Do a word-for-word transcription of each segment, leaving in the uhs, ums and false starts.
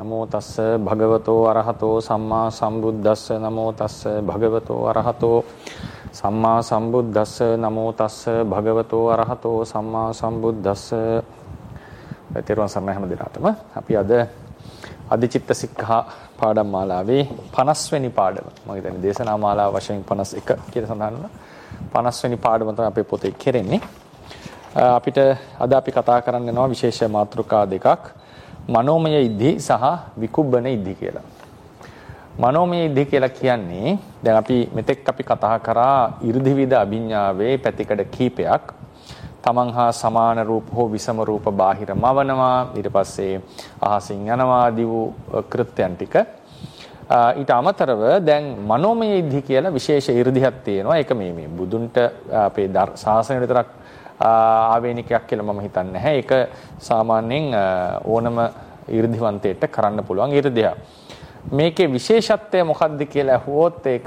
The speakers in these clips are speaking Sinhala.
නමෝ තස්ස භගවතෝ අරහතෝ සම්මා සම්බුද්දස්ස නමෝ තස්ස භගවතෝ අරහතෝ සම්මා සම්බුද්දස්ස නමෝ තස්ස භගවතෝ අරහතෝ සම්මා සම්බුද්දස්ස. තෙරුවන් සරණයි හැම දිනාටම. අපි අද අධිචිත්ත සික්ඛා පාඩම් මාලාවේ පනස් වෙනි පාඩම, මම හිතන්නේ දේශනා මාලාව වශයෙන් පනස් එක කියලා සඳහන් වුණා. පනස් වෙනි පාඩම තමයි අපේ පොතේ කෙරෙන්නේ. අපිට අද අපි කතා කරන්න යනවා විශේෂ මාතෘකා දෙකක්, මනෝමය ඉද්ධි සහ විකුබ්බන ඉද්ධි කියලා. මනෝමය ඉද්ධි කියලා කියන්නේ, දැන් අපි මෙතෙක් අපි කතා කරා 이르දිවිද අභිඥාවේ පැතිකඩ කීපයක්. තමන් හා සමාන රූප හෝ විසම රූප බාහිර මවනවා, ඊට පස්සේ අහසින් යනවා ආදී වූ කෘත්‍යයන් ටික. ඊට අමතරව දැන් මනෝමය ඉද්ධි කියලා විශේෂ 이르දියක් තියෙනවා. ඒක මේ මේ බුදුන්ට අපේ ශාසනය විතරක් ආවේනිකයක් කියලා මම හිතන්නේ නැහැ. ඒක සාමාන්‍යයෙන් ඕනම 이르දිවන්තයෙක්ට කරන්න පුළුවන් 이르දියක්. මේකේ විශේෂත්වය මොකක්ද කියලා අහුවොත් ඒක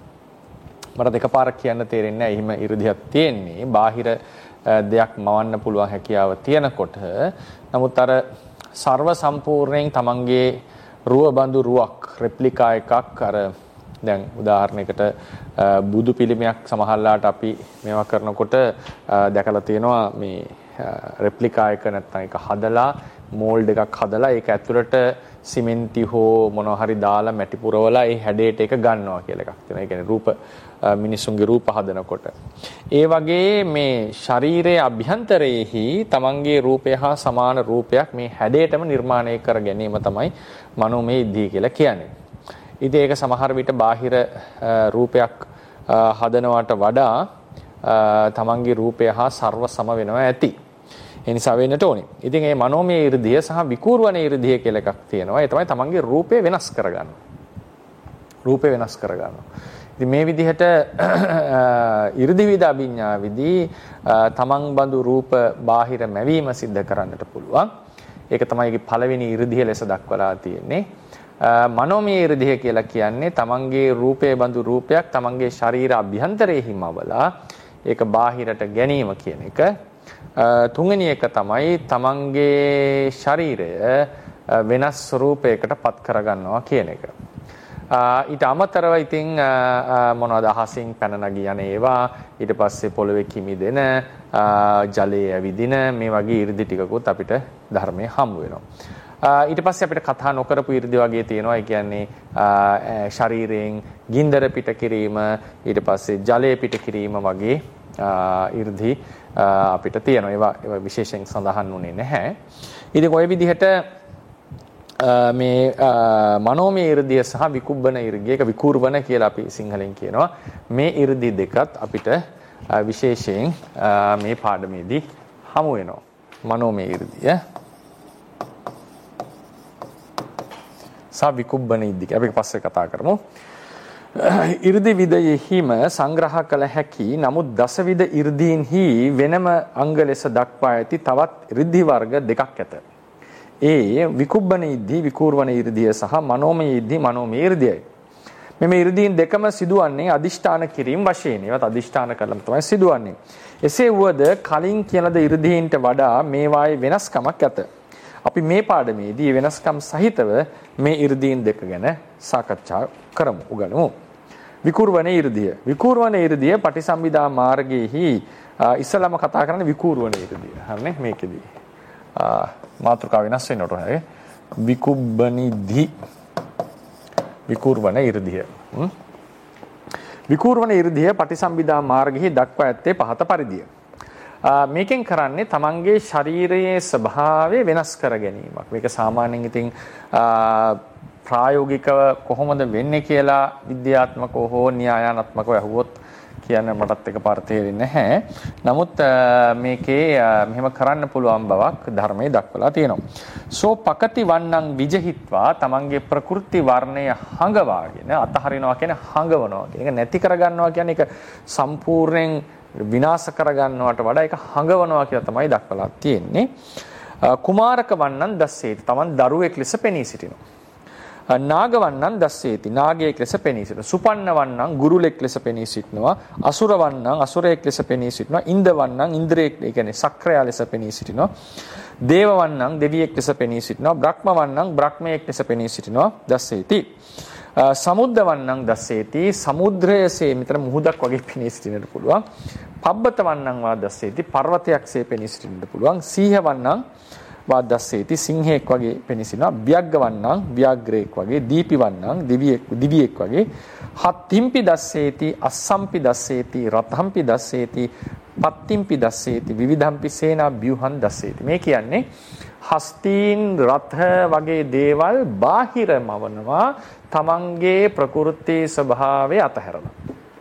මට දෙකපාරක් කියන්න තේරෙන්නේ නැහැ. එහෙම 이르දියක් තියෙන්නේ බාහිර දෙයක් මවන්න පුළුවන් හැකියාව තියෙනකොට. නමුත් අර ਸਰව සම්පූර්ණයෙන් තමන්ගේ රුව බඳු රුවක් රෙප්ලිකා එකක්, අර දැන් උදාහරණයකට බුදු පිළිමයක් සමහරලාට අපි මේවා කරනකොට දැකලා තියෙනවා, මේ රෙප්ලිකා එක නැත්නම් ඒක හදලා මෝල්ඩ් එකක් හදලා ඒක ඇතුළට සිමෙන්ති හෝ මොනවා හරි දාලා මැටි පුරවලා ඒ හැඩයට ඒක ගන්නවා කියලා එකක් තියෙනවා. ඒ කියන්නේ රූප මිනිසුන්ගේ රූප හදනකොට. ඒ වගේ මේ ශරීරයේ අභ්‍යන්තරයේහි තමන්ගේ රූපය හා සමාන රූපයක් මේ හැඩයටම නිර්මාණය කර ගැනීම තමයි මනෝමය ඉද්ධිය කියලා කියන්නේ. ඉතින් ඒක සමහර විට බාහිර රූපයක් හදනවට වඩා තමන්ගේ රූපය හා ਸਰව සම වෙනවා ඇති. ඒ නිසා වෙන්නට ඕනේ. ඉතින් මේ මනෝමය 이르දිය සහ විකූර්වන 이르දිය කියලා එකක් තියෙනවා. ඒ තමයි තමන්ගේ රූපය වෙනස් කරගන්න. රූපය වෙනස් කරගන්නවා. ඉතින් මේ විදිහට 이르දිවිද අභිඥාවේදී තමන් බඳු රූප බාහිර මැවීම සිද්ධ කරන්නට පුළුවන්. ඒක තමයි පළවෙනි 이르දිය ලෙස දක්වලා තියෙන්නේ. මනෝමය 이르දිය කියලා කියන්නේ තමන්ගේ රූපයේ බඳු රූපයක් තමන්ගේ ශරීර අභ්‍යන්තරයේහිම අවලා ඒක බාහිරට ගැනීම කියන එක. තුන්වෙනි එක තමයි තමන්ගේ ශරීරය වෙනස් ස්වරූපයකට පත් කරගන්නවා කියන එක. ඊට අමතරව ඉතින් මොනවද අහසින් පැන නගී යන ඒවා, ඊට පස්සේ පොළවේ කිමිදෙන, ජලයේ ඇවිදින මේ වගේ 이르දි ටිකකුත් අපිට ධර්මයේ හම්බ වෙනවා. ඊට පස්සේ අපිට කතා නොකරපු 이르දි වගේ තියෙනවා. ඒ කියන්නේ ශරීරයෙන් ගින්දර පිට කිරීම, ඊට පස්සේ ජලය පිට කිරීම වගේ 이르දි අපිට තියෙනවා. ඒවා ඒවා විශේෂයෙන් සඳහන් වුණේ නැහැ. ඉතින් ওই විදිහට මේ මනෝමය 이르දිය සහ විකුබ්බන 이르දිය, ඒක විකූර්වන කියලා අපි සිංහලෙන් කියනවා. මේ 이르දි දෙකත් අපිට විශේෂයෙන් මේ පාඩමේදී හමු වෙනවා. මනෝමය 이르දිය සහ විකුබ්බන ඉද්ධිය අපි පස්සේ කතා කරමු. 이르දි විදයෙහිම සංග්‍රහ කළ හැකි, නමුත් දසවිධ 이르දීන්හි වෙනම අංග ලෙස දක්වා ඇති තවත් 이르දි වර්ග දෙකක් ඇත. ඒ විකුබ්බන ඉද්ධි විකූර්වන 이르දිය සහ මනෝමය ඉද්ධි මනෝමය 이르දියයි. මෙම 이르දීන් දෙකම සිදුවන්නේ අදිෂ්ඨාන කිරීම වශයෙන්. ඒවත් අදිෂ්ඨාන කරලම තමයි සිදුවන්නේ. එසේ වුවද කලින් කියන ද 이르දීන්ට වඩා මේවායේ වෙනස්කමක් ඇත. අපි මේ පාඩමේදී වෙනස්කම් සහිතව මේ 이르දීන් දෙක ගැන සාකච්ඡා කරමු, උගලමු. විකූර්වන 이르දිය. විකූර්වන 이르දිය පටිසම්භිදා මාර්ගයේහි ඉස්සලම කතා කරන්නේ විකූර්වන 이르දිය. හරිනේ? මේකෙදී මාතෘකාව වෙනස් වෙනකොට හරිය. විකුබ්බනිදි විකූර්වන 이르දිය. විකූර්වන 이르දිය පටිසම්භිදා මාර්ගයේ දක්වා ඇත්තේ පහත පරිදිය. මේකෙන් කරන්නේ තමන්ගේ ශරීරයේ ස්වභාවය වෙනස් කර ගැනීමක්. මේක සාමාන්‍යයෙන් ඉතින් ප්‍රායෝගිකව කොහොමද වෙන්නේ කියලා විද්‍යාත්මකව හෝ න්‍යායාත්මකව අහුවොත් කියන්න මටත් එකපාර තේරෙන්නේ නැහැ. නමුත් මේකේ මෙහෙම කරන්න පුළුවන් බවක් ධර්මයේ දක්වලා තියෙනවා. සෝ පකති වන්නං විජහිත්වා, තමන්ගේ ප්‍රකෘති වර්ණය හඟවාගෙන අතහරිනවා කියන්නේ හඟවනවා. ඒක නැති කරගන්නවා කියන්නේ ඒක සම්පූර්ණයෙන් විනාශ කරගන්නවට වඩා ඒක හඟවනවා කියලා තමයි දක්වලා තියෙන්නේ. කුමාරක වන්නන් දස්සේති, තමන් දරුවෙක් ලෙස පෙනී සිටිනවා. නාග වන්නන් දස්සේති, නාගයෙක් ලෙස පෙනී සිටිනවා. සුපන්න වන්නන් ගුරුලෙක් ලෙස පෙනී සිටිනවා. අසුර වන්නන් අසුරයෙක් ලෙස පෙනී සිටිනවා. ඉන්ද වන්නන් ඉන්ද්‍රයෙක්, ඒ කියන්නේ සක්‍රයා ලෙස පෙනී සිටිනවා. දේව වන්නං දෙවියෙක් ලෙස පෙනී සිටිනවා. බ්‍රහ්ම වන්නං බ්‍රහ්මයෙක් ලෙස පෙනී සිටිනවා. දස්සේති. සමුද්ද වන්නං දස්සේති. සමුද්‍රයසේ මෙතන මුහුදක් වගේ පෙනී සිටින්නට පුළුවන්. පබ්බත වන්නං වා දස්සේති. පර්වතයක්සේ පෙනී සිටින්නට පුළුවන්. සීහ වන්නං වා දස්සේති. සිංහෙක් වගේ පෙනී සිටිනවා. ව්‍යග්ග වන්නං ව්‍යාග්‍රයෙක් වගේ. දීපි වන්නං දිවියෙක් දිවියෙක් වගේ. හත්තිම්පි දස්සේති. අස්සම්පි දස්සේති. රතම්පි දස්සේති. පත්තිම්පි දස්සේති. විවිධම්පි සේනා ව්‍යුහං දස්සේති. මේ කියන්නේ හස්තීන් රථ වගේ දේවල් බාහිරමවනවා තමන්ගේ ප්‍රකෘති ස්වභාවය අතහැරලා.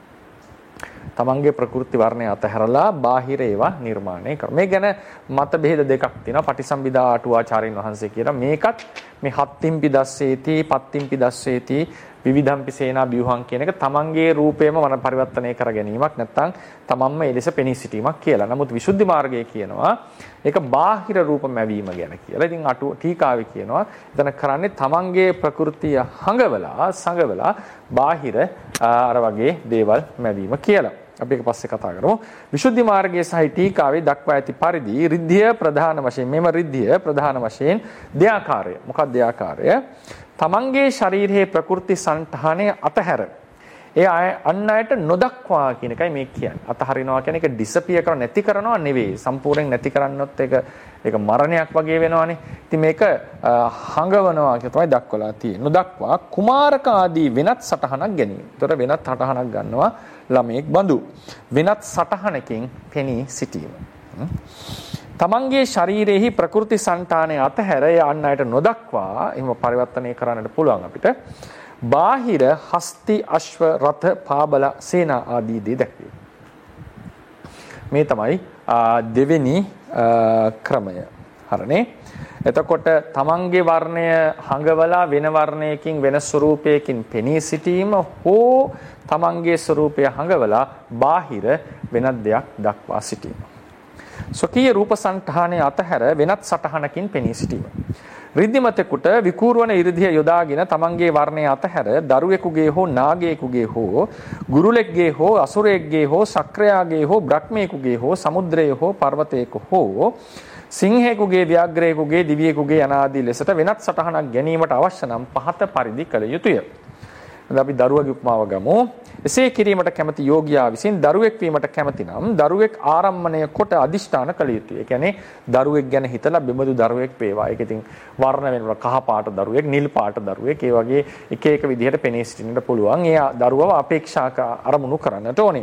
තමන්ගේ ප්‍රකෘති වර්ණය අතහැරලා බාහිර ඒවා නිර්මාණය කරනවා. මේ ගැන මතභේද දෙකක් තියෙනවා. පටිසම්භිදා ආටුවාචාරින් වහන්සේ කියන මේකත් මේ හත්තිම්පි දස්සේති පත්තිම්පි දස්සේති විවිධම්පි සේනා ව්‍යුහං කියන එක තමන්ගේ රූපේම වන පරිවර්තනය කර ගැනීමක් නැත්නම් තමන්ම එලෙස පෙනී සිටීමක් කියලා. නමුත් විසුද්ධි මාර්ගය කියනවා ඒක බාහිර රූප මැවීම ගැන කියලා. ඉතින් අටු ටීකාවේ කියනවා එතන කරන්නේ තමන්ගේ ප්‍රകൃතිය හඟවලා සංගවලා බාහිර අර වගේ දේවල් මැවීම කියලා. අපි ඒක පස්සේ කතා කරමු. විසුද්ධි මාර්ගයේ සහ ටීකාවේ දක්වා ඇති පරිදි රිද්ධිය ප්‍රධාන වශයෙන් මෙම රිද්ධිය ප්‍රධාන වශයෙන් දෙආකාරය. මොකක්ද දෙආකාරය? තමන්ගේ ශරීරයේ ප්‍රකෘති සංඨානය අතහැර ඒ අන් අයට නොදක්වා කියන එකයි මේ කියන්නේ. අතහරිනවා කියන එක ඩිසපියර් කරන නැති කරනවා නෙවෙයි. සම්පූර්ණයෙන් නැති කරන්නොත් ඒක ඒක මරණයක් වගේ වෙනවනේ. ඉතින් මේක හඟවනවා කියන තමයි දක්වලා තියෙන්නේ. නොදක්වා කුමාරක ආදී වෙනත් සටහනක් ගැනීම. ඒතර වෙනත් සටහනක් ගන්නවා ළමයෙක් බඳු. වෙනත් සටහනකින් පෙනී සිටීම. තමන්ගේ ශරීරයේහි ප්‍රකෘති සංඨානය අතහැර යන්න අයට නොදක්වා එහෙම පරිවර්තනය කරන්නට පුළුවන් අපිට. බාහිර හස්ති අශ්ව රථ පාබල සේනා ආදී දේ දැක්වේ. මේ තමයි දෙවෙනි ක්‍රමය. හරනේ. එතකොට තමන්ගේ වර්ණය හඟවලා වෙන වර්ණයකින් වෙන ස්වරූපයකින් පෙනී සිටීම හෝ තමන්ගේ ස්වරූපය හඟවලා බාහිර වෙනත් දෙයක් දක්වා සිටීම. ස්වකීය රූප සංඨානය අතහැර වෙනත් සටහනකින් පෙනී සිටීම. රිද්දිමතෙකුට විකූර්වන 이르දිය යොදාගෙන තමන්ගේ වර්ණය අතහැර දරුවෙකුගේ හෝ නාගයෙකුගේ හෝ ගුරුලෙක්ගේ හෝ අසුරයෙක්ගේ හෝ සක්‍රයාගේ හෝ බ්‍රහ්මයෙකුගේ හෝ සමුද්‍රයේ හෝ පර්වතයක හෝ සිංහෙකුගේ ව්‍යාග්‍රයෙකුගේ දිවියෙකුගේ අනාදී ලෙසට වෙනත් සටහනක් ගැනීමට අවශ්‍ය නම් පහත පරිදි කළ යුතුය. අපි දරුවගේ උපමාව ගමු. එසේ කිරීමට කැමති යෝගියා විසින් දරුවෙක් වීමට කැමති නම් දරුවෙක් ආරම්මණය කොට අදිෂ්ඨාන කළ යුතුය. ඒ කියන්නේ දරුවෙක් ගැන හිතලා බෙබඳු දරුවෙක් වේවා. ඒක ඉතින් වර්ණ වෙනවා. කහ පාට දරුවෙක්, නිල් පාට දරුවෙක්, ඒ වගේ එක එක විදිහට පෙනී සිටින්නට පුළුවන්. ඒ දරුවව අපේක්ෂා අරමුණු කරන්නට ඕනේ.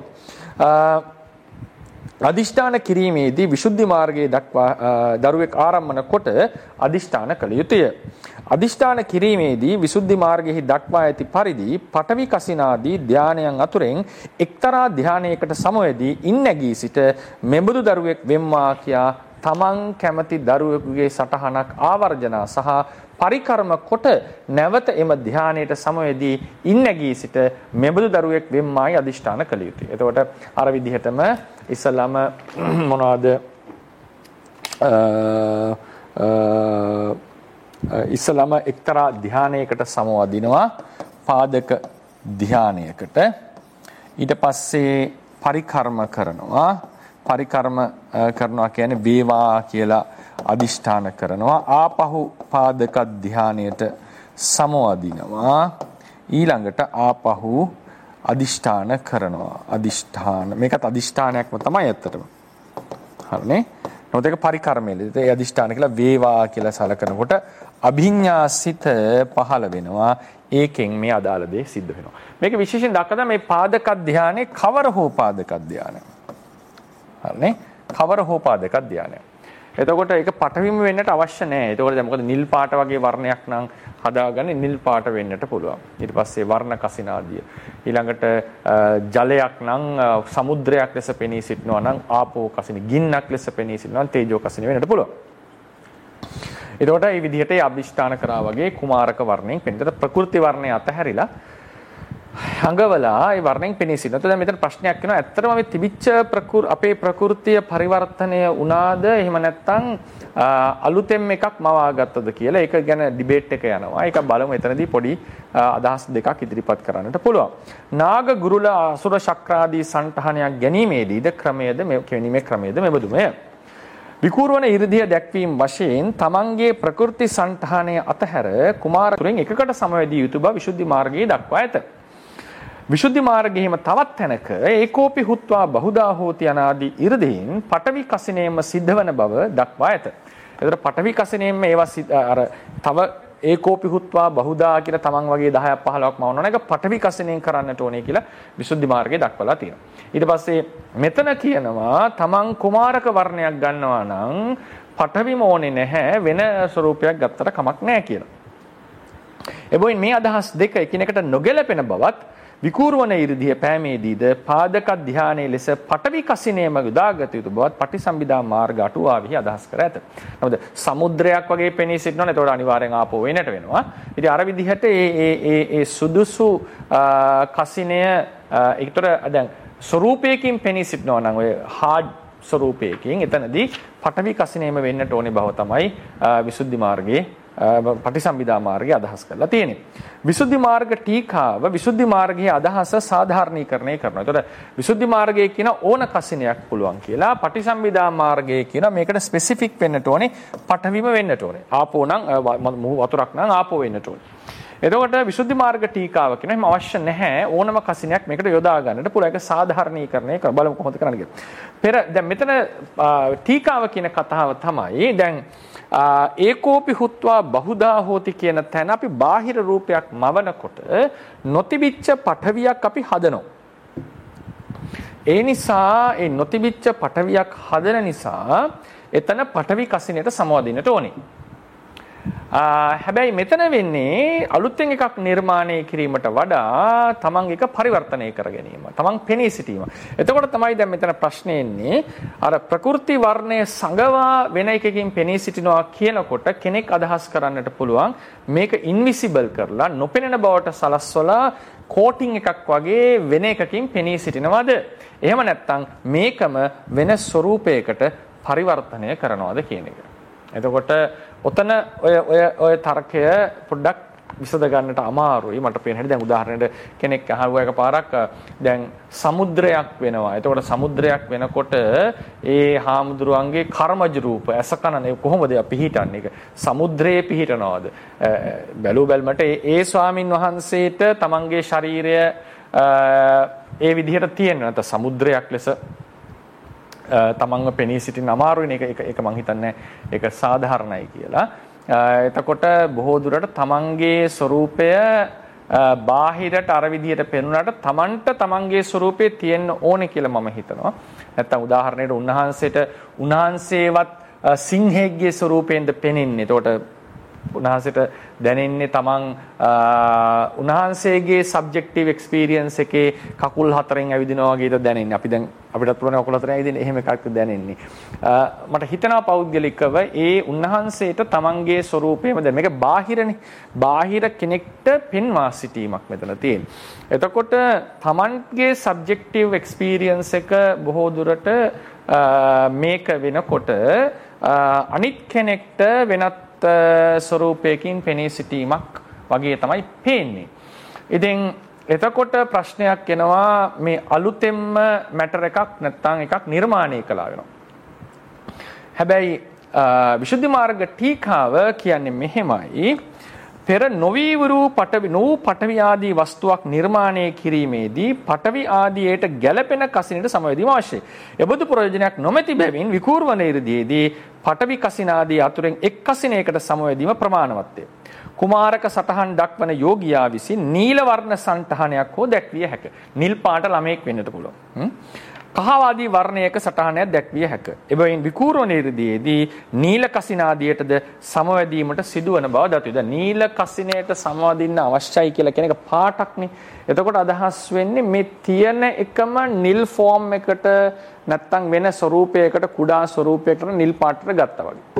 අදිෂ්ඨාන කිරීමේදී විසුද්ධි මාර්ගයේ දක්වා දරුවෙක් ආරම්මන කොට අදිෂ්ඨාන කළ යුතුය. අදිෂ්ඨාන කිරීමේදී විසුද්ධි මාර්ගයේ දක්වා ඇති පරිදි පඨවි කසිනාදී ධානයන් අතුරෙන් එක්තරා ධානයකට සමවැදී ඉන් නැගී සිට මෙබඳු දරුවෙක් වෙම්වා කියා තමන් කැමති දරුවෙකුගේ සටහනක් ආවර්ජනා සහ පරිකර්ම කොට නැවත එම ධානයට සමවැදී ඉන් නැගී සිට මෙබඳු දරුවෙක් වෙම්මායි අදිෂ්ඨාන කළ යුතුය. එතකොට අර විදිහටම ඉස්සලම මොනවාද ඉස්සලම එක්තරා ධානයකට සමවදිනවා පාදක ධානයකට. ඊට පස්සේ පරිකර්ම කරනවා. පරිකර්ම කරනවා කියන්නේ වේවා කියලා අදිෂ්ඨාන කරනවා. ආපහු පාදක ධානයට සමවදිනවා. ඊළඟට ආපහු අදිෂ්ඨාන කරනවා. අදිෂ්ඨාන මේකත් අදිෂ්ඨානයක්ම තමයි ඇත්තටම. හරිනේ. නමුත් ඒක පරිකර්මයේදී ඒ අදිෂ්ඨාන කියලා වේවා කියලා සලකනකොට අභිඥාසිත පහළ වෙනවා. ඒකෙන් මේ අදාළ දේ සිද්ධ වෙනවා. මේක විශේෂයෙන් දක්වනවා මේ පාදක ධානයේ කවර හෝ පාදක ධානය. හරිනේ. කවර හෝ පාදක ධානය. එතකොට ඒක පටවිම වෙන්නට අවශ්‍ය නැහැ. එතකොට දැන් මොකද නිල් පාට වගේ වර්ණයක් නම් හදාගන්නේ නිල් පාට වෙන්නට පුළුවන්. ඊට පස්සේ වර්ණ කසිනාදිය. ඊළඟට ජලයක් නම් සමුද්‍රයක් ලෙස පෙනී සිටිනවා නම් ආපෝ කසින, ගින්නක් ලෙස පෙනී සිටිනවා නම් තේජෝ කසින වෙන්නට පුළුවන්. එතකොට මේ විදිහට අභිෂ්ඨාන කරා වගේ කුමාරක වර්ණයෙන් පෙනෙන ප්‍රකෘති වර්ණය අතහැරිලා හංගවලා ඒ වර්ණයෙන් පෙනී සිටිනවා. එතකොට දැන් මෙතන ප්‍රශ්නයක් වෙනවා. ඇත්තටම මේ තිබිච්ච ප්‍රකෘ අපේ ප්‍රകൃතිය පරිවර්තනය වුණාද එහෙම නැත්නම් අලුතෙන් එකක් මවාගත්තද කියලා ඒක ගැන ඩිබේට් එක යනවා. ඒක බලමු. එතනදී පොඩි අදහස් දෙකක් ඉදිරිපත් කරන්නට පුළුවන්. නාග ගුරුල අසුර ශක්‍රාදී සංඨානයක් ගැනීමේදීද ක්‍රමයේද මේ කෙනීමේ ක්‍රමයේද මෙබඳුමය. විකූර්වන 이르දිය දැක්වීම වශයෙන් තමන්ගේ ප්‍රකෘති සංඨානය අතහැර කුමාරතුරෙන් එකකට සමවැදිය යුතු බව විසුද්ධි මාර්ගයේ දක්වා ඇත. විසුද්ධි මාර්ගයේම තවත් තැනක ඒකෝපි හුත්වා බහුදා හෝති අනාදී 이르දීන් පඨවි කසිනේම සිද්ධවන බව දක්වා ඇත. ඒතර පඨවි කසිනේම ඒවා අර තව ඒකෝපි හුත්වා බහුදා කියලා තමන් වගේ දහයක් පහළොවක් මවනවා නේද? පඨවි කසිනෙන් කරන්නට ඕනේ කියලා විසුද්ධි මාර්ගයේ දක්වලා තියෙනවා. ඊට පස්සේ මෙතන කියනවා තමන් කුමාරක වර්ණයක් ගන්නවා නම් පඨවිම ඕනේ නැහැ, වෙන ස්වරූපයක් ගත්තට කමක් නැහැ කියලා. එබැවින් මේ අදහස් දෙක එකිනෙකට නොගැලපෙන බවත් විකූර්වන 이르දිය පෑමේදීද පාදක ධානයේ ලෙස පඨවි කසිනේම යොදාගත යුතු බවත් පටිසම්භිදා මාර්ග අටුවාවෙහි අදහස් කර ඇත. නමුත් සමුද්‍රයක් වගේ පෙනී සිටිනවනේ, ඒතකොට අනිවාර්යෙන් ආපෝ වෙනට වෙනවා. ඉතින් අර විදිහට ඒ ඒ ඒ ඒ සුදුසු කසිනය ඒතර දැන් ස්වරූපයකින් පෙනී සිටිනවා නම් ඔය හાર્ඩ් ස්වරූපයකින් එතනදී පඨවි කසිනේම වෙන්නට ඕනේ බව තමයි විසුද්ධි මාර්ගයේ පටිසම්භිදා මාර්ගයේ අදහස් කරලා තියෙන්නේ. විසුද්ධි මාර්ග ටීකාව විසුද්ධි මාර්ගයේ අදහස සාධාරණීකරණය කරනවා. ඒතකොට විසුද්ධි මාර්ගයේ කියන ඕන කසිනයක් පුළුවන් කියලා, පටිසම්භිදා මාර්ගයේ කියන මේකට ස්පෙસિෆික් වෙන්නට ඕනේ, පඨවිම වෙන්නට ඕනේ. ආපෝ නම් වතුරක් නම් ආපෝ වෙන්නට ඕනේ. එතකොට විසුද්ධි මාර්ග ටීකාව කියන එහෙම අවශ්‍ය නැහැ, ඕනම කසිනයක් මේකට යොදා ගන්නට පුළුවන්. ඒක සාධාරණීකරණය කර බලමු කොහොමද කරන්න කියලා. පෙර දැන් මෙතන ටීකාව කියන කතාව තමයි දැන් ඒකෝපි හුත්වා බහුදා හෝති කියන තැන අපි බාහිර රූපයක් මවනකොට නොතිබිච්ච පඨවියක් අපි හදනවා. ඒ නිසා ඒ නොතිබිච්ච පඨවියක් හදන නිසා එතන පඨවි කසිනේට සමවදින්නට ඕනේ. හැබැයි මෙතන වෙන්නේ අලුතෙන් එකක් නිර්මාණය කිරීමට වඩා තමන් එක පරිවර්තනය කර ගැනීම, තමන් පෙනී සිටීම. එතකොට තමයි දැන් මෙතන ප්‍රශ්නේ එන්නේ අර ප්‍රකෘති වර්ණය සංගවා වෙන එකකින් පෙනී සිටිනවා කියනකොට කෙනෙක් අදහස් කරන්නට පුළුවන් මේක ඉන්විසිබල් කරලා නොපෙනෙන බවට සලස්වලා කෝටින් එකක් වගේ වෙන එකකින් පෙනී සිටිනවද? එහෙම නැත්නම් මේකම වෙන ස්වරූපයකට පරිවර්තනය කරනවද කියන එක. එතකොට ඔතන ඔය ඔය ඔය තර්කය පොඩ්ඩක් විසඳ ගන්නට අමාරුයි. මට පේන හැටි දැන් උදාහරණයක් කෙනෙක් අහුවා එකපාරක් දැන් සමුද්‍රයක් වෙනවා. එතකොට සමුද්‍රයක් වෙනකොට ඒ හාමුදුරුවන්ගේ කර්මජ රූප ඇසකනනේ කොහොමද පිහිටන්නේ? ඒක සමුද්‍රයේ පිහිටනවාද? බැලු බැලමට ඒ ස්වාමින් වහන්සේට තමන්ගේ ශරීරය ඒ විදිහට තියෙන නැත්නම් සමුද්‍රයක් ලෙස තමන්ව පෙනී සිටින අමාරුයි. ඒක ඒක මං හිතන්නේ ඒක සාධාරණයි කියලා. එතකොට බොහෝ දුරට තමන්ගේ ස්වરૂපය බාහිරට අර විදිහට පෙනුනට තමන්ට තමන්ගේ ස්වરૂපේ තියෙන්න ඕනේ කියලා මම හිතනවා. නැත්තම් උදාහරණයට උන්වහන්සේට උන්වහන්සේවත් සිංහෙක්ගේ ස්වરૂපයෙන්ද පෙනෙන්නේ. එතකොට උන්වහන්සේට දැනෙන්නේ තමන් උන්වහන්සේගේ සබ්ජෙක්ටිව් එක්ස්පීරියන්ස් එකේ කකුල් හතරෙන් ඇවිදිනවා වගේද දැනෙන්නේ. අපි දැන් අපිටත් පුළුවන් කකුල් හතරෙන් ඇවිදින්න එහෙම එකක් දැනෙන්නේ. මට හිතෙනවා පෞද්ගලිකව ඒ උන්වහන්සේට තමන්ගේ ස්වરૂපයම දැන් මේක බාහිරනේ. බාහිර කෙනෙක්ට පෙන්වා සිටීමක් මෙතන තියෙන්නේ. එතකොට තමන්ගේ සබ්ජෙක්ටිව් එක්ස්පීරියන්ස් එක බොහෝ දුරට මේක වෙනකොට අනිත් කෙනෙක්ට වෙනත් ස්වරූපයකින් පෙනී සිටීමක් වගේ තමයි පේන්නේ. ඉතින් එතකොට ප්‍රශ්නයක් එනවා මේ අලුතෙන්ම මැටර් එකක් නැත්නම් එකක් නිර්මාණය කළා වෙනවා. හැබැයි විසුද්ධි මාර්ග ටීකාව කියන්නේ මෙහෙමයි. පෙර නොවීවරු පඨවි නෝ පඨවි ආදී වස්තුවක් නිර්මාණය කිරීමේදී පඨවි ආදීයට ගැළපෙන කසිනට සමවැදීම අවශ්‍යයි. එබඳු ප්‍රයෝජනයක් නොමැති බැවින් විකූර්වන ඉරදීදී පඨවි කසින ආදී අතුරෙන් එක් කසිනයකට සමවැදීම ප්‍රමාණවත්ය. කුමාරක සටහන් දක්වන යෝගියා විසින් නීල වර්ණ සටහනයක් හෝ දැක්විය හැකිය. නිල් පාට ළමෙක් වෙන්නට පුළුවන්. කහවාදී වර්ණයක සටහනයක් දැක්විය හැක. එබැවින් විකූර්වන ඉරදීදී නීල කසින ආදියටද සමවැදීමට සිදුවන බව දත යුතුය. නීල කසිනයට සමවදින්න අවශ්‍යයි කියලා කියන එක පාටක්නේ. එතකොට අදහස් වෙන්නේ මේ තියෙන එකම නිල් ෆෝම් එකට නැත්තම් වෙන ස්වරූපයකට කුඩා ස්වරූපයකට නිල් පාටට ගත්තා වගේ.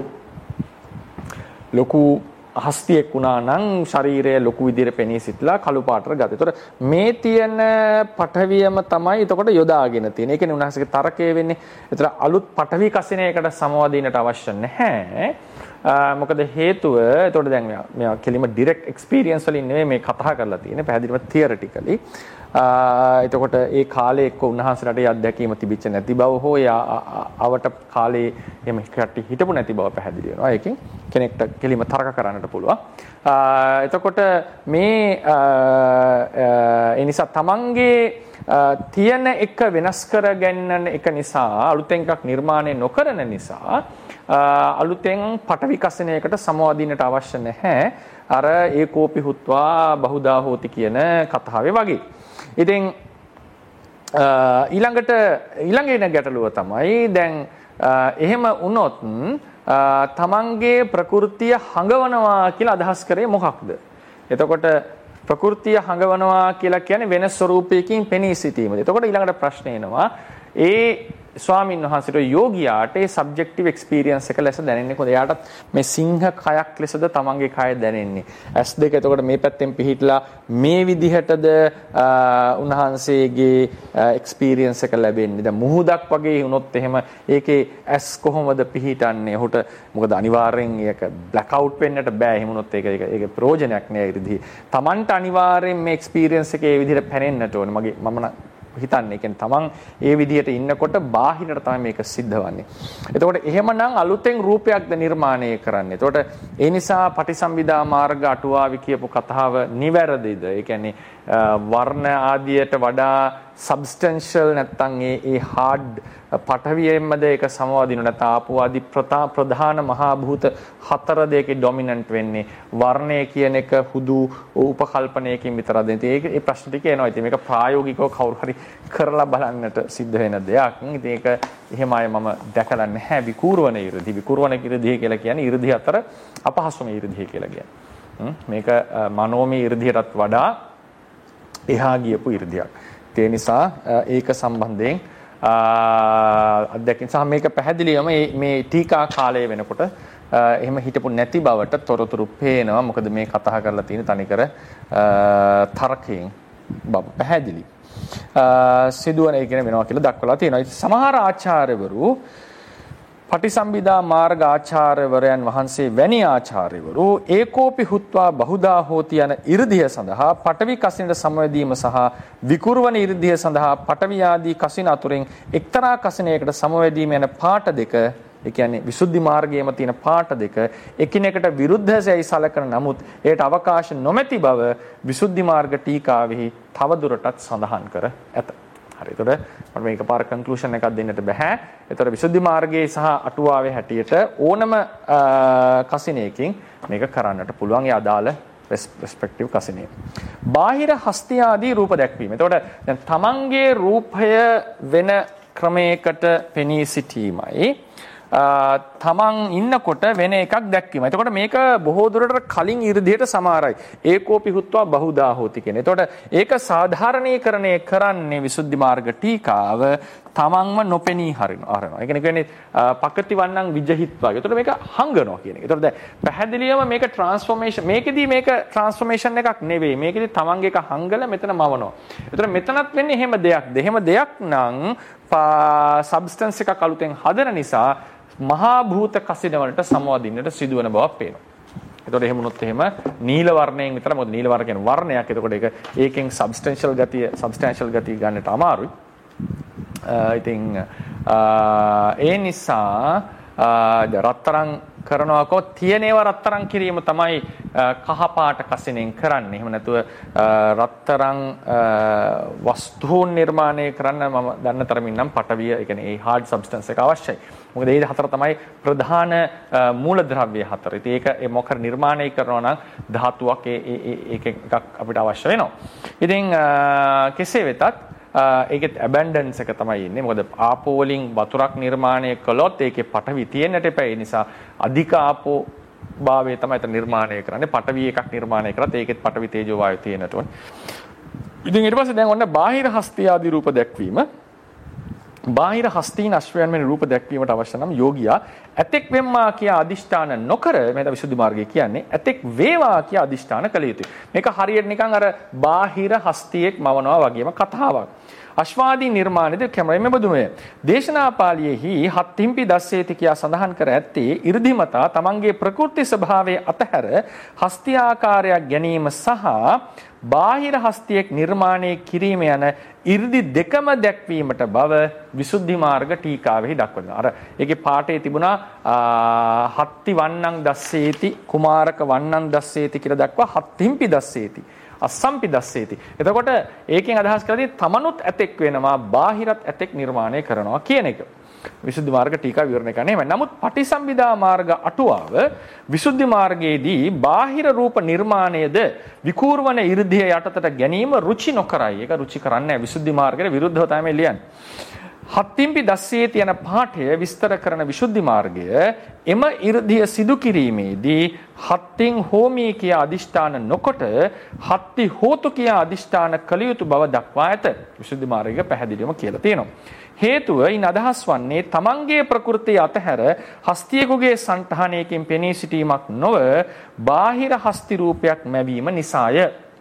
ලොකු හස්තියෙක් වුණා නම් ශරීරය ලොකු විදිහට පෙනී සිටලා කළු පාටට ගත. ඒතකොට මේ තියෙන පඨවියම තමයි එතකොට යොදාගෙන තියෙන්නේ. ඒ කියන්නේ උන්වහන්සේගේ තර්කය වෙන්නේ. ඒතර අලුත් පඨවි කසිනයකට සමවදින්නට අවශ්‍ය නැහැ. මොකද හේතුව එතකොට දැන් මෙයා මෙයා කෙලිම ඩිරෙක්ට් එක්ස්පීරියන්ස් වලින් නෙමෙයි මේ කතා කරලා තියෙන්නේ. පැහැදිලිව තියරිටිකලි. එතකොට ඒ කාලේ එක්ක උන්වහන්සේලාට ඒ අත්දැකීම තිබිච්ච නැති බව හෝ අවට කාලේ එහෙම කට්ටි හිටපු නැති බව පැහැදිලි වෙනවා. ඒකෙන් කෙනෙක්ට කෙලිම තර්ක කරන්නට පුළුවන්. එතකොට මේ ඒ නිසා තමන්ගේ තියෙන එක වෙනස් කර ගන්නන එක නිසා අලුතෙන් එකක් නිර්මාණය නොකරන නිසා අලුතෙන් පටවි කසිනයකට සමවදින්නට අවශ්‍ය නැහැ. අර ඒකෝපි හුත්වා බහුදා හෝති කියන කතාවේ වගේ. ඉතින් ඊළඟට ඊළඟ එන ගැටලුව තමයි දැන් එහෙම වුණොත් තමන්ගේ ප්‍රകൃතිය හඟවනවා කියලා අදහස් කරේ මොකක්ද? එතකොට ප්‍රകൃතිය හඟවනවා කියලා කියන්නේ වෙනස් ස්වරූපයකින් පෙනී සිටීමද? එතකොට ඊළඟට ප්‍රශ්න එනවා ඒ ස්වාමීන් වහන්සේට යෝගියාට ඒ සබ්ජෙක්ටිව් එක්ස්පීරියන්ස් එක ලෙස දැනෙන්නේ කොහොමද? එයාටත් මේ සිංහ කයක් ලෙසද තමන්ගේ කය දැනෙන්නේ? ඇස් දෙක එතකොට මේ පැත්තෙන් පිහිටලා මේ විදිහටද උන්වහන්සේගේ එක්ස්පීරියන්ස් එක ලැබෙන්නේ? දැන් මුහුදක් වගේ වුණොත් එහෙම ඒකේ ඇස් කොහොමද පිහිටන්නේ? ඔහුට මොකද අනිවාර්යෙන් ඒක බ්ලැක් අවුට් වෙන්නට බෑ. එහෙම වුණොත් ඒක ඒක ප්‍රයෝජනයක් නෑ ඉරිදී. තමන්ට අනිවාර්යෙන් මේ එක්ස්පීරියන්ස් එකේ ඒ විදිහට පැනෙන්නට ඕනේ. මගේ මම හිතන්නේ කියන්නේ තමන් ඒ විදිහට ඉන්නකොට බාහිරට තමයි මේක සිද්ධ වෙන්නේ. එතකොට එහෙමනම් අලුතෙන් රූපයක්ද නිර්මාණය කරන්නේ. එතකොට ඒ නිසා පටිසම්භිදා මාර්ග අටුවාවි කියපු කතාව නිවැරදිද? ඒ කියන්නේ වර්ණ ආදියට වඩා සබ්ස්ටැන්ෂල් නැත්තම් ඒ ඒ හાર્ඩ් පටවියෙන්මද ඒක සමවදිනු නැත්නම් ආපෝ ආදි ප්‍රධාන මහා භූත හතර දෙකේ ඩොමිනන්ට් වෙන්නේ වර්ණය කියන එක හුදු උපකල්පනයකින් විතරද? ඉතින් ඒක ඒ ප්‍රශ්න ටික එනවා. ඉතින් මේක ප්‍රායෝගිකව කවුරු හරි කරලා බලන්නට සිද්ධ වෙන දෙයක්. ඉතින් ඒක එහෙම අය මම දැකලා නැහැ. විකූර්වන 이르දි විකූර්වන 이르දි කියලා කියන්නේ 이르දි අතර අපහසුම 이르දි කියලා කියන්නේ. මේක මනෝමය 이르දියටත් වඩා එහා ගියපු 이르දියක්. ඒ නිසා ඒක සම්බන්ධයෙන් අධ්‍යක්ෂ සහ මේක පැහැදිලිවම මේ ටීකා කාලය වෙනකොට එහෙම හිටපු නැති බවට තොරතුරු පේනවා. මොකද මේ කතා කරලා තියෙන තනිකර තර්කයෙන් බව පැහැදිලි. සිදුවන ඒ කියන වෙනවා කියලා දක්වලා තියෙනවා. සමහර ආචාර්යවරු පටිසම්භිදා මාර්ග ආචාර්යවරයන් වහන්සේ වැනි ආචාර්යවරු ඒකෝපි හුත්වා බහුදා හෝති යන 이르දිය සඳහා පටවි කසිනට සමවැදීම සහ විකුර්වන 이르දිය සඳහා පටවි ආදී කසින අතුරින් එක්තරා කසිනයකට සමවැදීම යන පාට දෙක, ඒ කියන්නේ විසුද්ධි මාර්ගයේම තියෙන පාට දෙක එකිනෙකට විරුද්ධයි සලකන නමුත් ඒට අවකාශ නොමැති බව විසුද්ධි මාර්ග ටීකාවෙහි තවදුරටත් සඳහන් කර ඇත. හරි. එතකොට මම මේක පාර කන්ක්ලූෂන් එකක් දෙන්නට බෑ. එතකොට විසුද්ධි මාර්ගයේ සහ අටුවාවේ හැටියට ඕනම කසිනයකින් මේක කරන්නට පුළුවන්. ඒ අදාළ රෙස්පෙක්ටිව් කසිනේ. බාහිර හස්තිය ආදී රූප දැක්වීම. එතකොට දැන් තමන්ගේ රූපය වෙන ක්‍රමයකට පෙනී සිටීමයි තමන් ඉන්නකොට වෙන එකක් දැක්වීම. එතකොට මේක බොහෝ දුරට කලින් 이르දියට සමාරයි. ඒකෝපි හුත්වා බහුදා හෝති කියන. එතකොට ඒක සාධාරණීකරණය කරන්නේ විසුද්ධි මාර්ග ටීකාව තමන්ම නොපෙනී හරිනවා. ඒ කියන්නේ පකති වන්නං විජහිත්වා. එතකොට මේක හංගනවා කියන එක. එතකොට දැන් පැහැදිලිවම මේක ට්‍රාන්ස්ෆෝමේෂන් මේකෙදී මේක ට්‍රාන්ස්ෆෝමේෂන් එකක් නෙවෙයි. මේකෙදී තමන්ගේ එක හංගලා මෙතන මවනවා. එතකොට මෙතනත් වෙන්නේ එහෙම දෙයක්ද? එහෙම දෙයක් නම් සබ්ස්ටන්ස් එකක් අලුතෙන් හදන නිසා මහා භූත කසින වලට සමවදින්නට සිදුවන බවක් පේනවා. එතකොට එහෙම වුණොත් එහෙම නිල වර්ණයෙන් විතර මොකද නිල වර්ණ කියන්නේ වර්ණයක්. එතකොට ඒක ඒකෙන් සබ්ස්ටැන්ෂල් ගතිය සබ්ස්ටැන්ෂල් ගතිය ගන්නට අමාරුයි. ඉතින් ඒ නිසා රත්තරන් කරනවා කො තියෙනේව රත්තරන් කිරීම තමයි කහ පාට කසිනෙන් කරන්නේ. එහෙම නැතුව රත්තරන් වස්තුන් නිර්මාණය කරන්න මම දන්න තරමින් නම් පටවිය, ඒ කියන්නේ ඒ hard substance එක අවශ්‍යයි. මොකද ඒ හතර තමයි ප්‍රධාන මූලද්‍රව්‍ය හතර. ඉතින් ඒක ඒ මොකක් නිර්මාණය කරනවා නම් ධාතුවක් ඒ ඒක එකක් අපිට අවශ්‍ය වෙනවා. ඉතින් කෙසේ වෙතත් ඒකෙත් ඇබැන්ඩන්ස් එක තමයි ඉන්නේ. මොකද ආපෝ වලින් වතුරක් නිර්මාණය කළොත් ඒකේ පටවි තියෙන්නට එපා. ඒ නිසා අධික ආපෝ භාවය තමයි ඒත නිර්මාණය කරන්නේ. පටවි එකක් නිර්මාණය කරත් ඒකෙත් පටවි තේජෝ වායු තියෙන්නට ඕනේ. ඉතින් ඊට පස්සේ දැන් ඔන්න බාහිර හස්තිය ආදී රූප දැක්වීම. බාහිර හස්තීන් අශ්වයන් වෙන රූප දැක්වීමට අවශ්‍ය නම් යෝගියා ඇතෙක් වෙම්මා කියා අදිෂ්ඨාන නොකර මේක විසුද්ධි මාර්ගය කියන්නේ ඇතෙක් වේවා කියා අදිෂ්ඨාන කළ යුතුයි. මේක හරියට නිකන් අර බාහිර හස්තියෙක් මවනවා වගේම කතාවක්. අශ්වාදී නිර්මාණයද කැමරෙම බදුමය. දේශනා පාළියේහි හත්තිම්පි දස්සේති කියා සඳහන් කර ඇත්තේ 이르දිමතා තමන්ගේ ප්‍රකෘති ස්වභාවයේ අතහැර හස්ති ආකාරයක් ගැනීම සහ බාහිර හස්තියෙක් නිර්මාණය කිරීම යන 이르දි දෙකම දැක්වීමට බව විසුද්ධි මාර්ග ටීකාවෙහි දක්වනවා. අර ඒකේ පාඩේ තිබුණා හත්ති වන්නං දස්සේති කුමාරක වන්නං දස්සේති කියලා දක්වා හත්තිම්පි දස්සේති අස්සම්පි දස්සේති. එතකොට ඒකෙන් අදහස් කරන්නේ තමනුත් ඇතෙක් වෙනවා බාහිරත් ඇතෙක් නිර්මාණය කරනවා කියන එක. විසුද්ධි මාර්ග ටීකා විවරණය කරන්නේ එහෙමයි. නමුත් පටිසම්භිදා මාර්ග අටුවාව විසුද්ධි මාර්ගයේදී බාහිර රූප නිර්මාණයද විකූර්වන 이르දිය යටතට ගැනීම රුචි නොකරයි. ඒක රුචි කරන්නේ නැහැ. විසුද්ධි මාර්ගයට විරුද්ධව තමයි ලියන්නේ. හත්තිම්පි දස්සේති යන පාඨය විස්තර කරන විසුද්ධි මාර්ගය එම 이르දිය සිදු කිරීමේදී හත්තින් හෝමී කිය අදිෂ්ඨාන නොකොට හත්ති හෝතු කිය අදිෂ්ඨාන කළ යුතු බව දක්වා ඇත. විසුද්ධි මාර්ගය පැහැදිලිවම කියලා තියෙනවා. හේතුව ඉන් අදහස් වන්නේ තමන්ගේ ප්‍රകൃතිය අතහැර හස්තියෙකුගේ సంతානයකින් පෙනී සිටීමක් නොව බාහිර හස්ති රූපයක් මැවීම නිසාය.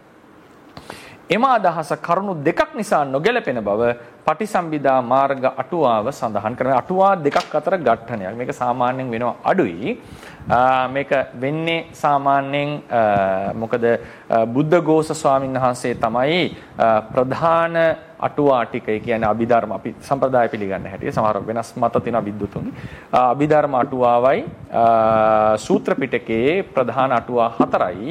එම අදහස කරුණු දෙකක් නිසා නොගැලපෙන බව පටිසම්භිදා මාර්ග අටුවාව සඳහන් කරනවා. අටුවා දෙකක් අතර ගැටණයක්. මේක සාමාන්‍යයෙන් වෙනවා අඩුයි. මේක වෙන්නේ සාමාන්‍යයෙන් මොකද බුද්ධඝෝෂ ස්වාමීන් වහන්සේ තමයි ප්‍රධාන අටුවා ටික. ඒ කියන්නේ අභිධර්ම අපි සම්ප්‍රදාය පිළිගන්න හැටි සමහර වෙනස් මත තියෙන විද්වතුන්ගේ අභිධර්ම අටුවාවයි සූත්‍ර පිටකයේ ප්‍රධාන අටුවා හතරයි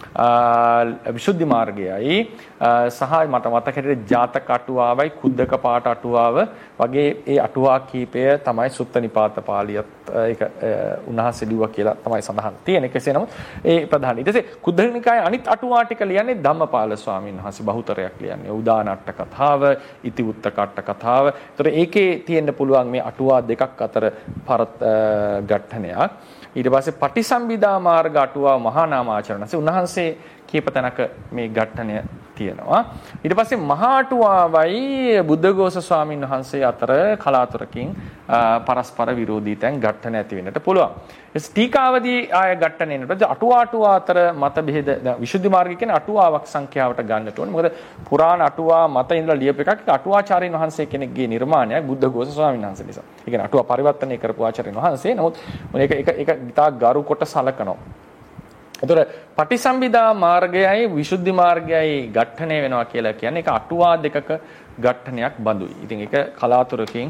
විසුද්ධි මාර්ගයයි සහ මට මතක හැටියට ජාතක අටුවාවයි කුද්දක පාඨ අටුවාව වගේ ඒ අටුවා කීපය තමයි සුත්ත නිපාත පාළියත් ඒක උන්වහන්සේ ලිව්වා කියලා තමයි සඳහන් තියෙන්නේ. කෙසේ නමුත් ඒ ප්‍රධාන ඊට පස්සේ කුද්දක නිකායේ අනිත් අටුවා ටික ලියන්නේ ධම්මපාල ස්වාමීන් වහන්සේ බහුතරයක් ලියන්නේ. උදානට්ට කතාව, ඉතිවුත්තක අට කතාව. ඒතර ඒකේ තියෙන්න පුළුවන් මේ අටුවා දෙකක් අතර පරත් ගැටණයක්. ඊට පස්සේ පටිසම්භිදා මාර්ග අටුවා මහා නාමාචරණසේ උන්වහන්සේ කීප තැනක මේ ගැටණය තියෙනවා. ඊට පස්සේ මහා අටුවාවයි බුද්ධඝෝෂ ස්වාමීන් වහන්සේ අතර කලාතුරකින් පරස්පර විරෝධී තැන් ගැටණ ඇති වෙන්නට පුළුවන්. එස් ටීකාවදී ආය ගැටණ එනකොට අටුවා අටුවා අතර මත බෙහෙද විසුද්ධි මාර්ගය කියන්නේ අටුවාවක් සංඛ්‍යාවට ගන්නට ඕනේ. මොකද පුරාණ අටුවා මත ඉඳලා ලියප එකක් අටුවාචාර්යන් වහන්සේ කෙනෙක්ගේ නිර්මාණයක් බුද්ධඝෝෂ ස්වාමීන් වහන්සේ නිසා. ඒ කියන්නේ අටුවා පරිවර්තනය කරපු ආචාර්යන් වහන්සේ. නමුත් මේක එක එක ඉතා ගරු කොට සලකනවා. ඒතර පටිසම්භිදා මාර්ගයයි විසුද්ධි මාර්ගයයි ගැටණය වෙනවා කියලා කියන්නේ ඒක අටුවා දෙකක ගැටණයක් බඳුයි. ඉතින් ඒක කලාතුරකින්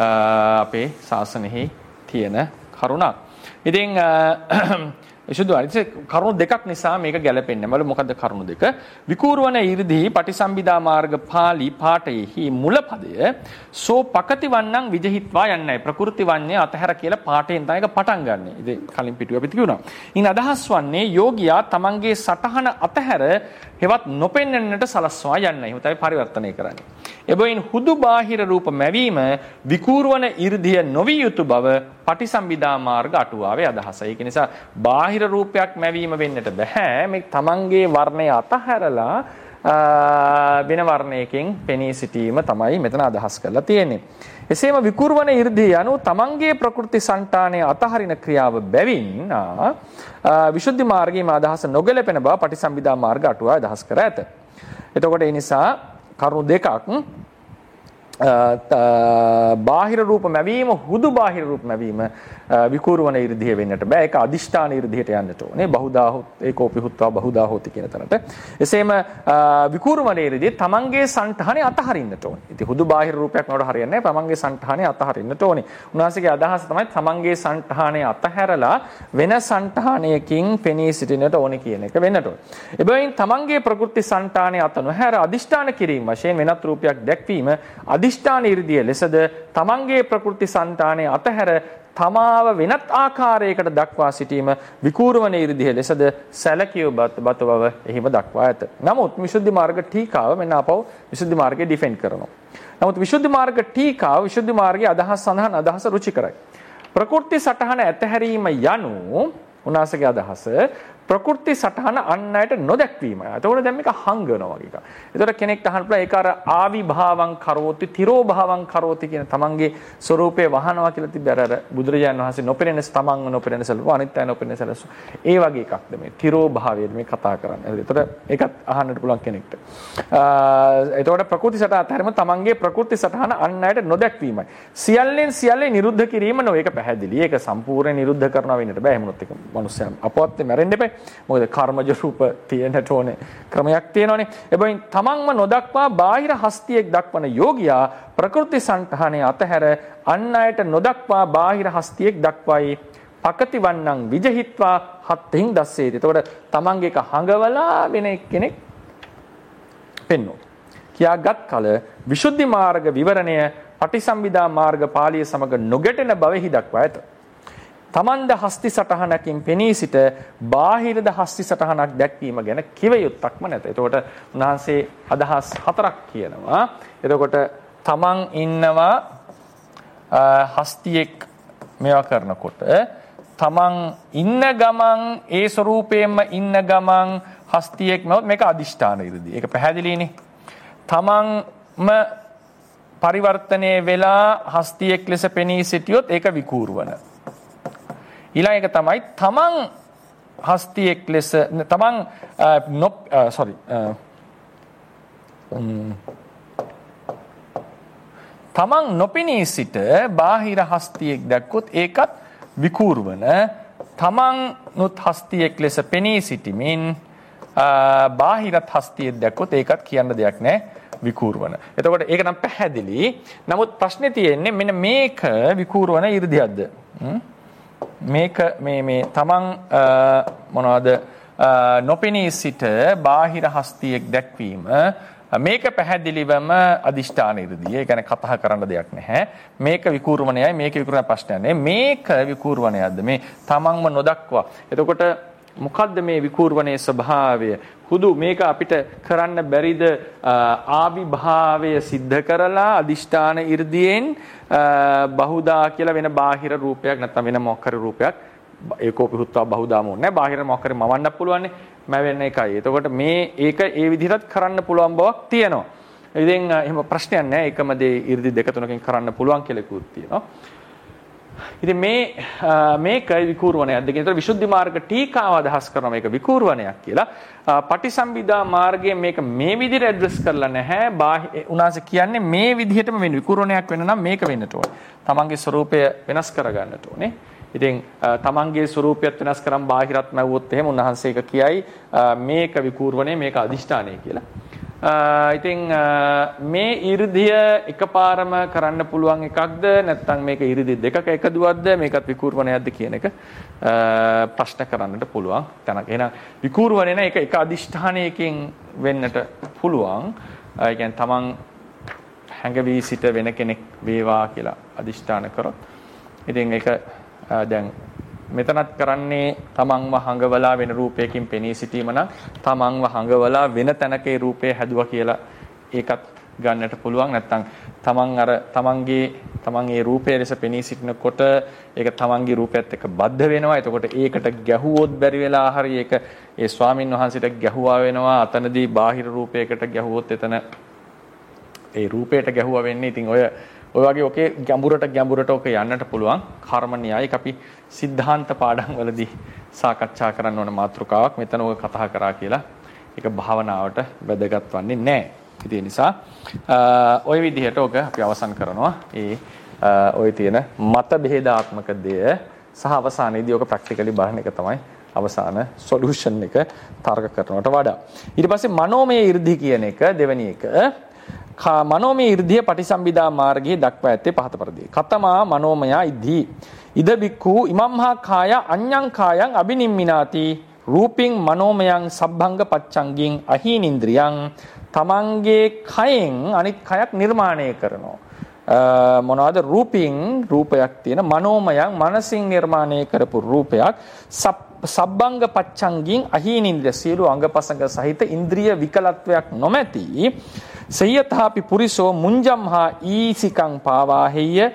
අපේ ශාසනයෙහි තියෙන කරුණක්. ඉතින් විසුද්ධි මාර්ගයේ කරුණු දෙකක් නිසා මේක ගැලපෙන්නේ නැහැ. මොකද්ද කරුණු දෙක? විකූර්වන 이르දී පටිසම්භිදා මාර්ග පාළි පාඨයේහි මුල පදය සෝ පකති වන්නං විජහිත්වා යන්නයි. ප්‍රකෘති වන්නේ අතහැර කියලා පාඨයෙන් තමයි ඒක පටන් ගන්නෙ. ඉතින් කලින් පිටුව අපිට කියුණා. ඉන් අදහස් වන්නේ යෝගියා තමන්ගේ සටහන අතහැර හෙවත් නොපෙන්වන්නට සලස්වා යන්නයි. එහෙම තමයි පරිවර්තනය කරන්නේ. එබැවින් හුදු බාහිර රූප මැවීම විකූර්වන 이르දිය නොවිය යුතු බව පටිසම්භිදා මාර්ග අටුවාවේ අදහසයි. ඒක නිසා බාහිර රූපයක් මැවීම වෙන්නට බෑ. මේ තමන්ගේ වර්ණය අතහැරලා වෙන වර්ණයකින් පෙනී සිටීම තමයි මෙතන අදහස් කරලා තියෙන්නේ. එසේම විකූර්වන 이르දිය anu තමන්ගේ ප්‍රකෘති సంతානයේ අතහරින ක්‍රියාව බැවින් විසුද්ධි මාර්ගයේ අදහස නොගැලපෙන බව පටිසම්භිදා මාර්ග අටුවාව අදහස් කර ඇත. එතකොට ඒ නිසා කරුණු දෙකක් බාහිර රූප මැවීම හුදු බාහිර රූප මැවීම විකූර්වන 이르දිය වෙන්නට බෑ. ඒක අදිෂ්ඨාන ඉර්ධියට යන්නට ඕනේ. බහුදා හොත් ඒකෝපි හුත්වා බහුදා හොති කියන තරට. එසේම විකූර්වන ඉර්ධිය තමන්ගේ సంతානේ අතහරින්නට ඕනේ. ඉතින් හුදු බාහිර රූපයක් නෝඩ හරියන්නේ නැහැ. තමන්ගේ సంతානේ අතහරින්නට ඕනේ. උන්වහන්සේගේ අදහස තමයි තමන්ගේ సంతානේ අතහැරලා වෙන సంతානයකින් පෙනී සිටින්නට ඕනේ කියන එක වෙන්නට ඕනේ. එබැවින් තමන්ගේ ප්‍රකෘති సంతානේ අත නොහැර අදිෂ්ඨාන කිරීම වශයෙන් වෙනත් රූපයක් දැක්වීම අදිෂ්ඨාන ඉර්ධිය ලෙසද තමන්ගේ ප්‍රකෘති సంతානේ අතහැර තමාව වෙනත් ආකාරයකට දක්වා සිටීම විකූර්වන 이르දිය ලෙසද සැලකිය බත බව එහිම දක්වා ඇත. නමුත් විසුද්ධි මාර්ග ටීකාව මෙන්න අපව විසුද්ධි මාර්ගය ඩිෆෙන්ඩ් කරනවා. නමුත් විසුද්ධි මාර්ග ටීකාව විසුද්ධි මාර්ගයේ අදහස් සඳහන් අදහස රුචි කරයි. ප්‍රකෘති සටහන ඇතහැරීම යනු උනාසගේ අදහස ප්‍රකෘති සටහන අන් අයට නොදැක්වීමයි. එතකොට දැන් මේක හංගනවා වගේ එකක්. එතකොට කෙනෙක්ට අහන්න පුළුවන් ඒක අර ආවිභාවං කරෝති තිරෝභාවං කරෝති කියන තමන්ගේ ස්වરૂපේ වහනවා කියලා තිබ්බ අර බුදුරජාණන් වහන්සේ නොපෙනෙන තමන්ව නොපෙනෙන සලු අනිත් අය නොපෙනෙන සලු. ඒ වගේ එකක්ද මේ තිරෝභාවයද මේ කතා කරන්නේ. එතකොට ඒකත් අහන්නට පුළුවන් කෙනෙක්ට. එතකොට ප්‍රකෘති සටහන අතරම තමන්ගේ ප්‍රකෘති සටහන අන් අයට නොදැක්වීමයි. සියල්ලෙන් සියල්ලේ නිරුද්ධ කිරීම නො ඒක පැහැදිලි. ඒක සම්පූර්ණ නිරුද්ධ කරනවා වෙන්නට බෑ. එහෙම නොත් එක මනුස්සයන් අපවත් මැරෙන්න එපා. මොකද කර්මජ රූප තියෙන්නට ඕනේ ක්‍රමයක් තියෙනවානේ. එබැවින් තමන්ම නොදක්වා බාහිර හස්තියෙක් දක්වන යෝගියා ප්‍රකෘති සංඨානයේ අතහැර අන් අයට නොදක්වා බාහිර හස්තියෙක් දක්වයි. පකති වන්නං විජහිත්වා හත්හින් දස්සේති. එතකොට තමන්ගේ එක හඟවලා වෙන කෙනෙක් පෙන්වනවා. කියාගත් කල විසුද්ධි මාර්ග විවරණය පටිසම්භිදා මාර්ග පාළිය සමග නොගැටෙන බවෙහි දක්වා ඇත. තමන්ද හස්ති සටහනකින් පෙනී සිට බාහිරද හස්ති සටහනක් දැක්වීම ගැන කිව යුත්තක්ම නැත. එතකොට උන්වහන්සේ අදහස් හතරක් කියනවා. එතකොට තමන් ඉන්නවා හස්තියෙක් මේවා කරනකොට තමන් ඉන්න ගමන් ඒ ස්වરૂපයෙන්ම ඉන්න ගමන් හස්තියෙක් නෝත් මේක අදිෂ්ඨාන ඉරදී. ඒක පැහැදිලිනේ. තමන්ම පරිවර්තනයේ වෙලා හස්තියෙක් ලෙස පෙනී සිටියොත් ඒක විකූර්වන. ඊළඟ එක තමයි තමන් හස්තියෙක් ලෙස තමන් නො සෝරි තමන් නොපෙනී සිට බාහිර හස්තියෙක් දැක්කොත් ඒකත් විකූර්වන. තමන් නුත් හස්තියෙක් ලෙස පෙනී සිටිමින් බාහිරත් හස්තියෙක් දැක්කොත් ඒකත් කියන්න දෙයක් නැහැ. විකූර්වන. එතකොට ඒක නම් පැහැදිලි. නමුත් ප්‍රශ්නේ තියෙන්නේ මෙන්න මේක විකූර්වන 이르දියක්ද? මේක මේ මේ තමන් මොනවද නොපෙනී සිට බාහිර හස්තියෙක් දැක්වීම මේක පැහැදිලිවම අදිෂ්ඨාන 이르දිය. ඒ කියන්නේ කතා කරන්න දෙයක් නැහැ. මේක විකූර්වණයයි මේක විකූර්වණ ප්‍රශ්නයක් නෙවෙයි. මේක විකූර්වණයක්ද මේ තමන්ම නොදක්වා. එතකොට මොකද්ද මේ විකූර්වණයේ ස්වභාවය? හුදු මේක අපිට කරන්න බැරිද ආවිභාවය සිද්ධ කරලා අදිෂ්ඨාන 이르දියෙන් බහුදා කියලා වෙන බාහිර රූපයක් නැත්නම් වෙන මොකක් රූපයක් ඒකෝපි හුත්වා බහුදාම ඕනේ. බාහිර මොකක් හරි මවන්නත් පුළුවන් නේ. මැවෙන්න එකයි. එතකොට මේ ඒක ඒ විදිහටත් කරන්න පුළුවන් බවක් තියෙනවා. ඉතින් එහෙම ප්‍රශ්නයක් නැහැ. එකම දේ 이르දි දෙක තුනකින් කරන්න පුළුවන් කියලා කිව්වොත් තියෙනවා. ඉතින් මේ මේක විකූර්වණයක්ද කියන විතර විසුද්ධි මාර්ග ටීකාව අදහස් කරනවා මේක විකූර්වණයක් කියලා. පටිසම්භිදා මාර්ගයේ මේක මේ විදිහට ඇඩ්‍රස් කරලා නැහැ. උනාසේ කියන්නේ මේ විදිහටම වෙන විකූර්වණයක් වෙන්න නම් මේක වෙන්නට ඕනේ. තමන්ගේ ස්වરૂපය වෙනස් කරගන්නට ඕනේ. ඉතින් තමන්ගේ ස්වરૂපයත් වෙනස් කරන් බාහිරත් නැවුවොත් එහෙම උන්වහන්සේ එක කියයි මේක විකූර්වණය මේක අදිෂ්ඨානය කියලා. ඉතින් මේ 이르දිය එකපාරම කරන්න පුළුවන් එකක්ද නැත්නම් මේක 이르දි දෙකක එකදුවක්ද මේකත් විකූර්වණයක්ද කියන එක ප්‍රශ්න කරන්නට පුළුවන් තැනක. එහෙනම් විකූර්වණය නේ ඒක එක අදිෂ්ඨානයකින් වෙන්නට පුළුවන්. ඒ කියන්නේ තමන් හැඟවි සිට වෙන කෙනෙක් වේවා කියලා අදිෂ්ඨාන කරොත්. ඉතින් ඒක දැන් මෙතනත් කරන්නේ තමන්ව හංගවලා වෙන රූපයකින් පෙනී සිටීම නම් තමන්ව හංගවලා වෙන තැනකේ රූපේ හැදුවා කියලා ඒකත් ගන්නට පුළුවන්. නැත්නම් තමන් අර තමන්ගේ තමන් ඒ රූපය ලෙස පෙනී සිටිනකොට ඒක තමන්ගේ රූපයත් එක්ක බද්ධ වෙනවා. එතකොට ඒකට ගැහුවොත් බැරි වෙලා හරි ඒක ඒ ස්වාමින් වහන්සේට ගැහුවා වෙනවා. අතනදී බාහිර රූපයකට ගැහුවොත් එතන ඒ රූපයට ගැහුවා වෙන්නේ. ඉතින් ඔය ඔය වගේ ඔකේ ගැඹුරට ගැඹුරට ඔක යන්නට පුළුවන්. කර්ම න්‍යායික අපි සිද්ධාන්ත පාඩම් වලදී සාකච්ඡා කරන්න ඕන මාතෘකාවක්. මෙතන ඔය කතා කරා කියලා ඒක භාවනාවට වැදගත් වන්නේ නැහැ. ඒ නිසා ඔය විදිහට ඔක අපි අවසන් කරනවා. ඒ ඔය තියෙන මත බෙහෙදාත්මක දෙය සහ අවසානයේදී ඔක ප්‍රැක්ටිකලි බලන එක තමයි අවසාන සොලියුෂන් එක තර්ක කරනවට වඩා. ඊට පස්සේ මනෝමය 이르දි කියන එක දෙවෙනි එක. මනෝමය 이르දිය පටිසම්භිදා මාර්ගයේ දක්වා ඇත්තේ පහත පරිදි. කතමා මනෝමය ඉද්ධි ඉද බික්ඛු ඉමම්හා කාය අඤ්ඤං කායං අබිනිම්මිනාති රූපින් මනෝමයං සබ්බංග පච්චංගින් අහීනින්ද්‍රියං තමන්ගේ කයෙන් අනිත් කයක් නිර්මාණය කරනවා. මොනවාද රූපින් රූපයක් තියෙන මනෝමයං මනසින් නිර්මාණය කරපු රූපයක් සබ්බංග පච්චංගින් අහීනින්ද්‍රිය සියලු අංගපසංග සහිත ඉන්ද්‍රිය විකලත්වයක් නොමැති සයථාපි පුරිසෝ මුංජම්හා ඊසිකං පාවාහෙය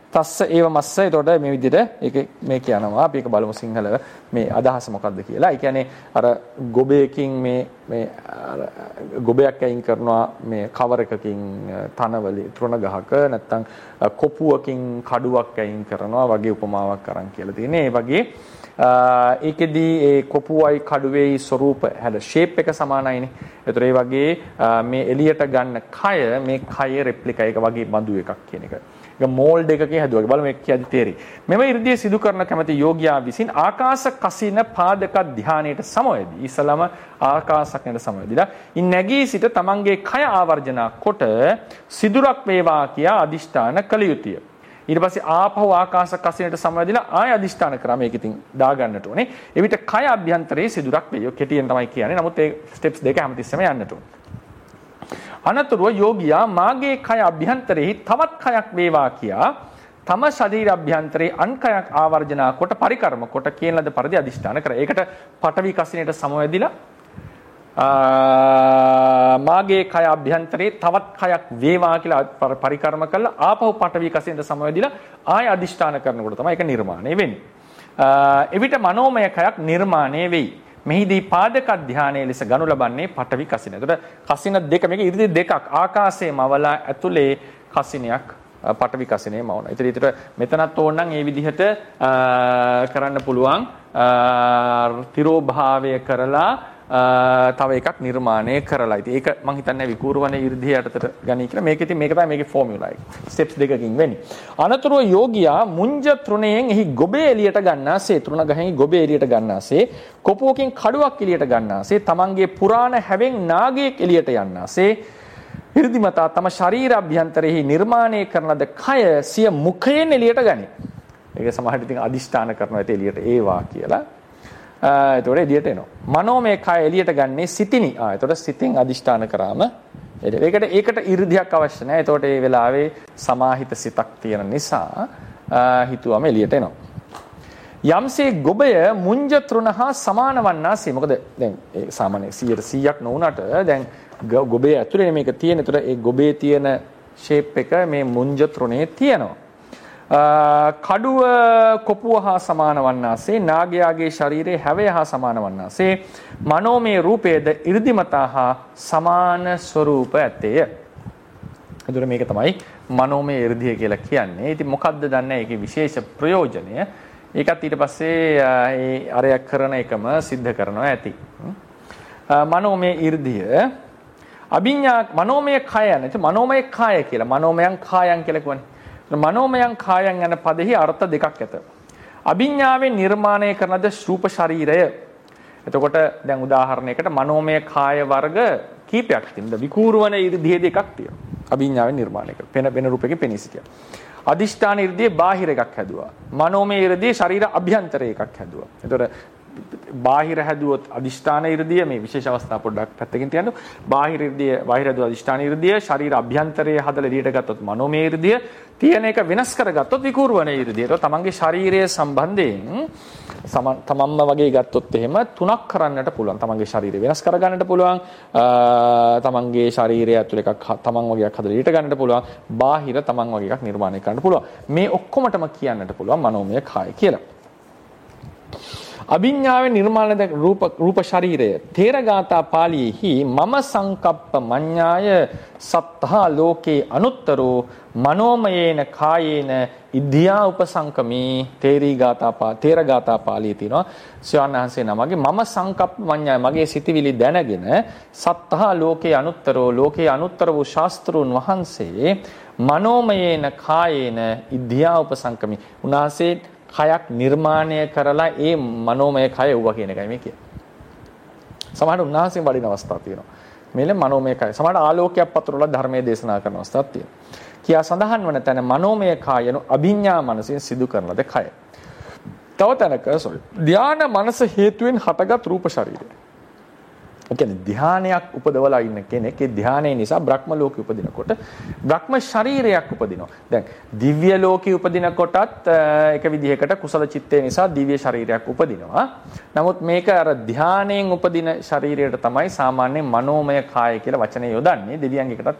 තස්ස ඒව මස්ස. එතකොට මේ විදිහට ඒක මේ කියනවා. අපි ඒක බලමු සිංහලව මේ අදහස මොකක්ද කියලා. ඒ කියන්නේ අර ගොබයකින් මේ මේ ගොබයක් අයින් කරනවා මේ කවර එකකින් තනවලි තෘණ ගහක නැත්තම් කොපුවකින් කඩුවක් අයින් කරනවා වගේ උපමාවක් අරන් කියලා තියෙන්නේ. ඒ වගේ ඒකෙදී ඒ කොපුවයි කඩුවේයි ස්වරූප හැද ෂේප් එක සමානයිනේ. ඒතර ඒ වගේ මේ එළියට ගන්න කය මේ කයේ රෙප්ලිකා එක වගේ බඳු එකක් කියන එක. ඒක මෝල්ඩ් එකකින් හැදුවා. බලමු මේක කියද්දි තේරෙයි. මෙම 이르දිය සිදු කරන කැමැති යෝගියා විසින් ආකාශ කසින පාදක ධානයට සමවැදී. ඉස්සලම ආකාශකයට සමවැදීලා ඉන් නැගී සිට තමන්ගේ කය ආවර්ජනා කොට සිදුරක් වේවා කියා අදිෂ්ඨාන කළ යුතුය. ඊට පස්සේ ආපහු ආකාශ කසිනට සමවැදීලා ආය අදිෂ්ඨාන කරා. මේක ඉතින් දා ගන්නට ඕනේ. එවිට කය අභ්‍යන්තරයේ සිදුරක් වේ. කෙටියෙන් තමයි කියන්නේ. නමුත් ඒ ස්ටෙප්ස් දෙක හැමතිස්සෙම යන්නට ඕනේ. අනතුරුව යෝගියා මාගේ කය අභ්‍යන්තරෙහි තවත් කයක් වේවා කියා තම ශරීර අභ්‍යන්තරේ අන් කයක් ආවර්ජනා කොට පරිකර්ම කොට කියන ලද පරිදි අදිෂ්ඨාන කර. ඒකට පඨවි කසිනේට සමවැදිලා මාගේ කය අභ්‍යන්තරේ තවත් කයක් වේවා කියලා පරිකර්ම කළා. ආපහු පඨවි කසිනේට සමවැදිලා ආය අදිෂ්ඨාන කරනකොට තමයි ඒක නිර්මාණය වෙන්නේ. එවිට මනෝමය කයක් නිර්මාණය වෙයි. මෙහිදී පාදක ධානයේ ලෙස ගනු ලබන්නේ පඨවි කසින. එතකොට කසින දෙක මේක 이르දි දෙකක් ආකාශයේ මවලා ඇතුලේ කසිනයක් පඨවි කසිනේ මවනවා. ඒතර ඊට මෙතනත් ඕනනම් මේ විදිහට කරන්න පුළුවන් තිරෝභාවය කරලා තව එකක් නිර්මාණය කරලා. ඉතින් ඒක මම හිතන්නේ විකූර්වණ 이르දිය යටතට ගනී කියලා. මේක ඉතින් මේක තමයි මේකේ ෆෝමියුලා එක. ස්ටෙප්ස් දෙකකින් වෙන්නේ. අනතුරුව යෝගියා මුංජ තෘණයෙන් එහි ගොබේ එළියට ගන්නාසේ තෘණ ගහෙහි ගොබේ එළියට ගන්නාසේ කොපුවකින් කඩුවක් එළියට ගන්නාසේ තමන්ගේ පුරාණ හැවෙන් නාගයෙක් එළියට යන්නාසේ 이르දිමතා තම ශරීර අභ්‍යන්තරෙහි නිර්මාණය කරන ලද කය සිය මුඛයෙන් එළියට ගනී. ඒක සමහරවිට ඉතින් අදිෂ්ඨාන කරනවා ඒත් එළියට ඒවා කියලා. එතකොට එළියට එනවා. මනෝමය කය එළියට ගන්නේ සිතිනි. ආ එතකොට සිතෙන් අදිෂ්ඨාන කරාම ඒකට ඒකට 이르දියක් අවශ්‍ය නැහැ. එතකොට මේ වෙලාවේ සමාහිත සිතක් තියෙන නිසා හිතුවම එළියට එනවා. යම්සේ ගොබය මුංජ තෘණ හා සමාන වන්නාසේ. මොකද දැන් ඒ සාමාන්‍ය සියයට සීයක් නොවුනට දැන් ගොබේ ඇතුලේ මේක තියෙන. එතකොට ඒ ගොබේ තියෙන ෂේප් එක මේ මුංජ තෘණේ තියෙනවා. කඩුව කොපුව හා සමාන වන්නාසේ නාගයාගේ ශරීරයේ හැවය හා සමාන වන්නාසේ මනෝමය රූපයේද 이르දිමතා හා සමාන ස්වરૂප ඇතේය. එතකොට මේක තමයි මනෝමය 이르දිය කියලා කියන්නේ. ඉතින් මොකද්ද දන්නේ ඒකේ විශේෂ ප්‍රයෝජනය? ඒකත් ඊට පස්සේ ඒ අරයක් කරන එකම सिद्ध කරනවා ඇති. මනෝමය 이르දිය අභිඥා මනෝමය කය නැත්නම් මනෝමය කාය කියලා මනෝමයන් කායන් කියලා කියන්නේ. මනෝමයන් කායන් යන පදෙහි අර්ථ දෙකක් ඇත. අභිඥාවෙන් නිර්මාණය කරන ද රූප ශරීරය. එතකොට දැන් උදාහරණයකට මනෝමය කාය වර්ග කීපයක් තියෙනවා. විකූර්වණ 이르දිය දෙකක් තියෙනවා. අභිඥාවෙන් නිර්මාණය කර. පෙන වෙන රූපයකින් පෙනී සිටියා. අදිෂ්ඨාන 이르දිය බාහිර එකක් හැදුවා. මනෝමය 이르දිය ශරීර අභ්‍යන්තර එකක් හැදුවා. එතකොට බාහිර හැදුවොත් අදිෂ්ඨාන 이르දිය මේ විශේෂ අවස්ථාව පොඩ්ඩක් පැත්තකින් තියන්න. බාහිර 이르දිය බාහිර හැදුව අදිෂ්ඨාන ඉර්ධිය ශරීර අභ්‍යන්තරයේ හදලා එළියට ගත්තොත් මනෝමය 이르දිය තියෙන එක වෙනස් කරගත්තොත් විකූර්වණ 이르දිය. ඒක තමන්ගේ ශරීරය සම්බන්ධයෙන් තමන්ම වගේ ගත්තොත් එහෙම තුනක් කරන්නට පුළුවන්. තමන්ගේ ශරීරය වෙනස් කරගන්නට පුළුවන්. තමන්ගේ ශරීරය ඇතුළේ එකක් තමන් වගේක් හදලා එළියට ගන්නට පුළුවන්. බාහිර තමන් වගේ එකක් නිර්මාණය කරන්න පුළුවන්. මේ ඔක්කොමටම කියන්නට පුළුවන් මනෝමය කාය කියලා. අභිඥාවේ නිර්මාණද රූප රූප ශරීරය තේරගාථා පාළියේහි මම සංකප්ප මඤ්ඤාය සත්තා ලෝකේ අනුත්තරෝ මනෝමයේන කායේන ඉද්ධියා උපසංකමී තේරී ගාථා පා තේරගාථා පාළියේ තියෙනවා ස්වාමීන් නමගේ මම සංකප්ප මඤ්ඤාය මගේ සිතිවිලි දැනගෙන සත්තා ලෝකේ අනුත්තරෝ ලෝකේ අනුත්තර වූ ශාස්ත්‍රුන් වහන්සේ මනෝමයේන කායේන ඉද්ධියා උපසංකමී උනාසේ කයක් නිර්මාණය කරලා ඒ මනෝමය කය වුණා කියන එකයි මේ කියන්නේ. සමහර උන්වහන්සේ වඩින අවස්ථා තියෙනවා. මේල මනෝමය කය. සමහර ආලෝකයක් පතරවල ධර්මයේ දේශනා කරන අවස්ථාවක් තියෙනවා. කියා සඳහන් වන තැන මනෝමය කායන අභිඥා මනසෙන් සිදු කරන ලද කය. තව තැනක sorry. ධානා මනස හේතුවෙන් හටගත් රූප ශරීරය. ඒ කියන්නේ ධානයක් උපදවලා ඉන්න කෙනෙක් ඒ ධානයේ නිසා බ්‍රහ්ම ලෝකෙ උපදිනකොට බ්‍රහ්ම ශරීරයක් උපදිනවා. දැන් දිව්‍ය ලෝකෙ උපදිනකොටත් එක විදිහකට කුසල චිත්තේ නිසා දිව්‍ය ශරීරයක් උපදිනවා. නමුත් මේක අර ධානයෙන් උපදින ශරීරයට තමයි සාමාන්‍යයෙන් මනෝමය කාය කියලා වචනේ යොදන්නේ. දෙවියන්ගේකටත්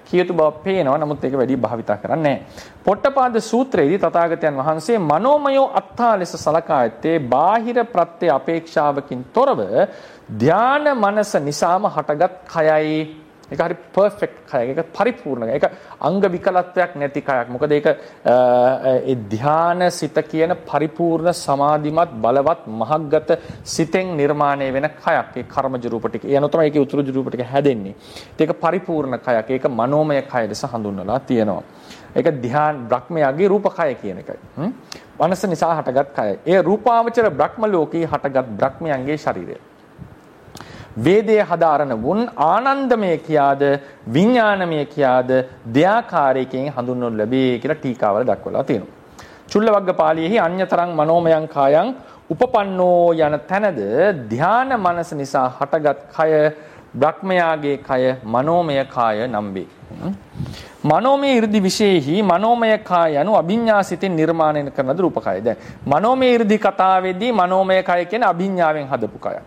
කියතු බව පේනවා. නමුත් ඒක වැඩි භාවිතා කරන්නේ නැහැ. පොට්ටපාද සූත්‍රයේදී තථාගතයන් වහන්සේ මනෝමයෝ අත්තා ලෙස සලකා ඇත්තේ බාහිර ප්‍රත්‍ය අපේක්ෂාවකින් තොරව ධාන මනස නිසාම හටගත් කයයි. ඒක හරි පර්ෆෙක්ට් කයක්. ඒක පරිපූර්ණ කයක්. ඒක අංග විකලත්වයක් නැති කයක්. මොකද ඒක ඒ ධාන සිත කියන පරිපූර්ණ සමාධිමත් බලවත් මහග්ගත සිතෙන් නිර්මාණය වෙන කයක්. ඒ කර්මජ රූප ටික. ඒ අනුව තමයි ඒකේ උතුරුජ රූප ටික හැදෙන්නේ. ඒක පරිපූර්ණ කයක්. ඒක මනෝමය කය ලෙස හඳුන්වලා තියෙනවා. ඒක ධ්‍යාන බ්‍රහ්මයාගේ රූපකය කියන එකයි. මනස නිසා හටගත් කය. ඒ රූපාවචර බ්‍රහ්ම ලෝකේ හටගත් බ්‍රහ්මයන්ගේ ශරීරය. වේදයේ හදාරන වුන් ආනන්දමය කියාද විඥානමය කියාද දෙයාකාරයකින් හඳුන්වනු ලැබේ කියලා ටීකාවල දක්වලා තියෙනවා. චුල්ලවග්ගපාළියේහි අඤ්‍යතරං මනෝමයං කායං උපපන්නෝ යන තැනද ධාන මනස නිසා හටගත් කය බ්‍රහ්මයාගේ කය මනෝමය කාය නම්බේ. මනෝමය 이르දි විශේෂෙහි මනෝමය කාය යනු අභිඥා සිතින් නිර්මාණය කරන රූපකය. දැන් මනෝමය 이르දි කතාවේදී මනෝමය කය කියන අභිඥාවෙන් හදපු කයක්.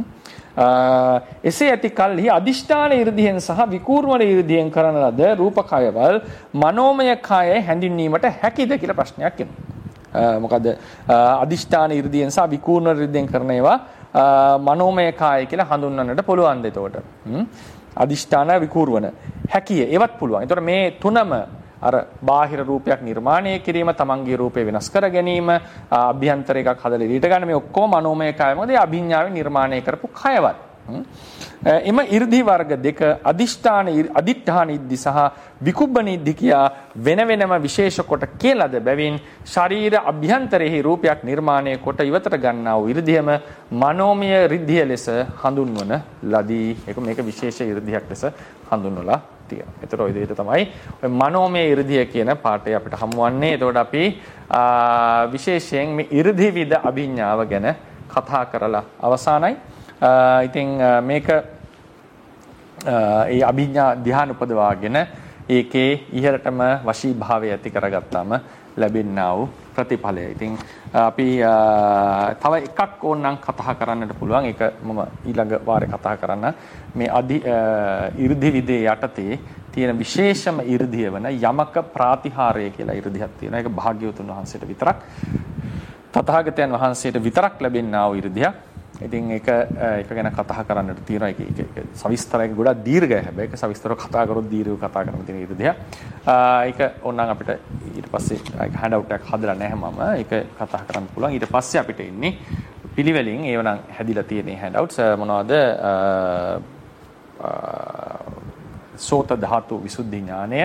එසේ ඇති කල්හි අදිෂ්ඨාන 이르දියෙන් සහ විකූර්මන 이르දියෙන් කරන ලද රූපකයවල මනෝමය කාය හැඳින්වීමට හැකිද කියලා ප්‍රශ්නයක් එනවා. මොකද අදිෂ්ඨාන 이르දියෙන් සහ විකූර්මන 이르දියෙන් කරන ඒවා මනෝමය කාය කියලා හඳුන්වන්නට පුළුවන්ද එතකොට? අදිෂ්ඨාන විකූර්මන හැකිය ඒවත් පුළුවන්. එතකොට මේ තුනම අර බාහිර රූපයක් නිර්මාණය කිරීම, තමන්ගේ රූපේ වෙනස් කර ගැනීම, අභ්‍යන්තර එකක් හදලා ඊට ගන්න මේ ඔක්කොම මනෝමය කාය. මොකද ඒ අභිඥාවෙන් නිර්මාණය කරපු කයවත්. එම 이르දි වර්ග දෙක අදිෂ්ඨාන අදිඨාන ඉද්දි සහ විකුබ්බන ඉද්දි කියා වෙන වෙනම විශේෂ කොට කියලාද බැවින් ශරීර අභ්‍යන්තරෙහි රූපයක් නිර්මාණය කොට ඉවතට ගන්නා වූ 이르දියම මනෝමය ඍද්ධිය ලෙස හඳුන්වන ලදී. ඒක මේක විශේෂ 이르දියක් ලෙස හඳුන්වලා තියෙනවා. ඒතර ඔය විදිහට තමයි ඔය මනෝමය 이르දිය කියන පාඩේ අපිට හමුවන්නේ. එතකොට අපි විශේෂයෙන් මේ 이르දි විද අභිඥාව ගැන කතා කරලා අවසానයි. ඉතින් මේක ඒ අභිඥා ධ්‍යාන උපදවාගෙන ඒකේ ඉහළටම වශී භාවය ඇති කරගත්තාම ලැබෙනා වූ ප්‍රතිඵලය. ඉතින් අපි තව එකක් ඕනනම් කතා කරන්නට පුළුවන්. ඒක මම ඊළඟ වාරේ කතා කරන්න. මේ අදි 이르දි විදේ යටතේ තියෙන විශේෂම 이르දිය වන යමක ප්‍රාතිහාරය කියලා 이르දියක් තියෙනවා. ඒක භාග්‍යවතුන් වහන්සේට විතරක් තථාගතයන් වහන්සේට විතරක් ලැබෙනා වූ 이르දියක්. ඉතින් ඒක ඒක ගැන කතා කරන්නට තියෙනවා. ඒක ඒක සවිස්තරයි, ගොඩක් දීර්ඝයි. හැබැයි ඒක සවිස්තරව කතා කරොත් දීර්ඝව කතා කරන්න තියෙන ඉරිදියක්. ඒක ඕනනම් අපිට ඊට පස්සේ ඒක හෑන්ඩ් අවුට් එකක් හදලා නැහැ මම. ඒක කතා කරන්න පුළුවන්. ඊට පස්සේ අපිට ඉන්නේ පිළිවෙලින් ඒව නම් හැදිලා තියෙන හෑන්ඩ් අවුට්ස් මොනවද? සෝත ධාතු විසුද්ධි ඥානය,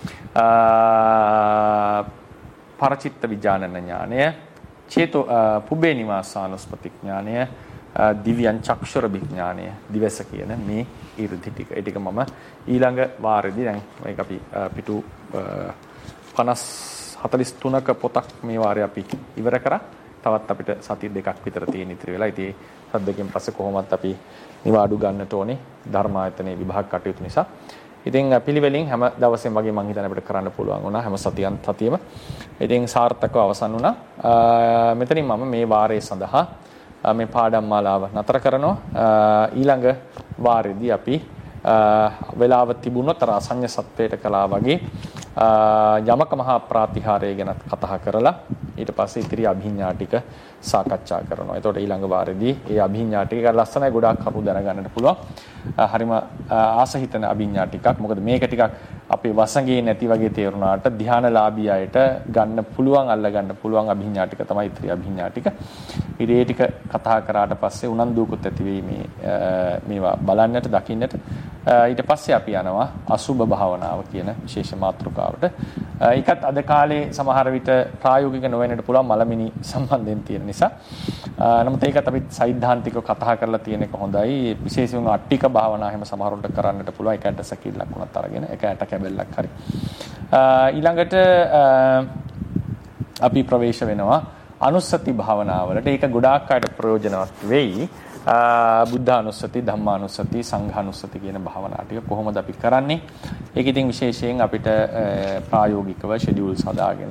පරචිත්ත විඥානන ඥානය, චේතෝ පුබ්බේ නිවාසානුස්පති ඥානය, දිව්‍යං චක්ෂුර විඥානය, දිවස කියන මේ 이르දි ටික. ඒ ටික මම ඊළඟ වාරෙදී දැන් මේක අපි පිටු පනස් හතළිස් තුනක පොතක් මේ වාරේ අපි ඉවර කරා. තවත් අපිට සති දෙකක් විතර තියෙන ඉතිරි වෙලා. ඉතින් සද්දකින් පස්සේ කොහොමත් අපි නිවාඩු ගන්නට ඕනේ ධර්මායතනයේ විභාග කටයුතු නිසා. ඉතින් පිළිවෙලින් හැම දවසෙම වගේ මම හිතන්නේ අපිට කරන්න පුළුවන් වුණා හැම සතියන් සතියෙම. ඉතින් සාර්ථකව අවසන් වුණා. මෙතනින් මම මේ වාරයේ සඳහා මේ පාඩම් මාලාව නතර කරනවා. ඊළඟ වාරෙදී අපි වේලාව තිබුණොත් අර අසඤ්ඤ සත්වයට කළා වගේ යමක මහා ප්‍රාතිහාරය ගැන කතා කරලා ඊට පස්සේ ඉතිරි අභිඥා ටික සාකච්ඡා කරනවා. එතකොට ඊළඟ වාරෙදී ඒ අභිඥා ටික ලස්සනයි, ගොඩාක් කරු දැනගන්නට පුළුවන්. හරිම ආසහිතන අභිඥා ටිකක්. මොකද මේක ටිකක් අපේ වසඟේ නැති වගේ තේරුණාට ධානලාභී අයට ගන්න පුළුවන්, අල්ල ගන්න පුළුවන් අභිඥා ටික තමයි ඉතිරි අභිඥා ටික. ඉතින් ඒ ටික කතා කරාට පස්සේ උනන්දුවකුත් ඇති වෙයි මේ මේවා බලන්නට, දකින්නට. ඊට පස්සේ අපි යනවා අසුබ භාවනාව කියන විශේෂ මාතෘකාවට. ඒකත් අද කාලේ සමහර විට ප්‍රායෝගික නොවෙන්නට පුළුවන් මලමිනි සම්බන්ධයෙන් තියෙන නිසා. නමුත් ඒකත් අපි සෛද්ධාන්තිකව කතා කරලා තියෙන එක හොඳයි. විශේෂයෙන්ම අට්ටික භාවනා හැම සමහරවිට කරන්නට පුළුවන්. ඒකට සැකිල්ලක් වුණත් අරගෙන ඒකට කැබෙල්ලක් හරි. ඊළඟට අපි ප්‍රවේශ වෙනවා අනුස්සති භාවනාවලට. ඒක ගොඩාක් අයට ප්‍රයෝජනවත් වෙයි. බුද්ධානුස්සති, ධම්මානුස්සති, සංඝානුස්සති කියන භාවනා ටික කොහොමද අපි කරන්නේ? ඒක ඉතින් විශේෂයෙන් අපිට ප්‍රායෝගිකව ෂෙඩියුල්ස් හදාගෙන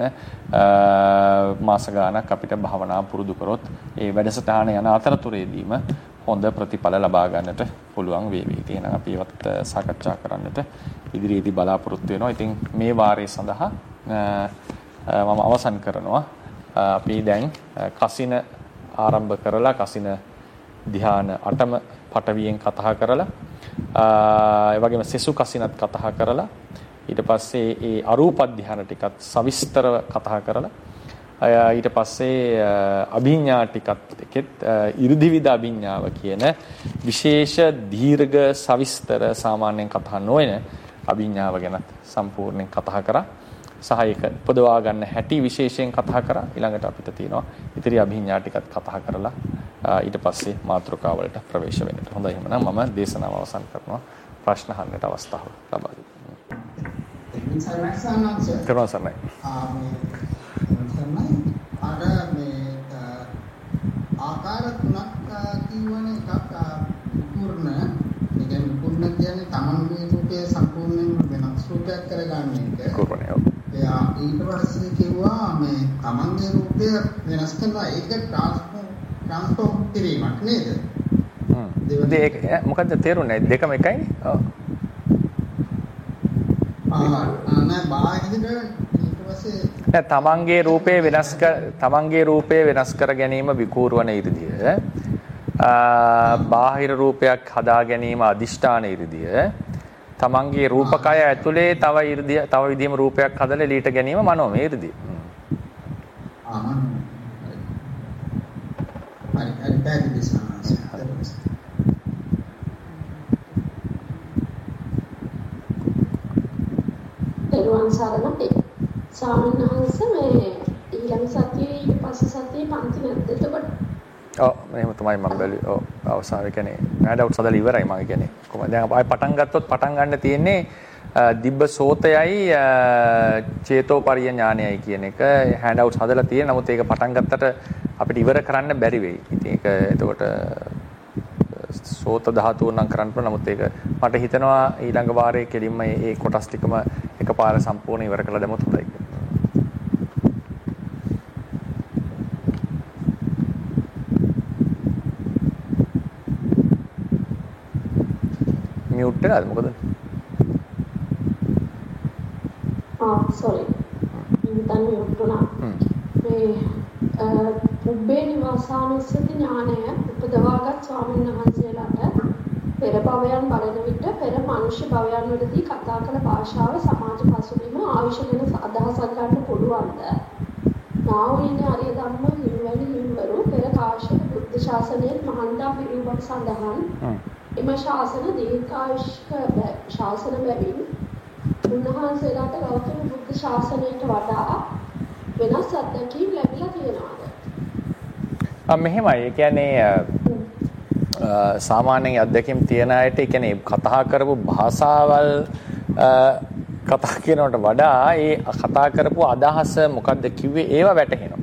මාස ගාණක් අපිට භාවනා පුරුදු කරොත් ඒ වැඩසටහන යන අතරතුරේදීම හොඳ ප්‍රතිඵල ලබා ගන්නට පුළුවන් වේවි. ඉතින් එහෙනම් අපි ඒවත් සාකච්ඡා කරන්නට ඉදිරියේදී බලාපොරොත්තු වෙනවා. ඉතින් මේ වාරයේ සඳහා මම අවසන් කරනවා. අපි දැන් කසින ආරම්භ කරලා කසින ධ්‍යාන අටම පටවියෙන් කතා කරලා ඒ වගේම සෙසු කසිනත් කතා කරලා ඊට පස්සේ ඒ අරූප ධ්‍යාන ටිකත් සවිස්තරව කතා කරලා ඊට පස්සේ අභිඥා ටිකත් එකෙත් 이르දිවිද අභිඥාව කියන විශේෂ දීර්ඝ සවිස්තර සාමාන්‍යයෙන් කතා නොවන අභිඥාව ගැන සම්පූර්ණයෙන් කතා කරා. සහ ඒක උපදවා ගන්න හැටි විශේෂයෙන් කතා කරා. ඊළඟට අපිට තියෙනවා ඉතිරි අභිඥා ටිකත් කතා කරලා ඊට පස්සේ මාතෘකාවලට ප්‍රවේශ වෙන්නට. හොඳයි එහෙනම් මම දේශනාව අවසන් කරනවා. ප්‍රශ්න අහන්නට අවස්ථාව ලබා දෙන්න. තෙරුවන් සරණයි. අර මේ ආකාර තුනක් කියවන එකක් පූර්ණ ඒ කියන්නේ පූර්ණ කියන්නේ තමන්ගේ රූපය සම්පූර්ණයෙන් වෙනස් රූපයක් කරගන්න එක. කුරුණේ. එයා ඊට පස්සේ කිව්වා මේ තමන්ගේ රූපය වෙනස් කරනවා ඒක ට්‍රාන්ස්ෆෝම් ට්‍රාන්ස්ෆෝම් කිරීමක් නේද? හ්ම්. ඒක මොකද්ද තේරුනේ? දෙකම එකයිනේ. ඔව්. ආ නෑ බාහිර තමන්ගේ රූපේ වෙනස් කර තමන්ගේ රූපේ වෙනස් කර ගැනීම විකූර්වන 이르දිය බාහිර රූපයක් හදා ගැනීම අදිෂ්ඨාන 이르දිය තමන්ගේ රූපකය ඇතුලේ තව 이르දිය තව විදිහම රූපයක් හදලා එලීට ගැනීම මනෝමය 이르දිය. ආ මනෝ. හරි හරි පැහැදිලි සමාස. එරුවන් සරණයි. ස්වාමීන් වහන්සේ මේ ඊළඟ සතියේ ඊට පස්සේ සතියේ පන්ති නැද්ද එතකොට? ඔව් එහෙම තමයි මම බැලුවේ. ඔව් අවසානයේ කියන්නේ නෑ ඩවුට් සදලා ඉවරයි මම කියන්නේ. කොහොමද දැන් ආයෙ පටන් ගත්තොත් පටන් ගන්න තියෙන්නේ දිබ්බ සෝතයයි චේතෝපරිය ඥානයයි කියන එක හෑන්ඩ් අවුට්ස් හදලා තියෙන. නමුත් ඒක පටන් ගත්තට අපිට ඉවර කරන්න බැරි වෙයි. ඉතින් ඒක එතකොට සෝත ධාතුව නම් කරන්න පුළුවන්. නමුත් ඒක මට හිතෙනවා ඊළඟ වාරයේ කෙලින්ම මේ කොටස් ටිකම එකපාර සම්පූර්ණ ඉවර කරලා දැමුවොත් හොඳයි. මියුට් එකද මොකද? ආ සෝරි. ඉන්ටන් මියුට් වුණා. මේ පුබ්බේ නිවාසානුස්සති ඥානය උපදවාගත් ස්වාමීන් වහන්සේලාට පෙර භවයන් බලන විට පෙර මනුෂ්‍ය භවයන් වලදී කතා කළ භාෂාව සමාජ පසුබිම ආවිෂගෙන අදහසක් ගන්න පුළුවන්ද? නාවීන ආර්ය ධම්ම හිමිවැනි හිමිවරු පෙර කාශ්‍යප බුද්ධ ශාසනයේ මහන්දා පිළිබඳ සඳහන් එම ශාසන දීර්ඝායුෂ්ක ශාසන බැවින් උන්වහන්සේලාට ගෞතම බුද්ධ ශාසනයට වඩා වෙනස් අත්දැකීම් ලැබිලා තියෙනවාද? ආ මෙහෙමයි. ඒ කියන්නේ සාමාන්‍යයෙන් අත්දැකීම් තියන අයට ඒ කියන්නේ කතා කරපු භාෂාවල් කතා කරනවට වඩා ඒ කතා කරපු අදහස මොකක්ද කිව්වේ ඒව වැටහෙනවා.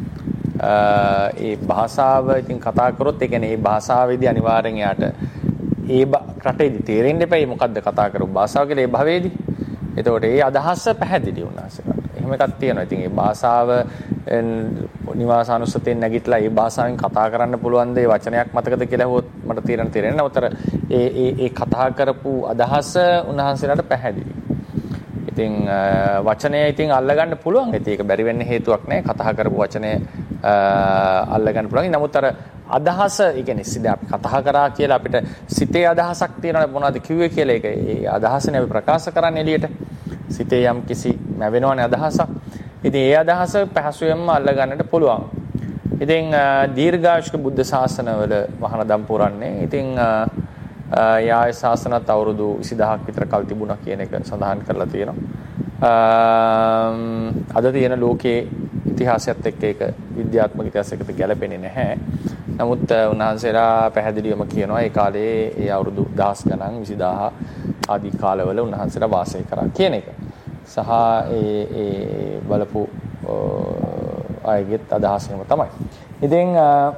ඒ භාෂාව ඉතින් කතා කරොත් ඒ කියන්නේ ඒ භාෂාවේදී අනිවාර්යෙන් යාට ඒ රටේදී තේරෙන්න එපා මොකද්ද කතා කරපු භාෂාව කියලා ඒ භවයේදී. එතකොට ඒ අදහස පැහැදිලි වුණා සරට. එහෙම එකක් තියෙනවා. ඉතින් ඒ භාෂාව නිවාසානුස්සතියෙන් නැගිටලා ඒ භාෂාවෙන් කතා කරන්න පුළුවන් ද ඒ වචනයක් මතකද කියලා හොත් මට තේරෙන්න තේරෙන්නේ නැහැ. උතර ඒ ඒ ඒ කතා කරපු අදහස උන්වහන්සේලාට පැහැදිලි. ඉතින් වචනය ඉතින් අල්ලගන්න පුළුවන්. ඉතින් ඒක බැරි වෙන්න හේතුවක් නැහැ. කතා කරපු වචනය අල්ලගන්න පුළුවන්. නමුත් අර අදහස, ඒ කියන්නේ සිත අපි කතා කරා කියලා අපිට සිතේ අදහසක් තියෙනවා මොනවද කිව්වේ කියලා ඒක ඒ අදහසනේ අපි ප්‍රකාශ කරන්නේ එළියට. සිතේ යම් කිසි නැවෙනවනේ අදහසක්. ඉතින් ඒ අදහස පහසුවෙන්ම අල්ලගන්නට පුළුවන්. ඉතින් දීර්ඝායුෂ්ක බුද්ධ ශාසනවල මහානදම් පුරන්නේ. ඉතින් යාය ශාසනත් අවුරුදු විසිදහක් විතර කල් තිබුණා කියන එක සඳහන් කරලා තියෙනවා. අද තියෙන ලෝකයේ ඉතිහාසයත් එක්ක ඒක විද්‍යාත්මක ඉතිහාසයකට ගැලපෙන්නේ නැහැ. නමුත් උන්වහන්සේලා පැහැදිලිවම කියනවා ඒ කාලේ ඒ අවුරුදු දහස් ගණන් විසිදාහ ආදී කාලවල උන්වහන්සේලා වාසය කරා කියන එක. සහ ඒ ඒ බලපු අයගෙත් අදහස එහෙම තමයි. ඉතින්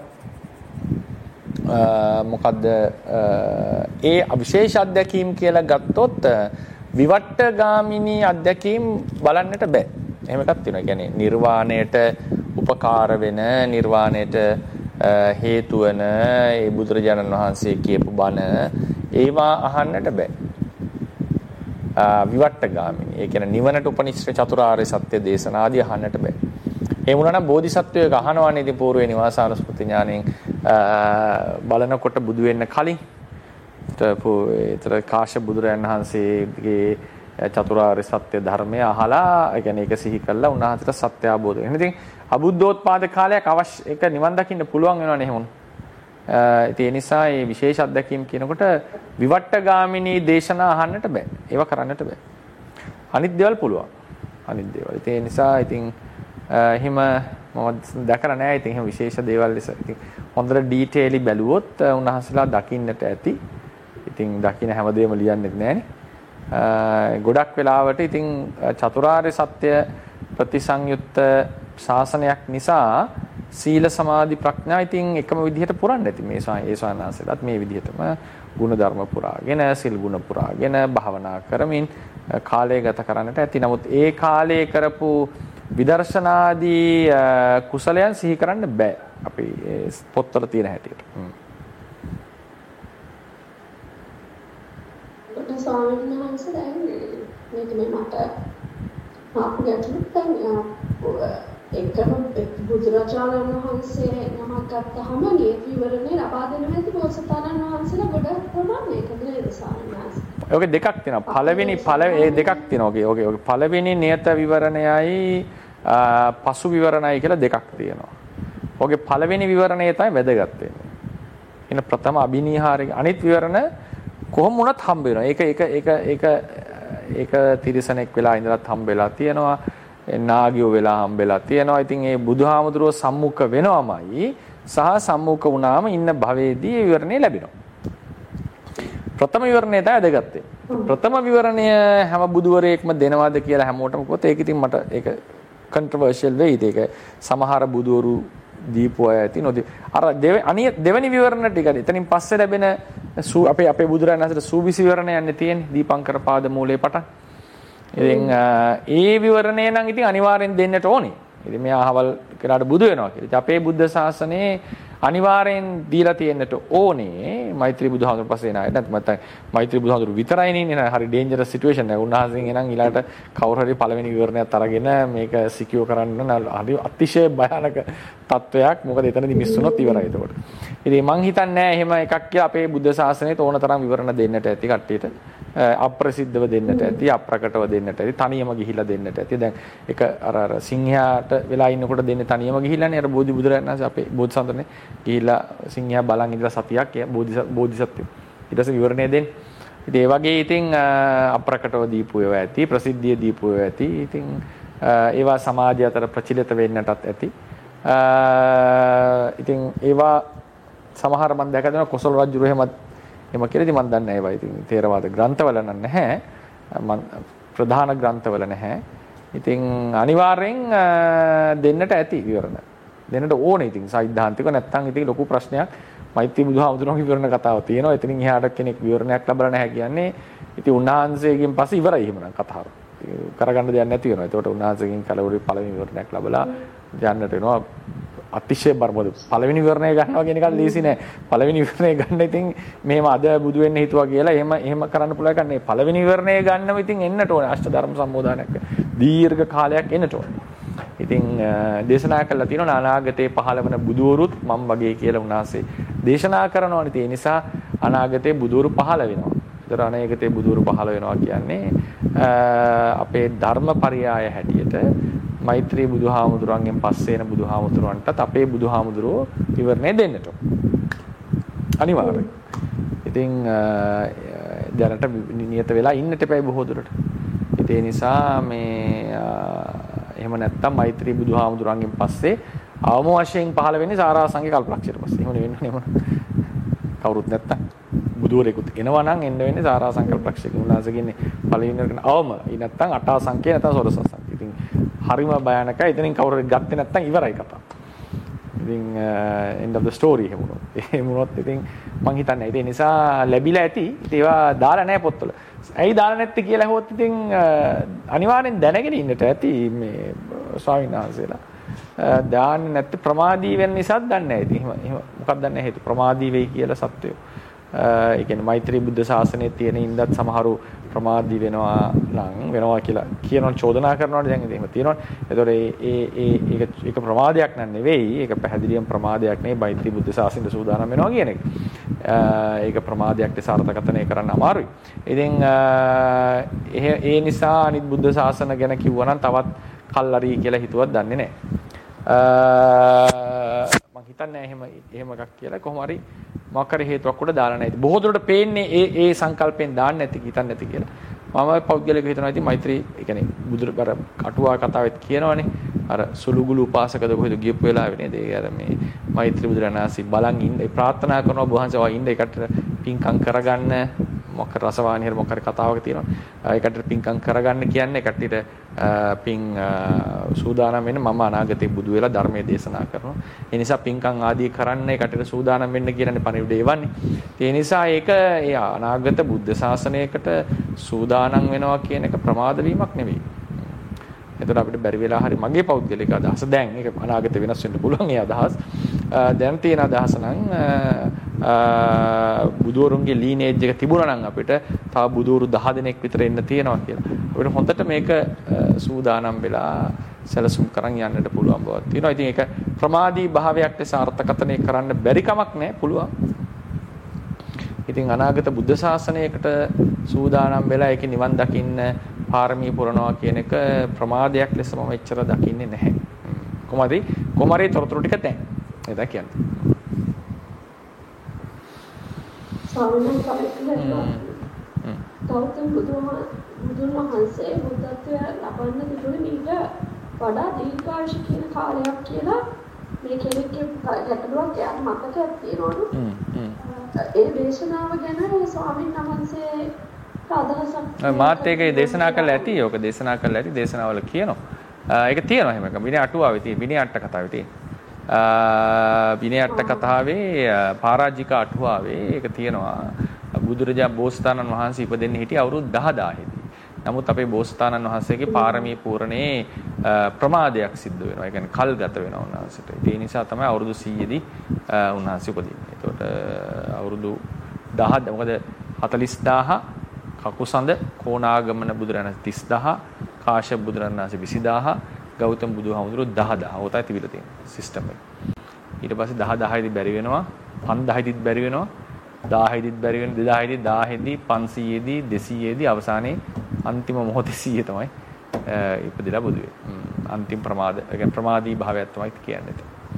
මොකද්ද ඒ විශේෂ අත්දැකීම් කියලා ගත්තොත් විවට්ටගාමිනී අත්දැකීම් බලන්නට බෑ. එහෙම එකක් තියෙනවා. ඒ කියන්නේ නිර්වාණයට උපකාර වෙන නිර්වාණයට හේතු වෙන ඒ බුදුරජාණන් වහන්සේ කියපු බණ ඒවා අහන්නට බෑ. විවට්ටගාමිනී. ඒ කියන්නේ නිවනට උපනිශ්‍රේ චතුරාර්ය සත්‍ය දේශනාදී අහන්නට බෑ. ඒ වුණා නම් බෝධිසත්වයක අහනවනේ ඉතින් పూర్වේ නිවාසානුස්මෘති ඥාණයෙන් බලනකොට බුදු වෙන්න කලින් ඒතර කාශ්‍යප බුදුරයන් වහන්සේගේ චතුරාර්ය සත්‍ය ධර්මය අහලා ඒ කියන්නේ ඒක සිහි කළා උන්වහන්සේට සත්‍ය අවබෝධ වෙනවා. ඉතින් අබුද්ධෝත්පාද කාලයක් අවශ්‍ය ඒක නිවන් දකින්න පුළුවන් වෙනවනේ එහෙම. ඒ නිසා මේ විශේෂ අත්දැකීම් කියනකොට විවට්ටගාමිනී දේශනා අහන්නට බෑ. ඒවා කරන්නට බෑ. අනිත් දේවල් පුළුවන්. අනිත් දේවල්. ඒ නිසා ඉතින් එහෙම මම දැකලා නැහැ. ඉතින් එහෙම විශේෂ දේවල් ලෙස ඉතින් හොඳට ඩීටේලි බැලුවොත් උන්වහන්සේලා දකින්නට ඇති. ඉතින් දකින්න හැමදේම ලියන්නෙත් නැහනේ. ගොඩක් වෙලාවට ඉතින් චතුරාර්ය සත්‍ය ප්‍රතිසංයුක්ත ශාසනයක් නිසා සීල සමාධි ප්‍රඥා ඉතින් එකම විදිහට පුරන්නේ නැති මේ ඒ ශාසනයලත් මේ විදිහටම ගුණ ධර්ම පුරාගෙන සිල් ගුණ පුරාගෙන භාවනා කරමින් කාලය ගත කරන්නට ඇති. නමුත් ඒ කාලේ කරපු විදර්ශනාදී කුසලයන් සිහි කරන්න බෑ අපි පොත්වල තියෙන හැටියට. ස්වාමීන් වහන්සේ දැන් මේක මේ මට ආපු ගැටලුවක් දැන් එකම බුදුරජාණන් වහන්සේ නමක් ගත්තහම නියත විවරණේ ලබා දෙන හැටි බෝසතාණන් වහන්සේලා ගොඩක් ප්‍රමාණයක නේද ස්වාමීන් වහන්සේ? ඔගේ දෙකක් තියෙනවා. පළවෙනි පළ ඒ දෙකක් තියෙනවා. ඔගේ ඔගේ ඔගේ පළවෙනි නියත විවරණයයි පසු විවරණයයි කියලා දෙකක් තියෙනවා. ඔගේ පළවෙනි විවරණය තමයි වැදගත් වෙන්නේ. ඉන්න ප්‍රථම අභිනීහාරය අනිත් විවරණ කොහොම වුණත් හම්බ වෙනවා. ඒක ඒක ඒක ඒක ඒක තිරිසනෙක් වෙලා ඉඳලත් හම්බ වෙලා තියෙනවා. නාගියෝ වෙලා හම්බ වෙලා තියෙනවා. ඉතින් ඒ බුදුහාමුදුරුවෝ සම්මුඛ වෙනවමයි සහ සම්මුඛ වුණාම ඉන්න භවයේදී ඒ විවරණය ලැබෙනවා. ප්‍රථම විවරණය තමයි වැදගත් වෙන්නේ. ප්‍රථම විවරණය හැම බුදුවරයෙක්ම දෙනවද කියලා හැමෝටම කිව්වොත් ඒක ඉතින් මට ඒක කන්ට්‍රොවර්ෂියල් වෙයිද ඒක සමහර බුදුවරු දීපු අය ඇති නොදී අර දෙවෙනි විවරණ ටික එතනින් පස්සේ ලැබෙන අපේ අපේ බුදුරජාණන් වහන්සේට සූවිසි විවරණය යන්නේ තියෙන්නේ දීපංකර පාද මූලයේ පටන්. ඉතින් ඒ විවරණය නම් ඉතින් අනිවාර්යෙන් දෙන්නට ඕනේ. ඉතින් මෙයා අහවල් කෙනාට බුදු වෙනවා කියලා. ඉතින් අපේ බුද්ධ ශාසනයේ අනිවාර්යෙන් දීලා තියෙන්නට ඕනේ මෛත්‍රී බුදුහාමුදුරු පස්සේ නාය නැත්නම් නැත්නම් මෛත්‍රී බුදුහාමුදුරු විතරයි නේ හරි ඩේන්ජරස් සිටුේෂන් එක. උන්වහන්සේගෙන් එනං ඊළඟට කවුරු හරි පළවෙනි විවරණයත් අරගෙන මේක සිකියෝ කරන්න හරි අතිශය භයානක තත්වයක්. මොකද එතනදී මිස් වුණොත් ඉවරයි එතකොට. ඉතින් මං හිතන්නේ නැහැ එහෙම එකක් කියලා අපේ බුද්ධ ශාසනයේ ඕන තරම් විවරණ දෙන්නට ඇති කට්ටියට. අප්‍රසිද්ධව දෙන්නට ඇති අප්‍රකටව දෙන්නට ඇති තනියම ගිහිලා දෙන්නට ඇති. දැන් ඒක අර අර සිංහයාට වෙලා ඉන්නකොට දෙන්නේ තනියම ගිහිලානේ අර බෝධි බුදුරජාණන් වහන්සේ අපේ බෝධිසත්වනේ ගිහිලා සිංහයා බලන් ඉඳලා සතියක් බෝධි බෝධිසත්වය ඊට පස්සේ විවරණය දෙන්නේ. ඉතින් ඒ වගේ ඉතින් අප්‍රකටව දීපු ඒවා ඇති ප්‍රසිද්ධිය දීපු ඒවා ඇති. ඉතින් ඒවා සමාජය අතර ප්‍රචලිත වෙන්නටත් ඇති. ඉතින් ඒවා සමහර මම දැක දෙනවා කොසල් රජුරු එහෙමත් එම කියලා ඉතින් මම දන්නේ නැහැ ඒවා ඉතින් තේරවාද ග්‍රන්ථවල නැහැ මම ප්‍රධාන ග්‍රන්ථවල නැහැ. ඉතින් අනිවාර්යෙන් දෙන්නට ඇති විවරණ දෙන්නට ඕනේ. ඉතින් සෛද්ධාන්තික නැත්තම් ඉතින් ලොකු ප්‍රශ්නයක්. මෛත්‍රී බුදුහාමුදුරුවෝගේ විවරණ කතාව තියෙනවා. එතනින් එහාට කෙනෙක් විවරණයක් ලැබලා නැහැ කියන්නේ ඉතින් උන්වහන්සේගෙන් පස්සේ ඉවරයි එහෙමනම් කතාව. කරගන්න දෙයක් නැති වෙනවා. ඒකට උන්වහන්සේගෙන් කලවුරු පළවෙනි විවරණයක් ලැබලා යන්නට වෙනවා. අතිශය බරපතල පළවෙනි විවරණය ගන්නවා කියන එක ලීසි නෑ. පළවෙනි විවරණය ගන්න ඉතින් මෙහෙම අද බුදු වෙන්න හිතුවා කියලා එහෙම එහෙම කරන්න පුළුවන් එකක් නෙවෙයි. පළවෙනි විවරණය ගන්නම ඉතින් එන්නට ඕනේ. අෂ්ට ධර්ම සම්බෝධනයක් දීර්ඝ කාලයක් එන්නට ඕනේ. ඉතින් දේශනා කළා තියෙනවා අනාගතේ පහළ වෙන බුදුවරුත් මම වගේ කියලා උන්වහන්සේ දේශනා කරනවානේ. ඒ නිසා අනාගතේ බුදුවරු පහළ වෙනවා. ඒතර අනාගතේ බුදුවරු පහළ වෙනවා කියන්නේ අපේ ධර්මපරියාය හැටියට මෛත්‍රී බුදුහාමුදුරන්ගෙන් පස්සේ එන බුදුහාමුදුරන්ටත් අපේ බුදුහාමුදුරෝ විවරණය දෙන්නට අනිවාර්යයි. ඉතින් දැනට නියත වෙලා ඉන්නට එපයි බොහෝ දුරට. ඒ නිසා මේ එහෙම නැත්තම් මෛත්‍රී බුදුහාමුදුරන්ගෙන් පස්සේ අවම වශයෙන් පහළ වෙන්නේ සාරාසංඛ්‍ය කල්පලක්ෂයට පස්සේ. එහෙම නෙවෙන්නේ එහෙම. කවුරුත් නැත්තම් බුදුවරයෙකුත් එනවා නම් එන්න වෙන්නේ සාරාසංඛ්‍ය කල්පලක්ෂයක. උන්වහන්සේ කියන්නේ පළවෙනි කරන අවම. ඊ නැත්තම් අටාසංඛ්‍ය නැත්තම් සෝරසංඛ්‍ය. ඉතින් හරිම භයානකයි. එතනින් කවුරු හරි ගත්තේ නැත්තම් ඉවරයි කතාව. ඉතින් end of the story එහෙම වුණොත්. එහෙම වුණොත් ඉතින් මං හිතන්නේ ඒ නිසා ලැබිලා ඇති. ඒවා දාලා නැහැ පොත්වල. ඇයි දාලා නැත්තේ කියලා ඇහුවොත් ඉතින් අනිවාර්යෙන් දැනගෙන ඉන්නට ඇති මේ ස්වාමීන් වහන්සේලා. දාන්නේ නැත්te ප්‍රමාදී වෙන නිසා දන්නේ නැහැ. ඉතින් එහෙම එහෙම මොකක්ද දන්නේ හේතු ප්‍රමාදී වෙයි කියලා සත්‍යය. ඒ කියන්නේ මෛත්‍රී බුද්ධ ශාසනයේ තියෙන ඉඳත් සමහරු ප්‍රමාදී වෙනවා නම් වෙනවා කියලා කියනවා චෝදනා කරනවානේ දැන් එහෙම තියෙනවානේ. ඒතකොට ඒ ඒ ඒක ඒක ප්‍රමාදයක් නන් නෙවෙයි. ඒක පැහැදිලිවම ප්‍රමාදයක් නෙවෙයි මෛත්‍රී බුද්ධ ශාසනයට සූදානම් වෙනවා කියන එක. ඒක ප්‍රමාදයක් සාර්ථකතනය කරන්න අමාරුයි. ඉතින් ඒ නිසා අනිත් බුද්ධ ශාසන ගැන කිව්වනම් තවත් කල්ලාරි කියලා හිතුවත් දන්නේ නැහැ. මම හිතන්නේ එහෙම එහෙම එකක් කියලා කොහොම හරි මොකක් හරි හේතුවක් උඩ දාලා නැහැ. බොහෝ දුරට පේන්නේ ඒ ඒ සංකල්පෙන් දාන්න නැති හිතන්නේ නැති කියලා. මම පෞද්ගලිකව හිතනවා ඉතින් මෛත්‍රී ඒ කියන්නේ බුදුර අර අටුවා කතාවෙත් කියනවනේ. අර සුළුගුළු උපාසකද කොහෙද ගියපු වෙලාවේ නේද? ඒ අර මේ මෛත්‍රී බුදුරණාහි බලන් ඉන්න ප්‍රාර්ථනා කරනවා වහන්සේ වා ඉන්න එකට පින්කම් කරගන්න මොකක් රසවාණී හරි මොකක් හරි කතාවක තියෙනවා. ඒකට පින්කම් කරගන්න කියන්නේ කට්ටියට පින් සූදානම් වෙන්න මම අනාගතේ බුදු වෙලා ධර්මයේ දේශනා කරනවා. ඒ නිසා පින්කම් ආදී කරන්න කට්ටියට සූදානම් වෙන්න කියන්නේ පණිවිඩය එවන්නේ. ඒ නිසා ඒක ඒ අනාගත බුද්ධ ශාසනයකට සූදානම් වෙනවා කියන එක ප්‍රමාද වීමක් නෙවෙයි. එතකොට අපිට බැරි වෙලා හරි මගේ පෞද්ගලික අදහස දැන් ඒක අනාගත වෙනස් වෙන්න පුළුවන් ඒ අදහස්. දැන් තියෙන අදහස නම් බුදුවරුන්ගේ ලීනේජ් එක තිබුණා නම් අපිට තව බුදුවරු දහ දෙනෙක් විතර එන්න තියෙනවා කියලා. අපිට හොඳට මේක සූදානම් වෙලා සැලසුම් කරන් යන්නට පුළුවන් බවක් තියෙනවා. ඉතින් ඒක ප්‍රමාදී භාවයක් ලෙස අර්ථකථනය කරන්න බැරි කමක් නැහැ පුළුවන්. ඉතින් අනාගත බුද්ධ ශාසනයකට සූදානම් වෙලා ඒක නිවන් දකින්න පාරමී පුරනවා කියන එක ප්‍රමාදයක් ලෙස මම එච්චර දකින්නේ නැහැ. කොහොමද? කොමාරේ තොරතුරු ටික දැන්. එදා කියන්නේ. ස්වාමීන් වහන්සේ ගෞතම බුදුන් වහන්සේ බුද්ධත්වය ලබන්න තිබුණේ මීට වඩා දීර්ඝායුෂ කියන කාලයක් කියලා මේ කෙනෙක්ගේ ගැටලුවක් යාට මතකයක් තියෙනවලු. ඒ දේශනාව ගැන ස්වාමීන් වහන්සේ අදහසක් මාත් ඒකේ දේශනා කළා ඇති. ඕක දේශනා කළා ඇති. දේශනාවල කියනවා. ඒක තියෙනවා එහෙම එක. විනය අටුවාවේ තියෙන විනය අට කතාවේ තියෙන. විනය අට කතාවේ පරාජික අටුවාවේ ඒක තියෙනවා. බුදුරජාණන් බෝසතාණන් වහන්සේ ඉපදෙන්නේ හිටිය අවුරුදු දහදාහේදී. නමුත් අපේ බෝසතාණන් වහන්සේගේ පාරමී පූර්ණේ ප්‍රමාදයක් සිද්ධ වෙනවා. ඒ කියන්නේ කල් ගත වෙනවා උන්වහන්සේට. ඒ නිසා තමයි අවුරුදු සීයේදී උන්වහන්සේ උපදින්නේ. ඒකට අවුරුදු දහ මොකද හතළිස් දාහ කකුසඳ කෝණාගමන බුදුරණන් තිස් දාහ කාශ්‍යප බුදුරණන් විසි දාහ ගෞතම බුදුහාමුදුරුවෝ දහ දාහ උතයි තිබිලා තියෙන සිස්ටම් එක. ඊට පස්සේ දහ දහයිදී බැරි වෙනවා පන්දාහයිදීත් බැරි වෙනවා දාහයිදීත් බැරි වෙන දෙදාහයිදී දාහයිදී පන්සීයේදී දෙසීයේදී අවසානයේ අන්තිම මොහොතේ සීය තමයි ඉපදිලා බුදු වෙන්නේ. අන්තිම ප්‍රමාද ඒ කියන්නේ ප්‍රමාදී භාවයක් තමයි කියන්නේ.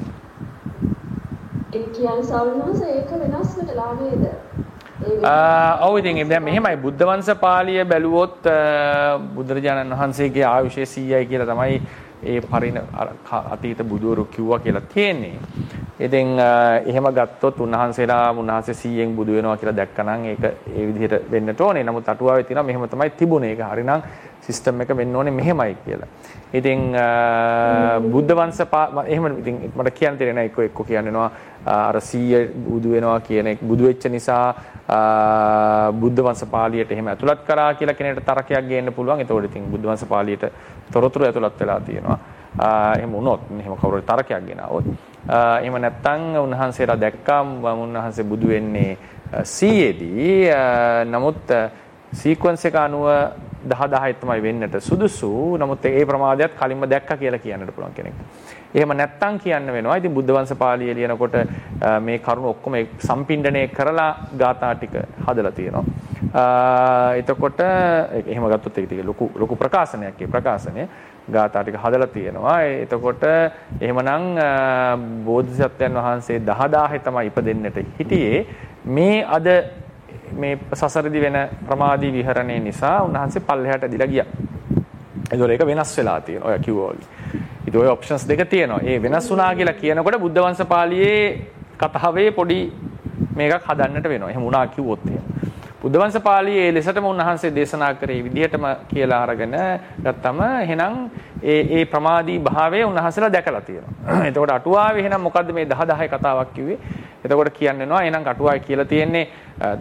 ඒ කියන්නේ සාමාන්‍යයෙන් ඒක වෙනස් වෙලා නේද? ඔව් ඉතින් දැන් මෙහෙමයි බුද්ධ වංශ පාළිය බැලුවොත් බුදුරජාණන් වහන්සේගේ ආයුෂය සීයයි කියලා තමයි ඒ පරිණ අතීත බුදුවරු කිව්වා කියලා තියෙන්නේ. ඉතින් එහෙම ගත්තොත් උන්වහන්සේලා උන්වහන්සේ සීයෙන් බුදු වෙනවා කියලා දැක්කනම් ඒක ඒ විදිහට වෙන්නට ඕනේ. නමුත් අටුවාවේ තියෙනවා මෙහෙම තමයි තිබුණේ. ඒක හරිනම් සිස්ටම් එක වෙන්න ඕනේ මෙහෙමයි කියලා. ඉතින් බුද්ධ වංශ එහෙම ඉතින් මට කියන්න තේරෙන්නේ නැහැ එක්ක එක්ක කියන්නේනවා අර සීය බුදු වෙනවා කියන එක බුදු වෙච්ච නිසා බුද්ධ වංශ පාළියට එහෙම ඇතුළත් කරා කියලා කෙනෙක්ට තරකයක් ගේන්න පුළුවන්. ඒතකොට ඉතින් බුද්ධ වංශ පාළියට තොරතුරු ඇතුළත් වෙලා තියෙනවා. එහෙම වුණොත් එහෙම කවුරුහරි තරකයක් ගෙනාවොත් එහෙම නැත්නම් උන්වහන්සේලා දැක්කම උන්වහන්සේ බුදු වෙන්නේ සීයේදී නමුත් සීක්වන්ස් එක අනුව දහ දහයි තමයි වෙන්නට සුදුසු. නමුත් ඒ ප්‍රමාදයක් කලින්ම දැක්කා කියලා කියන්නට පුළුවන් කෙනෙක්. එහෙම නැත්තම් කියන්න වෙනවා. ඉතින් බුද්ධ වංශ පාළිය ලියනකොට මේ කරුණු ඔක්කොම සම්පින්ඩණය කරලා ගාථා ටික හදලා තියෙනවා. එතකොට එහෙම ගත්තොත් ඒක ටික ලොකු ලොකු ප්‍රකාශනයක්. ඒ ප්‍රකාශනය ගාථා ටික හදලා තියෙනවා. එතකොට එහෙමනම් බෝධිසත්වයන් වහන්සේ දහදාහේ තමයි ඉපදෙන්නට හිටියේ. මේ අද මේ සසරදි වෙන ප්‍රමාදී විහරණය නිසා උන්වහන්සේ පල්ලෙහාට ඇදිලා ගියා. ඒතොර ඒක වෙනස් වෙලා තියෙනවා. ඔය කිව්වා වගේ. ඉතින් ඔය ඔප්ෂන්ස් දෙක තියෙනවා. ඒ වෙනස් වුණා කියලා කියනකොට බුද්ධ වංශ පාළියේ කතාවේ පොඩි මේකක් හදන්නට වෙනවා. එහෙම වුණා කිව්වොත් එහෙම. බුද්ධ වංශ පාළියේ ඒ ලෙසටම උන්වහන්සේ දේශනා කරේ විදිහටම කියලා අරගෙන ගත්තම එහෙනම් ඒ ඒ ප්‍රමාදී භාවය උන්වහන්සේලා දැකලා තියෙනවා. එතකොට අටුවාවේ එහෙනම් මොකද්ද මේ දහ දහයි කතාවක් කිව්වේ? එතකොට කියන්නේනවා එහෙනම් අටුවාවේ කියලා තියෙන්නේ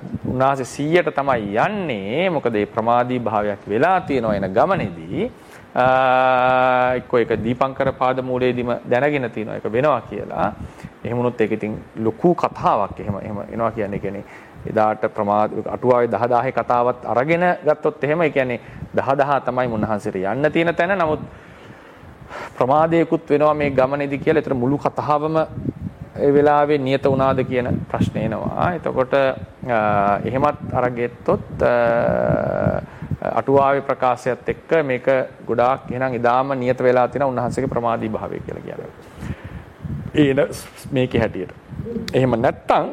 උන්වහන්සේ සීයට තමයි යන්නේ. මොකද මේ ප්‍රමාදී භාවයක් වෙලා තියෙනවා එන ගමනේදී එක්ක ඒක දීපංකර පාද මූලයේදීම දැනගෙන තියෙනවා ඒක වෙනවා කියලා. එහෙම වුණොත් ඒක ඉතින් ලොකු කතාවක් එහෙම එහෙම එනවා කියන්නේ කියන්නේ එදාට ප්‍රමාද අටුවාවේ දහ දහේ කතාවත් අරගෙන ගත්තොත් එහෙම ඒ කියන්නේ දහ දහ තමයි මුන්නහන්සේට යන්න තියෙන තැන. නමුත් ප්‍රමාදයකුත් වෙනවා මේ ගමනේදී කියලා. ඒතර මුළු කතාවම ඒ වෙලාවේ නියත වුණාද කියන ප්‍රශ්නේ එනවා. එතකොට එහෙමත් අරගෙත්තොත් අටුවාවේ ප්‍රකාශයත් එක්ක මේක ගොඩාක් එහෙනම් ඉදාම නියත වෙලා තියෙන උන්වහන්සේගේ ප්‍රමාදී භාවය කියලා කියනවා. ඒන මේකේ හැටියට. එහෙම නැත්තම්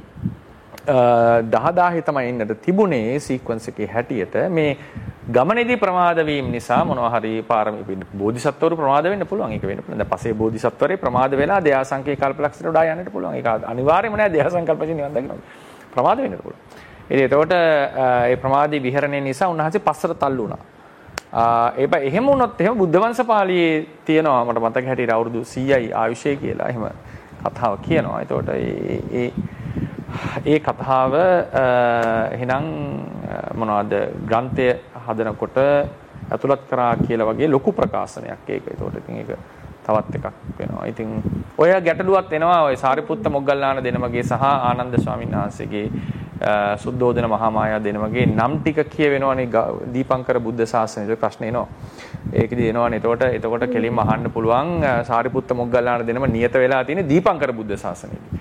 දහ දහේ තමයි එන්නට තිබුණේ සීක්වන්ස් එකේ හැටියට මේ ගමනේදී ප්‍රමාද වීම නිසා මොනවා හරි පාරමී බෝධිසත්වරු ප්‍රමාද වෙන්න පුළුවන්. ඒක වෙන්න පුළුවන්. දැන් පසේ බෝධිසත්වරේ ප්‍රමාද වෙලා දයාසංකේ කල්පලක්ෂයට වඩා යන්නට පුළුවන්. ඒක අනිවාර්යම නෑ දයාසංකල්පයෙන් නිවන් දකින්න. ප්‍රමාද වෙන්නට පුළුවන්. ඉතින් එතකොට ඒ ප්‍රමාදී විහරණය නිසා උන්වහන්සේ පස්සට තල්ලු වුණා. ඒක එහෙම වුණොත් එහෙම බුද්ධ වංශපාළියේ තියෙනවා මට මතක හැටියට අවුරුදු සීයයි ආයුෂය කියලා එහෙම කතාව කියනවා. එතකොට ඒ ඒ කතාව එහෙනම් මොනවද ග්‍රන්ථය හදනකොට අතුලත් කරා කියලා වගේ ලොකු ප්‍රකාශනයක් ඒක. ඒතකොට ඉතින් ඒක තවත් එකක් වෙනවා. ඉතින් ඔය ගැටලුවක් එනවා ඔය සාරිපුත්ත මොග්ගල්ලාන දෙනමගේ සහ ආනන්ද ස්වාමීන් වහන්සේගේ සුද්ධෝදන මහා මායා දෙනමගේ නම් ටික කියවෙනවනේ දීපංකර බුද්ධ ශාසනයේ ප්‍රශ්න එනවා. ඒකෙදි එනවනේ. එතකොට එතකොට කෙලින්ම අහන්න පුළුවන් සාරිපුත්ත මොග්ගල්ලාන දෙනම නියත වෙලා තියෙන්නේ දීපංකර බුද්ධ ශාසනයේදී.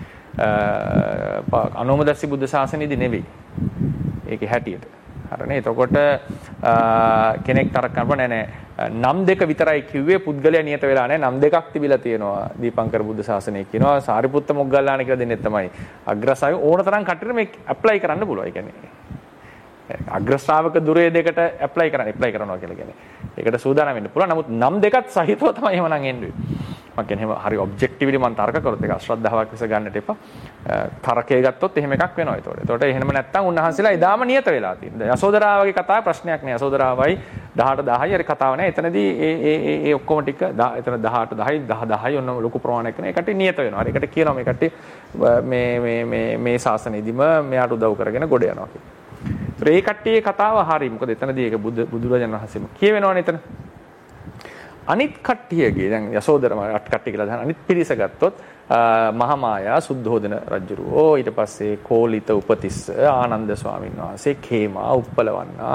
අනෝමදස්සි බුද්ධ ශාසනයේදී නෙවෙයි. ඒකේ හැටියට. හරිනේ. එතකොට කෙනෙක් තරක් කරනවා නෑ නෑ නම් දෙක විතරයි කිව්වේ පුද්ගලයා නියත වෙලා නෑ නම් දෙකක් තිබිලා තියෙනවා දීපංකර බුද්ධ ශාසනයේ කියනවා සාරිපුත්ත මොග්ගල්ලාන කියලා දෙන්නේ තමයි අග්‍රසාය ඕන තරම් කටට මේ ඇප්ලයි කරන්න පුළුවන්. ඒ කියන්නේ අග්‍ර ශ්‍රාවක දුරේ දෙකට ඇප්ලයි කරන්න ඇප්ලයි කරනවා කියලා කියන්නේ ඒකට සූදානම් වෙන්න පුළුවන්. නමුත් නම් දෙකත් සහිතව තමයි එහෙමනම් එන්නේ. මම කියන්නේ එහෙම හරි ඔබ්ජෙක්ටිව්ලි මම තර්ක කරොත් ඒක අශ්‍රද්ධාවක් විස ගන්නට එපා. තරකේ ගත්තොත් එහෙම එකක් වෙනවා ඒතකොට. ඒතකොට එහෙම නැත්තම් උන්වහන්සේලා එදාම නියත වෙලා තියෙනවා. යසෝදරාවගේ කතාව ප්‍රශ්නයක් නෑ. යසෝදරාවයි දහඅට දහයි හරි කතාව නෑ. එතනදී ඒ ඒ ඒ ඒ ඔක්කොම ටික එතන දහඅට දහයි දහ දහයි ඔන්න ලොකු ප්‍රමාණයක් වෙනවා. ඒකට නියත වෙනවා. හරි ඒකට කියනවා මේකට මේ මේ මේ මේ ශාසනයේදීම මෙයාට උදව් කරගෙන ගොඩ යනවා කියලා. ඒතර ඒ කට්ටියේ කතාව හරි. මොකද එතනදී ඒක බුදු බුදුරජාණන් වහන්සේම කියවෙනවනේ එතන. අනිත් කට්ටියගේ දැන් යසෝදර අට කට්ටිය කියලා දාන අනිත් පිරිස ගත්තොත් මහාමායා සුද්ධෝදන රජුරෝ ඊට පස්සේ කෝලිත උපතිස්ස ආනන්ද ස්වාමීන් වහන්සේ khema උප්පලවන්නා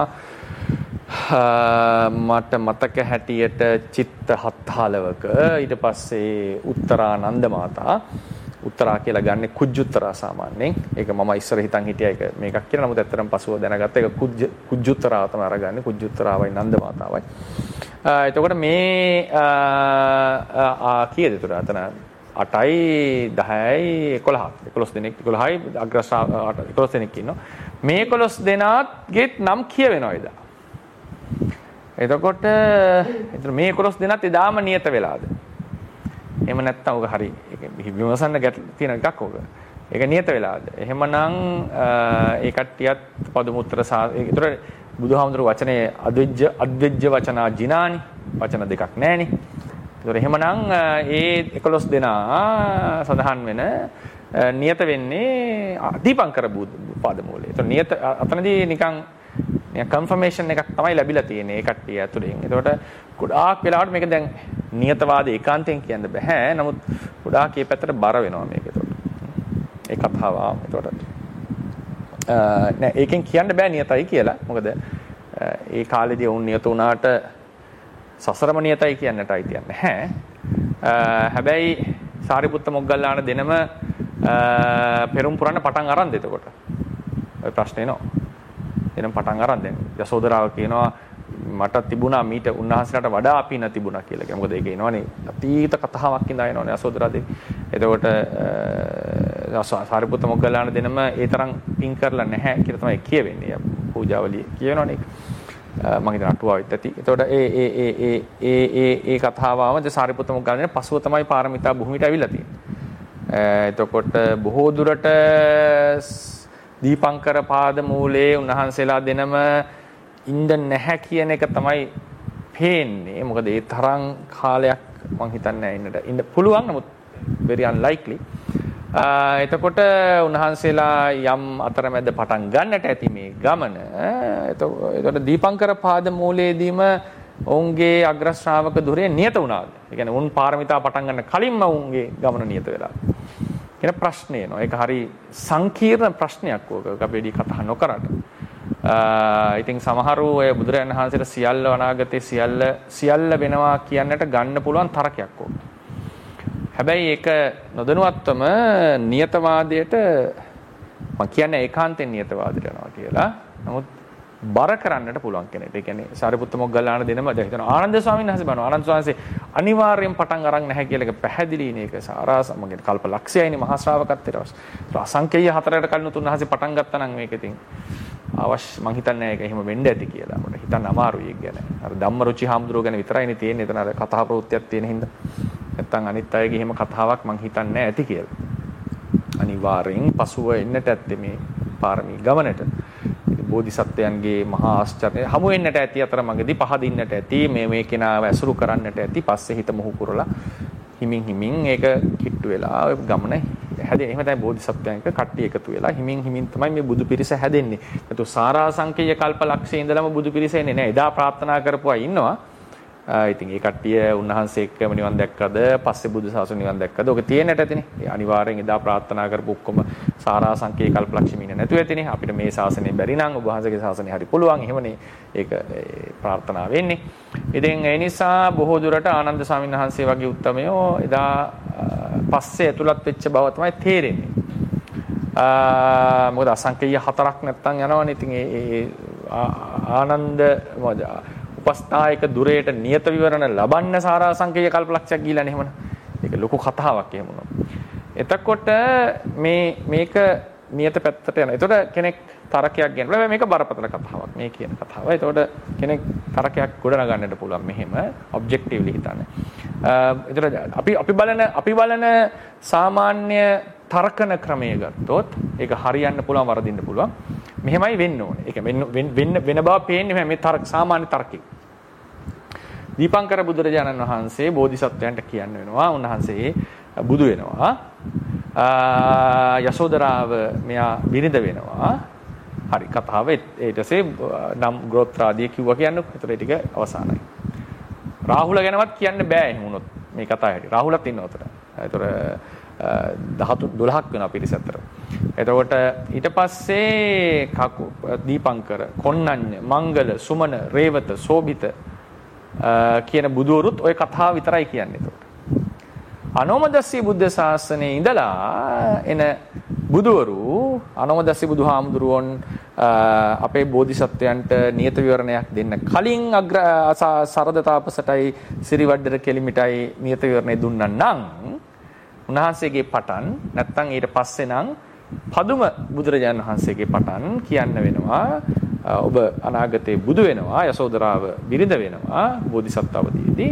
මට මතක හැටියට චිත්ත හත්හලවක ඊට පස්සේ උත්තරානන්ද මාතා උත්තරා කියලා ගන්න කුජ්ජුත්තරා සාමාන්‍යයෙන් ඒක මම ඉස්සර හිතන් හිටියා ඒක මේකක් කියලා. නමුත් ඇත්තටම පසුව දැනගත්තා ඒක කුජ්ජ කුජ්ජුත්තරා තමයි අරගන්නේ කුජ්ජුත්තරාවයි නන්ද මාතාවයි. එතකොට මේ කීයද ඒතර අතන අටයි දහයයි එකොළහක් එකොළොස් දෙනෙක් එකොළහයි අග්‍රශ්‍රා එකොළොස් දෙනෙක් ඉන්නවා. මේ එකොළොස් දෙනාගේත් නම් කියවෙනවා එදා. එතකොට එතන මේ එකොළොස් දෙනාත් එදාම නියත වෙලාද? එහෙම නැත්නම් ඔක හරි විමසන්න තියෙන එකක් ඔක. ඒක නියත වෙලාද? එහෙමනම් ඒ කට්ටියත් පදුමුත්තර ඒතර බුදුහාමුදුරුවෝ වචනේ අද්විජ්ජ අද්විජ්ජ වචනා ජිනානි වචන දෙකක් නැහනේ. ඒතර එහෙමනම් ඒ එකොළොස් දෙනා සඳහන් වෙන නියත වෙන්නේ දීපංකර පාදමූලයේ. ඒතර නියත අතනදී නිකන් නිකන් කන්ෆර්මේෂන් එකක් තමයි ලැබිලා තියෙන්නේ ඒ කට්ටිය ඇතුලෙන්. ඒතකොට ගොඩාක් වෙලාවට මේක දැන් නියතවාද ඒකාන්තයෙන් කියන්න බෑ. නමුත් ගොඩාක් මේ පැත්තට බර වෙනවා මේක. ඒතකොට ඒ කතාව ඒතකොට නෑ ඒකෙන් කියන්න බෑ නියතයි කියලා. මොකද ඒ කාලේදී වුන් නියත වුණාට සසරම නියතයි කියන්නට අයිතියක් නැහැ. හැබැයි සාරිපුත්ත මොග්ගල්ලාන දෙනම පෙරම් පුරන්න පටන් අරන්ද එතකොට. ඔය ප්‍රශ්නේ නෝ. එනම් පටන් අරන් දැන් යසෝදරාව කියනවා මට තිබුණා මීට උන්වහන්සේලාට වඩා අපින තිබුණා කියලා. මොකද ඒක එනවනේ අතීත කතාවක් ඉඳලා එනවනේ යසෝදරා දෙවි. එතකොට සාරිපුත්ත මොග්ගල්ලාන දෙනම ඒ තරම් පින් කරලා නැහැ කියලා තමයි කියවෙන්නේ. පූජාවලිය කියනවනේ. මම හිතන අටුවාවෙත් ඇති. එතකොට ඒ ඒ ඒ ඒ ඒ ඒ ඒ කතාවම සාරිපුත්ත මොග්ගල්ලාන පසුව තමයි පාරමිතා භූමියට අවිල්ලා තියෙන්නේ. එතකොට බොහෝ දුරට දීපංකර පාද මූලයේ උන්වහන්සේලා දෙනම ඉන්න නැහැ කියන එක තමයි පේන්නේ. මොකද ඒ තරම් කාලයක් මම හිතන්නේ ඉන්නට ඉන්න පුළුවන්. නමුත් very unlikely. එතකොට උන්වහන්සේලා යම් අතරමැද පටන් ගන්නට ඇති මේ ගමන. එතකොට දීපංකර පාද මූලයේදීම ඔවුන්ගේ අග්‍ර ශ්‍රාවක ධුරය නියත වුණාද? ඒ කියන්නේ උන් පාරමිතා පටන් ගන්න කලින්ම ඔවුන්ගේ ගමන නියත වෙලා. කියන ප්‍රශ්නේ එනවා. ඒක හරි සංකීර්ණ ප්‍රශ්නයක් ඕක. අපි වැඩි කතා නොකරට. ඉතින් සමහරු ඔය බුදුරජාණන් වහන්සේට සියල්ල අනාගතේ සියල්ල සියල්ල වෙනවා කියන්නට ගන්න පුළුවන් තරකයක් ඕක. හැබැයි ඒක නොදැනුවත්වම නියතවාදයට මම කියන්නේ ඒකාන්තයෙන් නියතවාදයට යනවා කියලා. නමුත් බර කරන්නට පුළුවන් කෙනෙක්. ඒ කියන්නේ සාරිපුත්ත මොග්ගල්ලාන දෙනම දැන් හිතනවා ආනන්ද ස්වාමීන් වහන්සේ බලනවා. ආනන්ද ස්වාමීන් වහන්සේ අනිවාර්යෙන් පටන් අරන් නැහැ කියලා එක පැහැදිලි නේ. ඒක සාරාස මගේ කල්ප ලක්ෂයයිනේ මහා ශ්‍රාවකත්වයට අවශ්‍ය. අසංකේය හතරකට කලින් උතුන්වහන්සේ පටන් ගත්තා නම් මේක ඉතින් අවශ්‍ය මං හිතන්නේ ඒක එහෙම වෙන්න ඇති කියලා. මට හිතන්න අමාරුයි ඒක ගැන. අර ධම්මරුචි හාමුදුරුවෝ ගැන විතරයිනේ තියෙන්නේ. එතන අර කතා ප්‍රවෘත්තියක් තියෙන හින්දා. නැත්තම් අනිත් අයගේ එහෙම කතාවක් මං හිතන්නේ ඇති කියලා. අනිවාර්යෙන් පසුව එන්නට ඇත්තේ මේ පාරමී ගමනට. බෝධිසත්වයන්ගේ මහා ආශ්චර්ය හමු වෙන්නට ඇති අතරමඟදී පහදින්නට ඇති මේ මේ කෙනාව ඇසුරු කරන්නට ඇති පස්සේ හිත මොහු කරලා හිමින් හිමින් ඒක කිට්ටු වෙලා ඔය ගමන හැදෙන්නේ. එහෙම තමයි බෝධිසත්වයන්ක කට්ටිය එකතු වෙලා හිමින් හිමින් තමයි මේ බුදු පිරිස හැදෙන්නේ. ඒතු සාරාංශකීය කල්පලක්ෂයේ ඉඳලම බුදු පිරිස එන්නේ නැහැ. එදා ප්‍රාර්ථනා කරපුවා ඉන්නවා. ඉතින් ඒ කට්ටිය උන්වහන්සේ එක්කම නිවන් දැක්කද පස්සේ බුදු සසුන නිවන් දැක්කද ඔක තියෙන්නට ඇතිනේ. ඒ අනිවාර්යෙන් එදා ප්‍රාර්ථනා කරපු ඔක්කොම සාරාංශකීය කල්පලක්ෂ මිනිහ නැතුව ඇතිනේ. අපිට මේ ශාසනය බැරි නම් ඔබ වහන්සේගේ ශාසනය හරි පුළුවන්. එහෙමනේ ඒක ප්‍රාර්ථනා වෙන්නේ. ඉතින් ඒ නිසා බොහෝ දුරට ආනන්ද ස්වාමීන් වහන්සේ වගේ උත්තමයෝ එදා පස්සේ ඇතුළත් වෙච්ච බව තමයි තේරෙන්නේ. මොකද අසංකේය හතරක් නැත්තම් යනවනේ. ඉතින් ඒ ආනන්ද මොකද උපස්ථායක දුරේට නියත විවරණ ලබන්න සාරාංශකීය කල්පලක්ෂයක් ගිහිලානේ එහෙමන. ඒක ලොකු කතාවක් එහෙම වුණා. එතකොට මේ මේක නියත පැත්තට යනවා. එතකොට කෙනෙක් තරකයක් ගන්න. මේක බරපතල කතාවක් මේ කියන කතාව. එතකොට කෙනෙක් තරකයක් ගොඩනගන්නට පුළුවන් මෙහෙම ඔබ්ජෙක්ටිව්ලි හිතන්නේ. එතකොට අපි අපි බලන අපි බලන සාමාන්‍ය තර්කන ක්‍රමය ගත්තොත් ඒක හරියන්න පුළුවන් වරදින්න පුළුවන්. මෙහෙමයි වෙන්න ඕනේ. ඒක වෙන්න වෙන බව පේන්නේ මේ තර්ක සාමාන්‍ය තර්කෙ. දීපංකර බුදුරජාණන් වහන්සේ බෝධිසත්වයන්ට කියන්න වෙනවා. උන්වහන්සේ බුදු වෙනවා. යසෝදරාව මෙයා බිරිඳ වෙනවා. හරි කතාව ඊට පස්සේ නම් ගෝත්‍රාදී කිව්වා කියන්නකො. ඒතර ඒ ටික අවසానයි. රාහුල ගැනවත් කියන්න බෑ එහෙම වුණොත් මේ කතාව හැටි. රාහුලත් ඉන්නවා උතර. ඒතර දොළහක් වෙනවා පිරිස අතර. එතකොට ඊට පස්සේ කකු දීපංකර, කොණ්ණඤ්ඤ, මංගල, සුමන, රේවත, සෝභිත කියන බුදුවරුත් ওই කතාව විතරයි කියන්නේ. එතකොට අනෝමදස්සී බුද්ධ ශාසනයේ ඉඳලා එන බුදුවරු අනෝමදස්සී බුදුහාමුදුරුවෝන් අපේ බෝධිසත්වයන්ට නියත විවරණයක් දෙන්න කලින් අග්‍ර සරද තාපසටයි සිරිවඩ්ඩර කෙලිමිටයි නියත විවරණය දුන්නා නම් උන්වහන්සේගේ පටන් නැත්තම් ඊට පස්සේ නම් පදුම බුදුරජාණන් වහන්සේගේ පටන් කියන්න වෙනවා ඔබ අනාගතේ බුදු වෙනවා යසෝදරාව බිරිඳ වෙනවා බෝධිසත්ව අවදීදී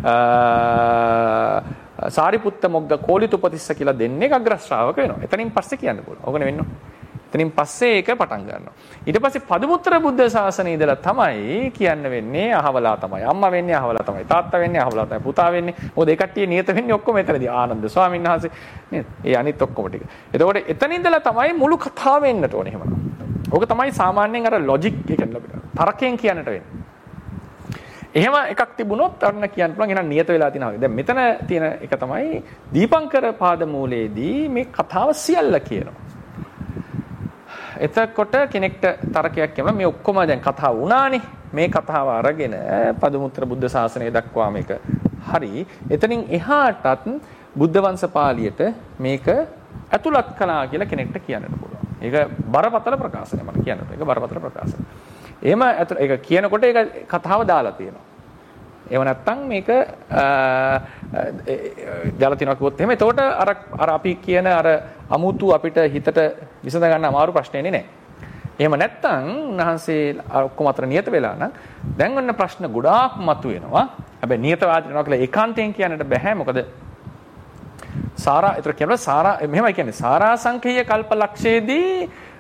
සාරිපුත්ත මොග්ග කෝලිතුපතිස්ස කියලා දෙන්නේ අග්‍ර ශ්‍රාවක වෙනවා. එතනින් පස්සේ කියන්න පුළුවන්. ඕකනේ වෙන්නේ. එතනින් පස්සේ ඒක පටන් ගන්නවා. ඊට පස්සේ පදුමුත්තර බුද්ධ ශාසනය ඉඳලා තමයි කියන්න වෙන්නේ අහවලා තමයි. අම්මා වෙන්නේ අහවලා තමයි. තාත්තා වෙන්නේ අහවලා තමයි. පුතා වෙන්නේ. මොකද ඒ කට්ටිය නියත වෙන්නේ ඔක්කොම එතනදී. ආනන්ද ස්වාමීන් වහන්සේ නේද? ඒ අනිත් ඔක්කොම ටික. එතකොට එතන ඉඳලා තමයි මුළු කතාව වෙන්නට ඕනේ එහෙමනම්. ඕක තමයි සාමාන්‍යයෙන් අර ලොජික් එක තරකයෙන් කියන්නට වෙන්නේ. එහෙම එකක් තිබුණොත් අන්න කියන්න පුළුවන් එහෙනම් නියත වෙලා තියෙනවා. දැන් මෙතන තියෙන එක තමයි දීපංකර පාදමූලයේදී මේ කතාව සියල්ල කියනවා. එතකොට කෙනෙක්ට තරකයක් කියම මේ ඔක්කොම දැන් කතාව වුණානේ. මේ කතාව අරගෙන පදුමුත්තර බුද්ධ ශාසනය දක්වා මේක හරි. එතනින් එහාටත් බුද්ධ වංශ පාළියට මේක ඇතුළත් කළා කියලා කෙනෙක්ට කියන්නට පුළුවන්. ඒක බරපතල ප්‍රකාශනයක් මම කියනවා. ඒක බරපතල ප්‍රකාශනයක්. එහෙම ඒක කියනකොට ඒක කතාව දාලා තියෙනවා. එහෙම නැත්නම් මේක දාලා තියෙනවා කිව්වොත් එහෙම එතකොට අර අර අපි කියන අර අමුතු අපිට හිතට විසඳ ගන්න අමාරු ප්‍රශ්නේ නේ. එහෙම නැත්නම් උන්වහන්සේ ඔක්කොම අතර නියත වෙලා නම් දැන් ඔන්න ප්‍රශ්න ගොඩාක් මතුවෙනවා. හැබැයි නියතවාදී වෙනවා කියලා ඒකාන්තයෙන් කියන්නට බෑ. මොකද සාරා ඒතර කියනවා සාරා මෙහෙමයි කියන්නේ සාරාංශකීය කල්පලක්ෂයේදී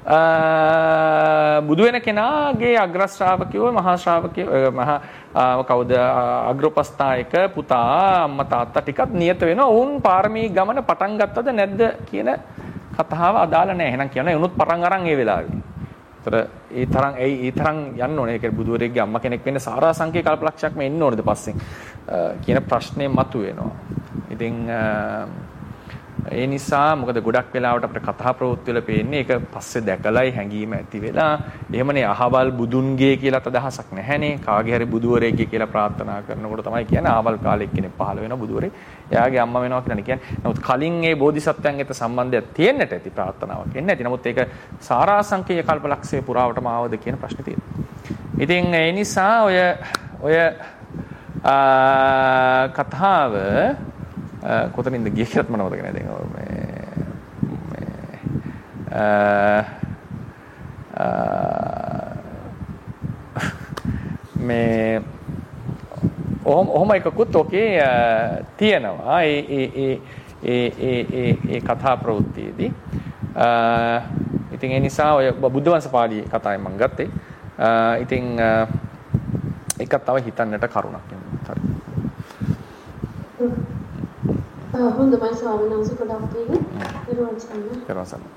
බුදු වෙන කෙනාගේ අග්‍ර ශ්‍රාවකයෝ මහා ශ්‍රාවකයෝ මහා කවුද අග්‍රෝපස්ථායක පුතා අම්මා තාත්තා ටිකක් නියත වෙනවා. වුන් පාරමී ගමන පටන් ගත්තද නැද්ද කියන කතාව අදාළ නැහැ. එහෙනම් කියනවා උනුත් පටන් අරන් ඒ වෙලාවේ. ඒතර ඒ තරම් ඒ ඒ තරම් යන්න ඕනේ. ඒක බුදුවරයෙක්ගේ අම්මා කෙනෙක් වෙන්න සාරාංශික කල්පලක්ෂයක්ම එන්න ඕනේද පස්සෙන් කියන ප්‍රශ්නේ මතුවෙනවා. ඉතින් ඒ නිසා මොකද ගොඩක් වෙලාවට අපිට කතා ප්‍රවෘත්ති වල පේන්නේ ඒක පස්සේ දැකලායි හැංගීම ඇති වෙලා එහෙමනේ අහවල් බුදුන්ගේ කියලාත් අදහසක් නැහැනේ. කාගේ හරි බුදුවරයෙක්ගේ කියලා ප්‍රාර්ථනා කරනකොට තමයි කියන්නේ අහවල් කාලෙක කෙනෙක් පහළ වෙනවා බුදුවරේ. එයාගේ අම්මා වෙනවා කියලා කියන්නේ. නමුත් කලින් ඒ බෝධිසත්වයන් එක්ක සම්බන්ධයක් තියෙන්නට ඇති ප්‍රාර්ථනාවක් එන්නේ නැති. නමුත් ඒක සාරාංශික කල්පලක්ෂයේ පුරාවටම ආවද කියන ප්‍රශ්නේ තියෙනවා. ඉතින් ඒ නිසා ඔය ඔය කතාව කොතනින්ද ගියේ කියලාත් මම මතක නැහැ දැන් මේ මේ ඔහොම ඔහොම එකකුත් ඔකේ තියෙනවා ඒ ඒ ඒ ඒ ඒ ඒ කතා ප්‍රවෘත්තියේදී ඉතින් ඒ නිසා ඔය බුද්ධ වංශ පාළියේ කතාවෙන් මම ගත්තේ ඉතින් ඒකත් තව හිතන්නට කරුණක් නෙමෙයි හරි හොඳයි ස්වාමීන් වහන්සේ ගොඩක් පිං පෙරවන් සම්මා පෙරවන් සම්මා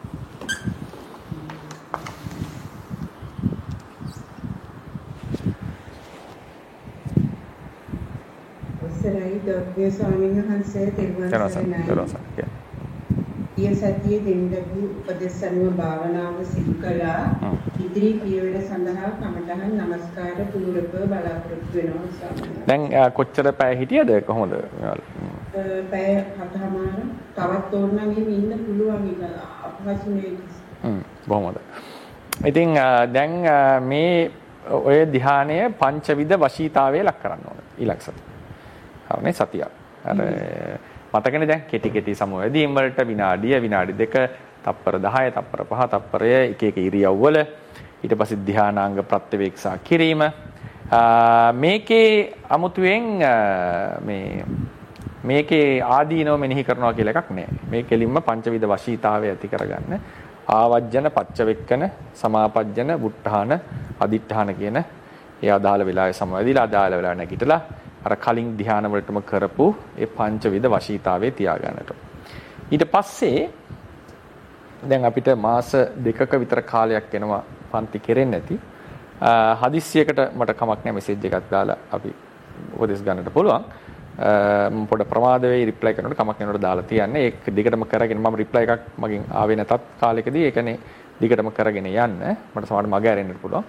අවසරයි දොඩ්ගේ ස්වාමීන් වහන්සේ පෙරවන් සම්මා ඊය සතියේ දෙන්නගේ උපදේශ අනුව භාවනාව සිදු කළා ඉදිරි පියවර සඳහා කමඨහන් නමස්කාර පූර්වක බලාපොරොත්තු වෙනවා ස්වාමීන් දැන් කොච්චර පැය හිටියද කොහොමද පැය හතමාර තවත් ඕනනම් එහෙම ඉන්න පුළුවන් ඉන්න අපහසු නේ හ්ම් බොහොමද ඉතින් දැන් මේ ඔය ධ්‍යානය පංචවිධ වශීතාවයේ ලක් කරන්න ඕනේ ඊළඟ සතිය හරිනේ සතිය අර මතකනේ දැන් කෙටි කෙටි සමවැදීම් වලට විනාඩිය විනාඩි දෙක තප්පර දහය තප්පර පහ තප්පරය එක එක ඉරියව්වල ඊට පස්සේ ධානාංග ප්‍රත්‍යවේක්ෂා කිරීම මේකේ අමුතුවෙන් මේ මේකේ ආදීනව මෙනෙහි කරනවා කියලා එකක් නෑ මේ කෙලින්ම පංචවිධ වශීතාවය ඇති කරගන්න ආවජ්ජන පච්චවෙක්කන සමාපජ්ජන වුට්ටාන අදිඨාන කියන ඒ අදාළ වෙලාවේ සමවැදීලා අදාළ වෙලාව නැගිටලා අර කලින් ධ්‍යාන වලටම කරපු ඒ පංචවිධ වශීතාවේ තියාගන්නට. ඊට පස්සේ දැන් අපිට මාස දෙකක විතර කාලයක් එනවා පන්ති කෙරෙන්නේ නැති. හදිස්සියකට මට කමක් නැහැ මෙසේජ් එකක් දාලා අපි උපදෙස් ගන්නට පුළුවන්. මම පොඩ ප්‍රමාද වෙයි රිප්ලයි කරනකොට කමක් නැනකොට දාලා තියන්නේ. ඒක දිගටම කරගෙන මම රිප්ලයි එකක් මගෙන් ආවේ නැතත් කාලෙකදී ඒකනේ දිගටම කරගෙන යන්න. මට සමහරට මග ඇරෙන්නත් පුළුවන්.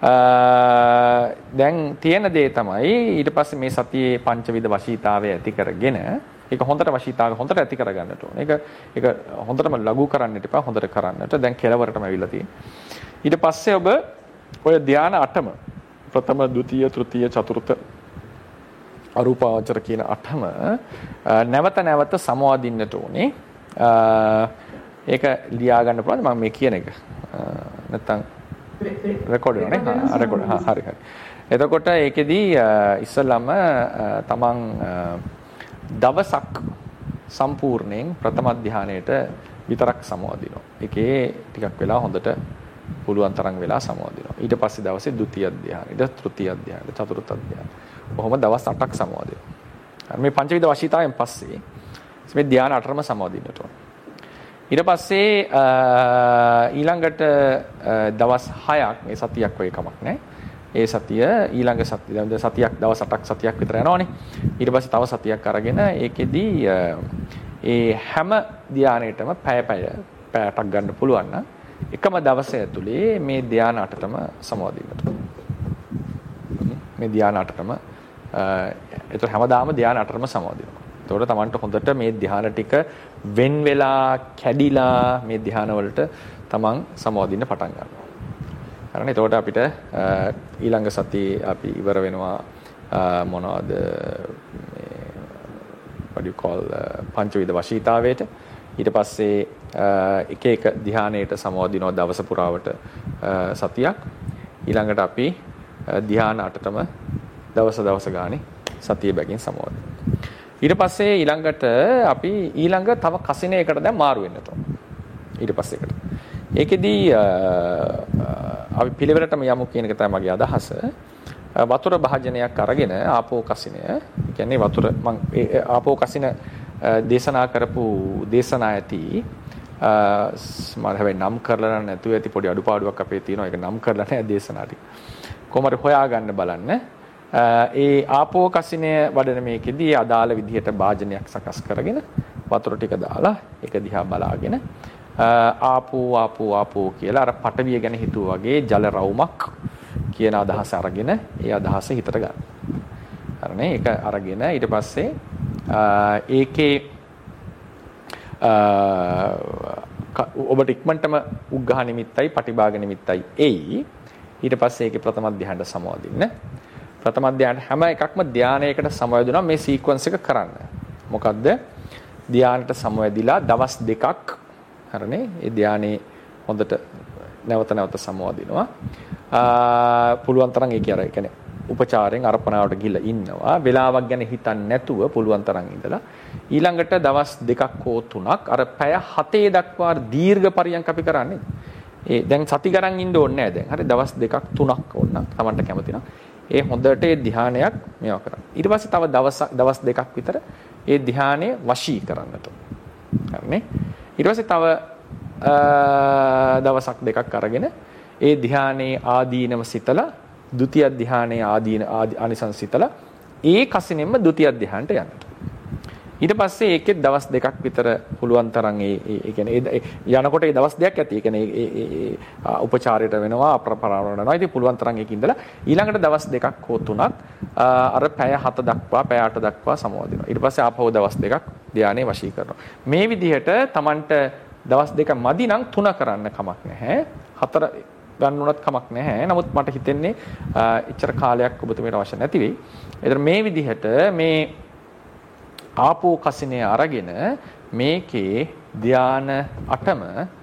දැන් තියෙන දේ තමයි ඊට පස්සේ මේ සතියේ පංචවිධ වශීතාවය ඇති කරගෙන ඒක හොඳට වශීතාවය හොඳට ඇති කරගන්නට ඕනේ. ඒක ඒක හොඳටම ලඝු කරන්නට එපා හොඳට කරන්නට. දැන් කෙලවරටම ඇවිල්ලා තියෙන්නේ. ඊට පස්සේ ඔබ ඔය ධාන අටම ප්‍රථම, ද්විතීය, තෘතීය, චතුර්ථ අරූපාවචර කියන අටම නැවත නැවත සමවදින්නට ඕනේ. ඒක ලියා ගන්න පුළුවන් මම මේ කියන එක. නැත්තම් රෙකෝඩ් වෙනවනේ. හා රෙකෝඩ්. හා හරි හරි. එතකොට ඒකෙදී ඉස්සෙල්ලාම තමන් දවසක් සම්පූර්ණයෙන් ප්‍රථම ධානයේට විතරක් සමවදිනවා. ඒකේ ටිකක් වෙලා හොඳට පුළුවන් තරම් වෙලා සමවදිනවා. ඊට පස්සේ දවසේ ဒုတိ ය ධානය, ඊට තෘතීය ධානය, චතුර්ථ ධානය. කොහොම දවස් අටක් සමවදිනවා. මේ පංචවිධ වශීතාවයෙන් පස්සේ මේ ධාන අටම සමවදින්නට ඕන. ඊට පස්සේ ඊළඟට දවස් හයක් මේ සතියක් වගේ කමක් නැහැ. ඒ සතිය ඊළඟ සතිය දැන් සතියක් දවස් අටක් සතියක් විතර යනවනේ. ඊට පස්සේ තව සතියක් අරගෙන ඒකෙදී ඒ හැම ධානයේටම පැය පැය පැයටක් ගන්න පුළුවන් නම් එකම දවසේ ඇතුලේ මේ ධාන අටටම සමවදින්නට. මේ ධාන අටටම ඒතර හැමදාම ධාන අටටම සමවදිනවා. එතකොට Tamanට හොඳට මේ ධාන ටික වෙන් වෙලා කැඩිලා මේ ධාන වලට Taman සමවදින්න පටන් ගන්නවා. හරිනේ. එතකොට අපිට ඊළඟ සතියේ අපි ඉවර වෙනවා මොනවද මේ what do you call පංචවිධ වශීතාවයට. ඊට පස්සේ එක එක ධානයේට සමවදිනවා දවස පුරාවට සතියක්. ඊළඟට අපි ධාන අටටම දවස දවස ගානේ සතිය බැගින් සමවදිනවා. ඊට පස්සේ ඊළඟට අපි ඊළඟ තව කසිනයකට දැන් මාරු වෙන්නට ඕන. ඊට පස්සේ එකට. ඒකෙදී අපි පිළිවෙලටම යමු කියන එක තමයි මගේ අදහස. වතුර භාජනයක් අරගෙන ආපෝ කසිනය, ඒ කියන්නේ වතුර මම ආපෝ කසින දේශනා කරපු දේශනා ඇති මම හැබැයි නම් කරලා නැතුව ඇති පොඩි අඩුපාඩුවක් අපේ තියෙනවා. ඒක නම් කරලා නැහැ දේශනා ටික. කොහොමද හොයාගන්න බලන්න. ඒ ආපෝ කසිනය වඩන මේකෙදී අදාළ විදිහට භාජනයක් සකස් කරගෙන වතුර ටික දාලා ඒක දිහා බලාගෙන ආපෝ ආපෝ ආපෝ කියලා අර පටවිය ගැන හිතුවා වගේ ජල රවුමක් කියන අදහස අරගෙන ඒ අදහස හිතට ගන්න. හරිනේ? ඒක අරගෙන ඊට පස්සේ ඒකේ ඔබට ඉක්මනටම උග්ඝහ නිමිත්තයි පටිභාග නිමිත්තයි එයි. ඊට පස්සේ ඒකේ ප්‍රථම ධ්‍යානට සමවදින්න. ප්‍රථම ධ්‍යාන හැම එකක්ම ධ්‍යානයකට සමවැදුණා මේ සීක්වන්ස් එක කරන්න. මොකද්ද? ධ්‍යානට සමවැදිලා දවස් දෙකක් හරිනේ ඒ ධ්‍යානේ හොඳට නැවත නැවත සමවදිනවා. පුළුවන් තරම් ඒ කියන්නේ උපචාරයෙන් අර්පණාවට ගිහිල්ලා ඉන්නවා. වෙලාවක් ගැන හිතන්නේ නැතුව පුළුවන් තරම් ඉඳලා ඊළඟට දවස් දෙකක් හෝ තුනක් අර පැය හතේ දක්වා දීර්ඝ පරියන්ක අපි කරන්නේ. ඒ දැන් සති ගණන් ඉන්න ඕනේ නැහැ දැන්. හරි දවස් දෙකක් තුනක් ඕන තමන්ට කැමති නම් ඒ හොඳට ඒ ධ්‍යානයක් මේවා කරන්න. ඊට පස්සේ තව දවස් දවස් දෙකක් විතර ඒ ධ්‍යානය වශී කරන්නට. හරිනේ? ඊට පස්සේ තව දවසක් දෙකක් අරගෙන ඒ ධ්‍යානයේ ආදීනව සිතලා ဒုတိ ය ධ්‍යානයේ ආදීන ආනිසංස සිතලා ඒ කසිනෙන්ම ဒုတိ ය ධ්‍යානට යන්න. ඊට පස්සේ ඒකෙත් දවස් දෙකක් විතර පුළුවන් තරම් ඒ ඒ කියන්නේ යනකොට ඒ දවස් දෙකක් ඇති. ඒ කියන්නේ ඒ උපචාරයට වෙනවා අප්‍රපරාවරණ වෙනවා. ඉතින් පුළුවන් තරම් ඒක ඉඳලා ඊළඟට දවස් දෙකක් හෝ තුනක් අර පැය හත දක්වා පැය අට දක්වා සමවදිනවා. ඊට පස්සේ ආපහු දවස් දෙකක් ධානයේ වශී කරනවා. මේ විදිහට Tamanට දවස් දෙක මදි නම් තුන කරන්න කමක් නැහැ. හතර ගන්න උනත් කමක් නැහැ. නමුත් මට හිතෙන්නේ එච්චර කාලයක් ඔබතුමීට අවශ්‍ය නැති වෙයි. ඒතර මේ විදිහට මේ ආපෝ කසිනේ අරගෙන මේකේ ධාන අටම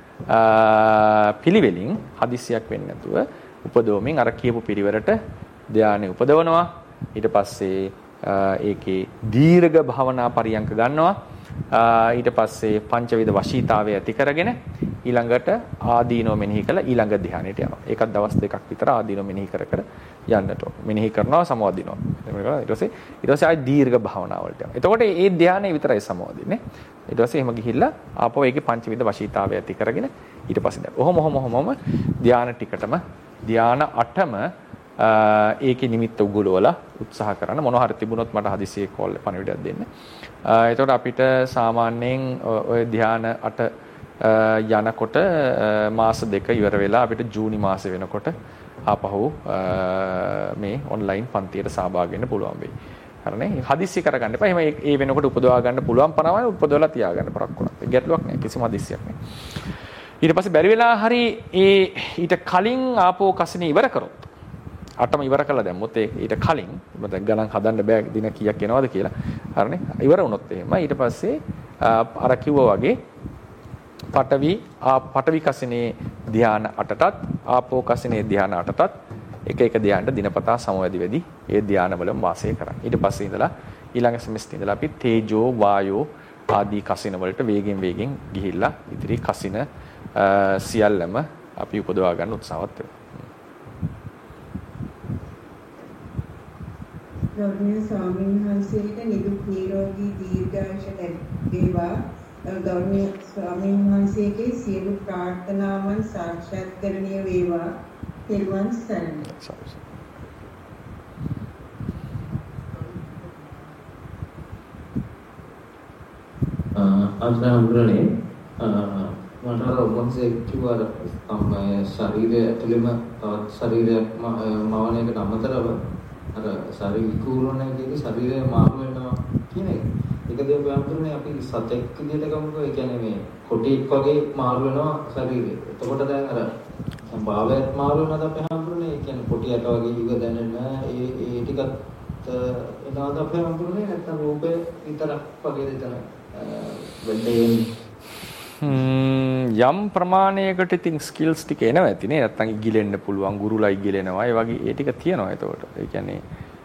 පිළිවෙලින් හදිසියක් වෙන්නේ නැතුව උපදවමින් අර කියපු පිරිවරට ධානය උපදවනවා. ඊට පස්සේ ඒකේ දීර්ඝ භවනා පරියන්ක ගන්නවා. ඊට පස්සේ පංචවිධ වශීතාවය ඇති කරගෙන ඊළඟට ආදීනව මෙනෙහි කළා ඊළඟ ධ්‍යානෙට යනවා. ඒකත් දවස් දෙකක් විතර ආදීනව මෙනෙහි කර කර යන්නට ඕන. මෙනෙහි කරනවා සමවදිනවා. ඊට පස්සේ ඊට පස්සේ ආයි දීර්ඝ භාවනාවලට යනවා. එතකොට මේ ධ්‍යානෙ විතරයි සමවදින්නේ. ඊට පස්සේ එහෙම ගිහිල්ලා ආපහු ඒකේ පංචවිධ වශීතාවය ඇති කරගෙන ඊට පස්සේ දැන් ඔහොම ඔහොම ඔහොම ධ්‍යාන ටිකටම ධ්‍යාන අටම ඒකේ නිමිත්ත උගලවලා උත්සාහ කරන මොනවා හරි තිබුණොත් මට හදිසියේ කෝල් පණිවිඩයක් දෙන්න. එතකොට අපිට සාමාන්‍යයෙන් ඔය ධ්‍යාන අට යනකොට මාස දෙක ඉවර වෙලා අපිට ජූනි මාසෙ වෙනකොට ආපහු මේ ඔන්ලයින් පන්තියට සහභාගී වෙන්න පුළුවන් වෙයි. හරිනේ? හදිස්සි කරගන්න එපා. එහෙම ඒ වෙනකොට උපදවා ගන්න පුළුවන් පරමයි උපදවලා තියාගන්න පරක් වුණා. ඒ ගැටලුවක් නෑ. කිසිම හදිස්සියක් නෑ. ඊට පස්සේ බැරි වෙලා හරි ඒ ඊට කලින් ආපෝ කසිනේ ඉවර කරොත් අටම ඉවර කළා දැම්මොත් ඒ ඊට කලින් මම ගණන් හදන්න බෑ දින කීයක් එනවද කියලා. හරිනේ? ඉවර වුණොත් එහෙම ඊට පස්සේ අර කිව්වා වගේ පඨවි ආ පඨවි කසිනේ ධ්‍යාන අටටත් ආපෝ කසිනේ ධ්‍යාන අටටත් එක එක ධ්‍යානට දිනපතා සමවැදි වෙදි ඒ ධ්‍යානවලම වාසය කරන්න. ඊට පස්සේ ඉඳලා ඊළඟ සෙමිස්ටරේ ඉඳලා අපි තේජෝ වායෝ ආදී කසින වලට වේගෙන් වේගෙන් ගිහිල්ලා ඉදිරි කසින සියල්ලම අපි උපදවා ගන්න උත්සාහවත් වෙනවා. ගෞරවනීය ස්වාමීන් වහන්සේට නිදුක් නිරෝගී දීර්ඝායුෂ ලැබේවා. ගෞරවනීය ස්වාමීන් වහන්සේගේ සියලු ප්‍රාර්ථනාවන් සාක්ෂාත් කරණීය වේවා. තෙරුවන් සරණයි. අද අඳුරනේ මට අර ඔබන්සේ කිව්වා තමයි ශරීරය ඇතුළෙම තවත් ශරීරයක් මවන එකට අමතරව අර ශරීර විකූර්ණ නැතිගේ ශරීරය මාරු වෙනවා කියන එක. ඒක දෙයක් වන්තුනේ අපි සතෙක් විදිහට ගමුකෝ. ඒ කියන්නේ මේ කොටික් වගේ මාරු වෙනවා ශරීරය. එතකොට දැන් අර සම්භාවයත් මාරු වෙනවද අපේ හඳුරන්නේ? ඒ කියන්නේ කොටියට වගේ යුග දැනෙන ඒ ඒ ටිකත් එනවද අපේ හඳුරන්නේ? නැත්නම් රූපේ විතරක් වගේ දෙතන වෙන්නේ? යම් ප්‍රමාණයකට ඉතින් ස්කිල්ස් ටික එනවා ඇතිනේ. නැත්තම් ඉගිලෙන්න පුළුවන්, ගුරුලයි ඉගිලෙනවා. ඒ වගේ ඒ ටික තියෙනවා එතකොට. ඒ කියන්නේ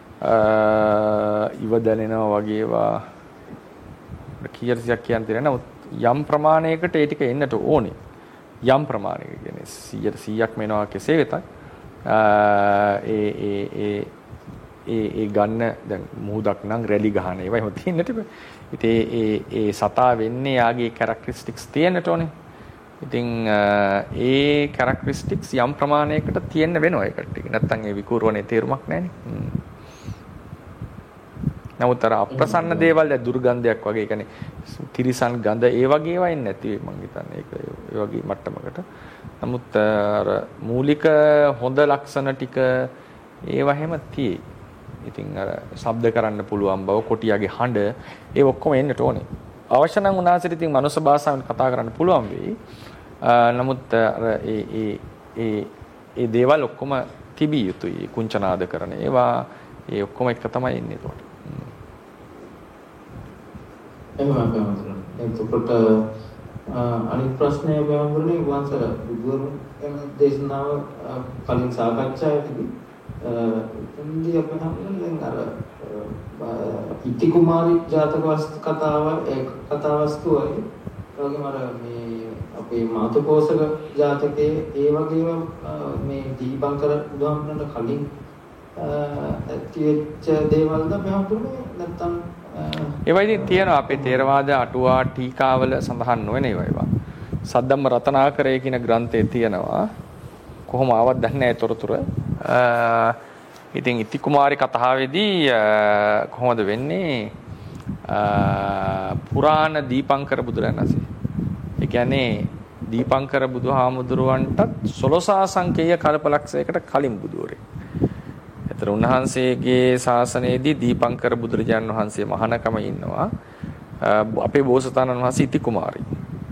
ඉව දැනෙනවා වගේ ඒවා කීයටක් කියන්න තියෙනවා. නමුත් යම් ප්‍රමාණයකට ඒ ටික එන්නට ඕනේ. යම් ප්‍රමාණයක කියන්නේ සීයට සීයක් වෙනවා කෙසේ වෙතත් ඒ ඒ ඒ ඒ ඒ ගන්න දැන් මුහුදක් නම් රැලි ගහන ඒවා එහෙම තියෙන්නට බෑ. ඉතින් ඒ ඒ ඒ සතා වෙන්නේ යාගේ කැරක්ටරිස්ටික්ස් තියෙන්නට ඕනේ. ඉතින් ඒ කැරක්ටරිස්ටික්ස් යම් ප්‍රමාණයකට තියෙන්න වෙනවා ඒ කට්ටිය. නැත්තම් ඒ විකූර්වණේ තේරුමක් නැහැ නේ. නමුත් අර අප්‍රසන්න දේවල් දැන් දුර්ගන්ධයක් වගේ කියන්නේ තිරිසන් ගඳ ඒ වගේ ඒවා එන්නේ නැති මම හිතන්නේ ඒක ඒ වගේ මට්ටමකට. නමුත් අර මූලික හොඳ ලක්ෂණ ටික ඒවා හැම තියෙයි. ඉතින් අර ශබ්ද කරන්න පුළුවන් බව, කොටියාගේ හඬ ඒ ඔක්කොම එන්නට ඕනේ. අවශ්‍ය නම් උනාසෙට ඉතින් මනුස්ස භාෂාවෙන් කතා කරන්න පුළුවන් වෙයි. නමුත් අර ඒ ඒ ඒ ඒ දේවල් ඔක්කොම තිබිය යුතුයි. කුංචනාද කරන ඒවා ඒ ඔක්කොම එක තමයි එන්නේ ඒකට. එහෙම අපේ එතකොට අනිත් ප්‍රශ්නය බඳුනේ වංශ බුදුරු එන දේශනාව කලින් සාකච්ඡාවේදී ඉන්දිය අපහාමෙන් අර ඉති කුමාරි ජාතක වස්තු කතාව ඒ කතා වස්තුවයි වගේම අර මේ අපේ මාතුපෝසක ජාතකයේ ඒ වගේම මේ දීපංකර බුදුහාමුදුරන්ට කලින් ඇතිවෙච්ච දේවල්ද බඳුනේ නැත්තම් ඒවා ඉතින් තියෙනවා අපේ ථේරවාද අටුවා ටීකාවල සඳහන් නොවන ඒවා ඒවා. සද්දම්ම රතනාකරය කියන ග්‍රන්ථයේ තියෙනවා. කොහොම ආවත් දන්නේ නැහැ තොරතුරු. ඉතින් ඉති කුමාරි කතාවේදී කොහොමද වෙන්නේ? පුරාණ දීපංකර බුදුරජාණන් වහන්සේ. ඒ කියන්නේ දීපංකර බුදුහාමුදුරුවන්ටත් සොළොසා සංකේය කල්පලක්ෂයකට කලින් බුදුවරේ. ඒතර උන්වහන්සේගේ ශාසනයේදී දීපංකර බුදුරජාණන් වහන්සේ මහානකම ඉන්නවා. අපේ බෝසතාණන් වහන්සේ ඉති කුමාරි.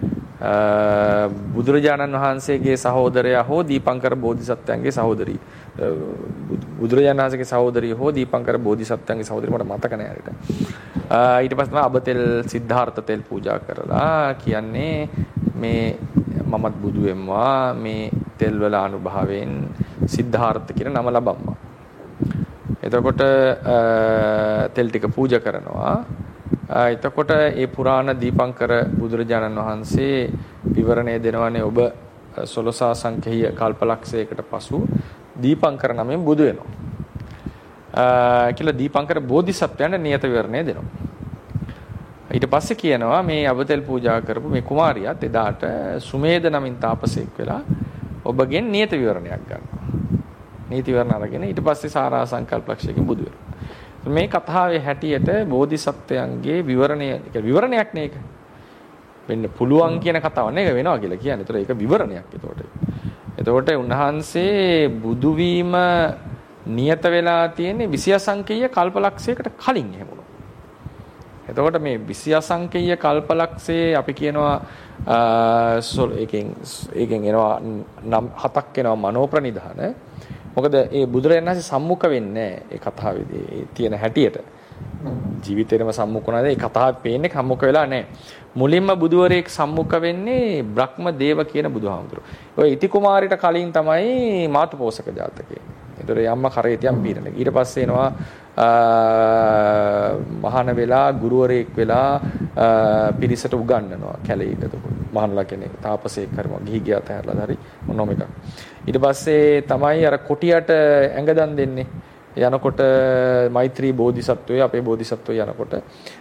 බුදුරජාණන් වහන්සේගේ සහෝදරයා හෝ දීපංකර බෝධිසත්වයන්ගේ සහෝදරිය. බුදුරජාණන් වහන්සේගේ සහෝදරිය හෝ දීපංකර බෝධිසත්වයන්ගේ සහෝදරිය මට මතක නෑ ඒක. ඊට පස්සේ තමයි අබතෙල් සිද්ධාර්ථ තෙල් පූජා කරලා කියන්නේ මේ මමත් බුදු වෙම්වා මේ තෙල් වල අනුභවයෙන් සිද්ධාර්ථ කියන නම ලබම්මා. එතකොට තෙල් ටික පූජා කරනවා. එතකොට ඒ පුරාණ දීපංකර බුදුරජාණන් වහන්සේ විවරණය දෙනවානේ ඔබ සොළොසා සංකේය කල්පලක්ෂයකට පසු දීපංකර නමෙන් බුදු වෙනවා. කියලා දීපංකර බෝධිසත්වයන්ට නියත විවරණය දෙනවා. ඊට පස්සේ කියනවා මේ අබතෙල් පූජා කරපු මේ කුමාරියත් එදාට සුමේද නමින් තාපසෙක් වෙලා ඔබගෙන් නියත විවරණයක් ගන්නවා. නීති විවරණ අරගෙන ඊට පස්සේ සාරා සංකල්පලක්ෂයකින් බුදු වෙනවා. මේ කතාවේ හැටියට බෝධිසත්වයන්ගේ විවරණය විවරණයක් නේ ඒක. වෙන්න පුළුවන් කියන කතාව නේ වෙනවා කියලා කියන්නේ. ඒතර ඒක විවරණයක් ඒතකොට. එතකොට උන්වහන්සේ බුදු වීම නියත වෙලා තියෙන්නේ විෂය සංකේය කල්පලක්ෂයකට කලින් එහෙම වුණා. එතකොට මේ විෂය සංකේය කල්පලක්ෂයේ අපි කියනවා ඒකෙන් ඒකෙන් එනවා නම් හතක් එනවා මනෝ ප්‍රනිධාන. මොකද ඒ බුදුරජාණන් වහන්සේ සම්මුඛ වෙන්නේ ඒ කතාවේදී ඒ තියෙන හැටියට ජීවිතේම සම්මුඛ වුණාද ඒ කතාවේ පේන්නේ සම්මුඛ වෙලා නැහැ. මුලින්ම බුදුවරයෙක් සම්මුඛ වෙන්නේ බ්‍රහ්ම දේව කියන බුදුහාමුදුරුවෝ. ඔය ඉති කුමාරිට කලින් තමයි මාතුපෝසක ජාතකය. ඒතර යම්ම කරේ තියම් බීරණ. ඊට පස්සේ එනවා මහාන වෙලා ගුරුවරයෙක් වෙලා පිරිසට උගන්වනවා කැලේට. මහානලා කෙනෙක් තාපසයෙක් කරනවා ගිහි ගියා තැහැරලා හරි මොනෝම එකක්. ඊට පස්සේ තමයි අර කොටියට ඇඟ දන් දෙන්නේ. යනකොට මෛත්‍රී බෝධිසත්වයේ අපේ බෝධිසත්වයේ යනකොට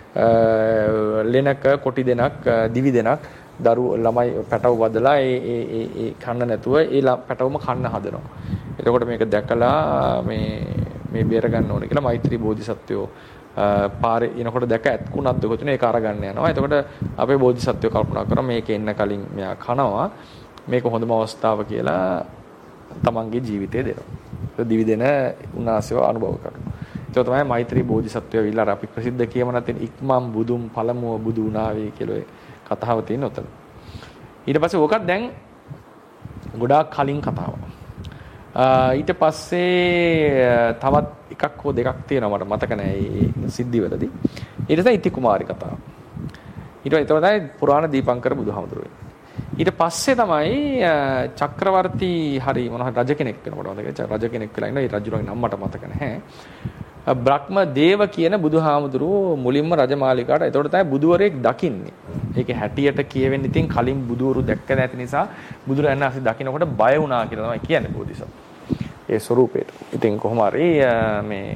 ලෙනක කොටි දෙනක් දිවි දෙනක් දරු ළමයි පැටව වදලා ඒ ඒ ඒ කන්න නැතුව ඒ පැටවම කන්න හදනවා. එතකොට මේක දැකලා මේ මේ බේර ගන්න ඕනේ කියලා මෛත්‍රී බෝධිසත්වයෝ පාරේ එනකොට දැක ඇත්කුණක් දෙකොතුනේ ඒක අරගන්න යනවා. එතකොට අපේ බෝධිසත්වයෝ කල්පනා කරා මේක එන්න කලින් මෙයා කනවා. මේක හොඳම අවස්ථාව කියලා තමන්ගේ ජීවිතය දෙනවා. දිවි දෙන උන්වහන්සේව අනුභව කරනවා. ඒක තමයි මෛත්‍රී බෝධිසත්වය විලා අපි ප්‍රසිද්ධ කියමනක් තියෙන ඉක්මම් බුදුන් පළමුව බුදු වුණාවේ කියලා කතාව තියෙන උතන. ඊට පස්සේ ඕකත් දැන් ගොඩාක් කලින් කතාවක්. ඊට පස්සේ තවත් එකක් හෝ දෙකක් තියෙනවා මට මතක නැහැ මේ සිද්ධිවලදී. ඊට පස්සේ ඉති කුමාරි කතාව. ඊට පස්සේ තමයි පුරාණ දීපංකර බුදුහාමුදුරුවෝ. ඊට පස්සේ තමයි චක්‍රවර්ති හරි මොනවා රජ කෙනෙක් වෙනකොට මතකයි රජ කෙනෙක් වෙලා ඉන්නවා. ඒ රජුගේ නම මට මතක නැහැ. බ්‍රහ්ම දේව කියන බුදුහාමුදුරුවෝ මුලින්ම රජමාලිකාවට එතකොට තමයි බුදුවරයෙක් දකින්නේ. ඒකේ හැටියට කියවෙන්නේ ඉතින් කලින් බුදුවරු දැක්ක නැති නිසා බුදුරජාණන් වහන්සේ දකින්නකොට බය වුණා කියලා තමයි කියන්නේ බෝධිසත්ව. ඒ ස්වරූපේට. ඉතින් කොහොම හරි මේ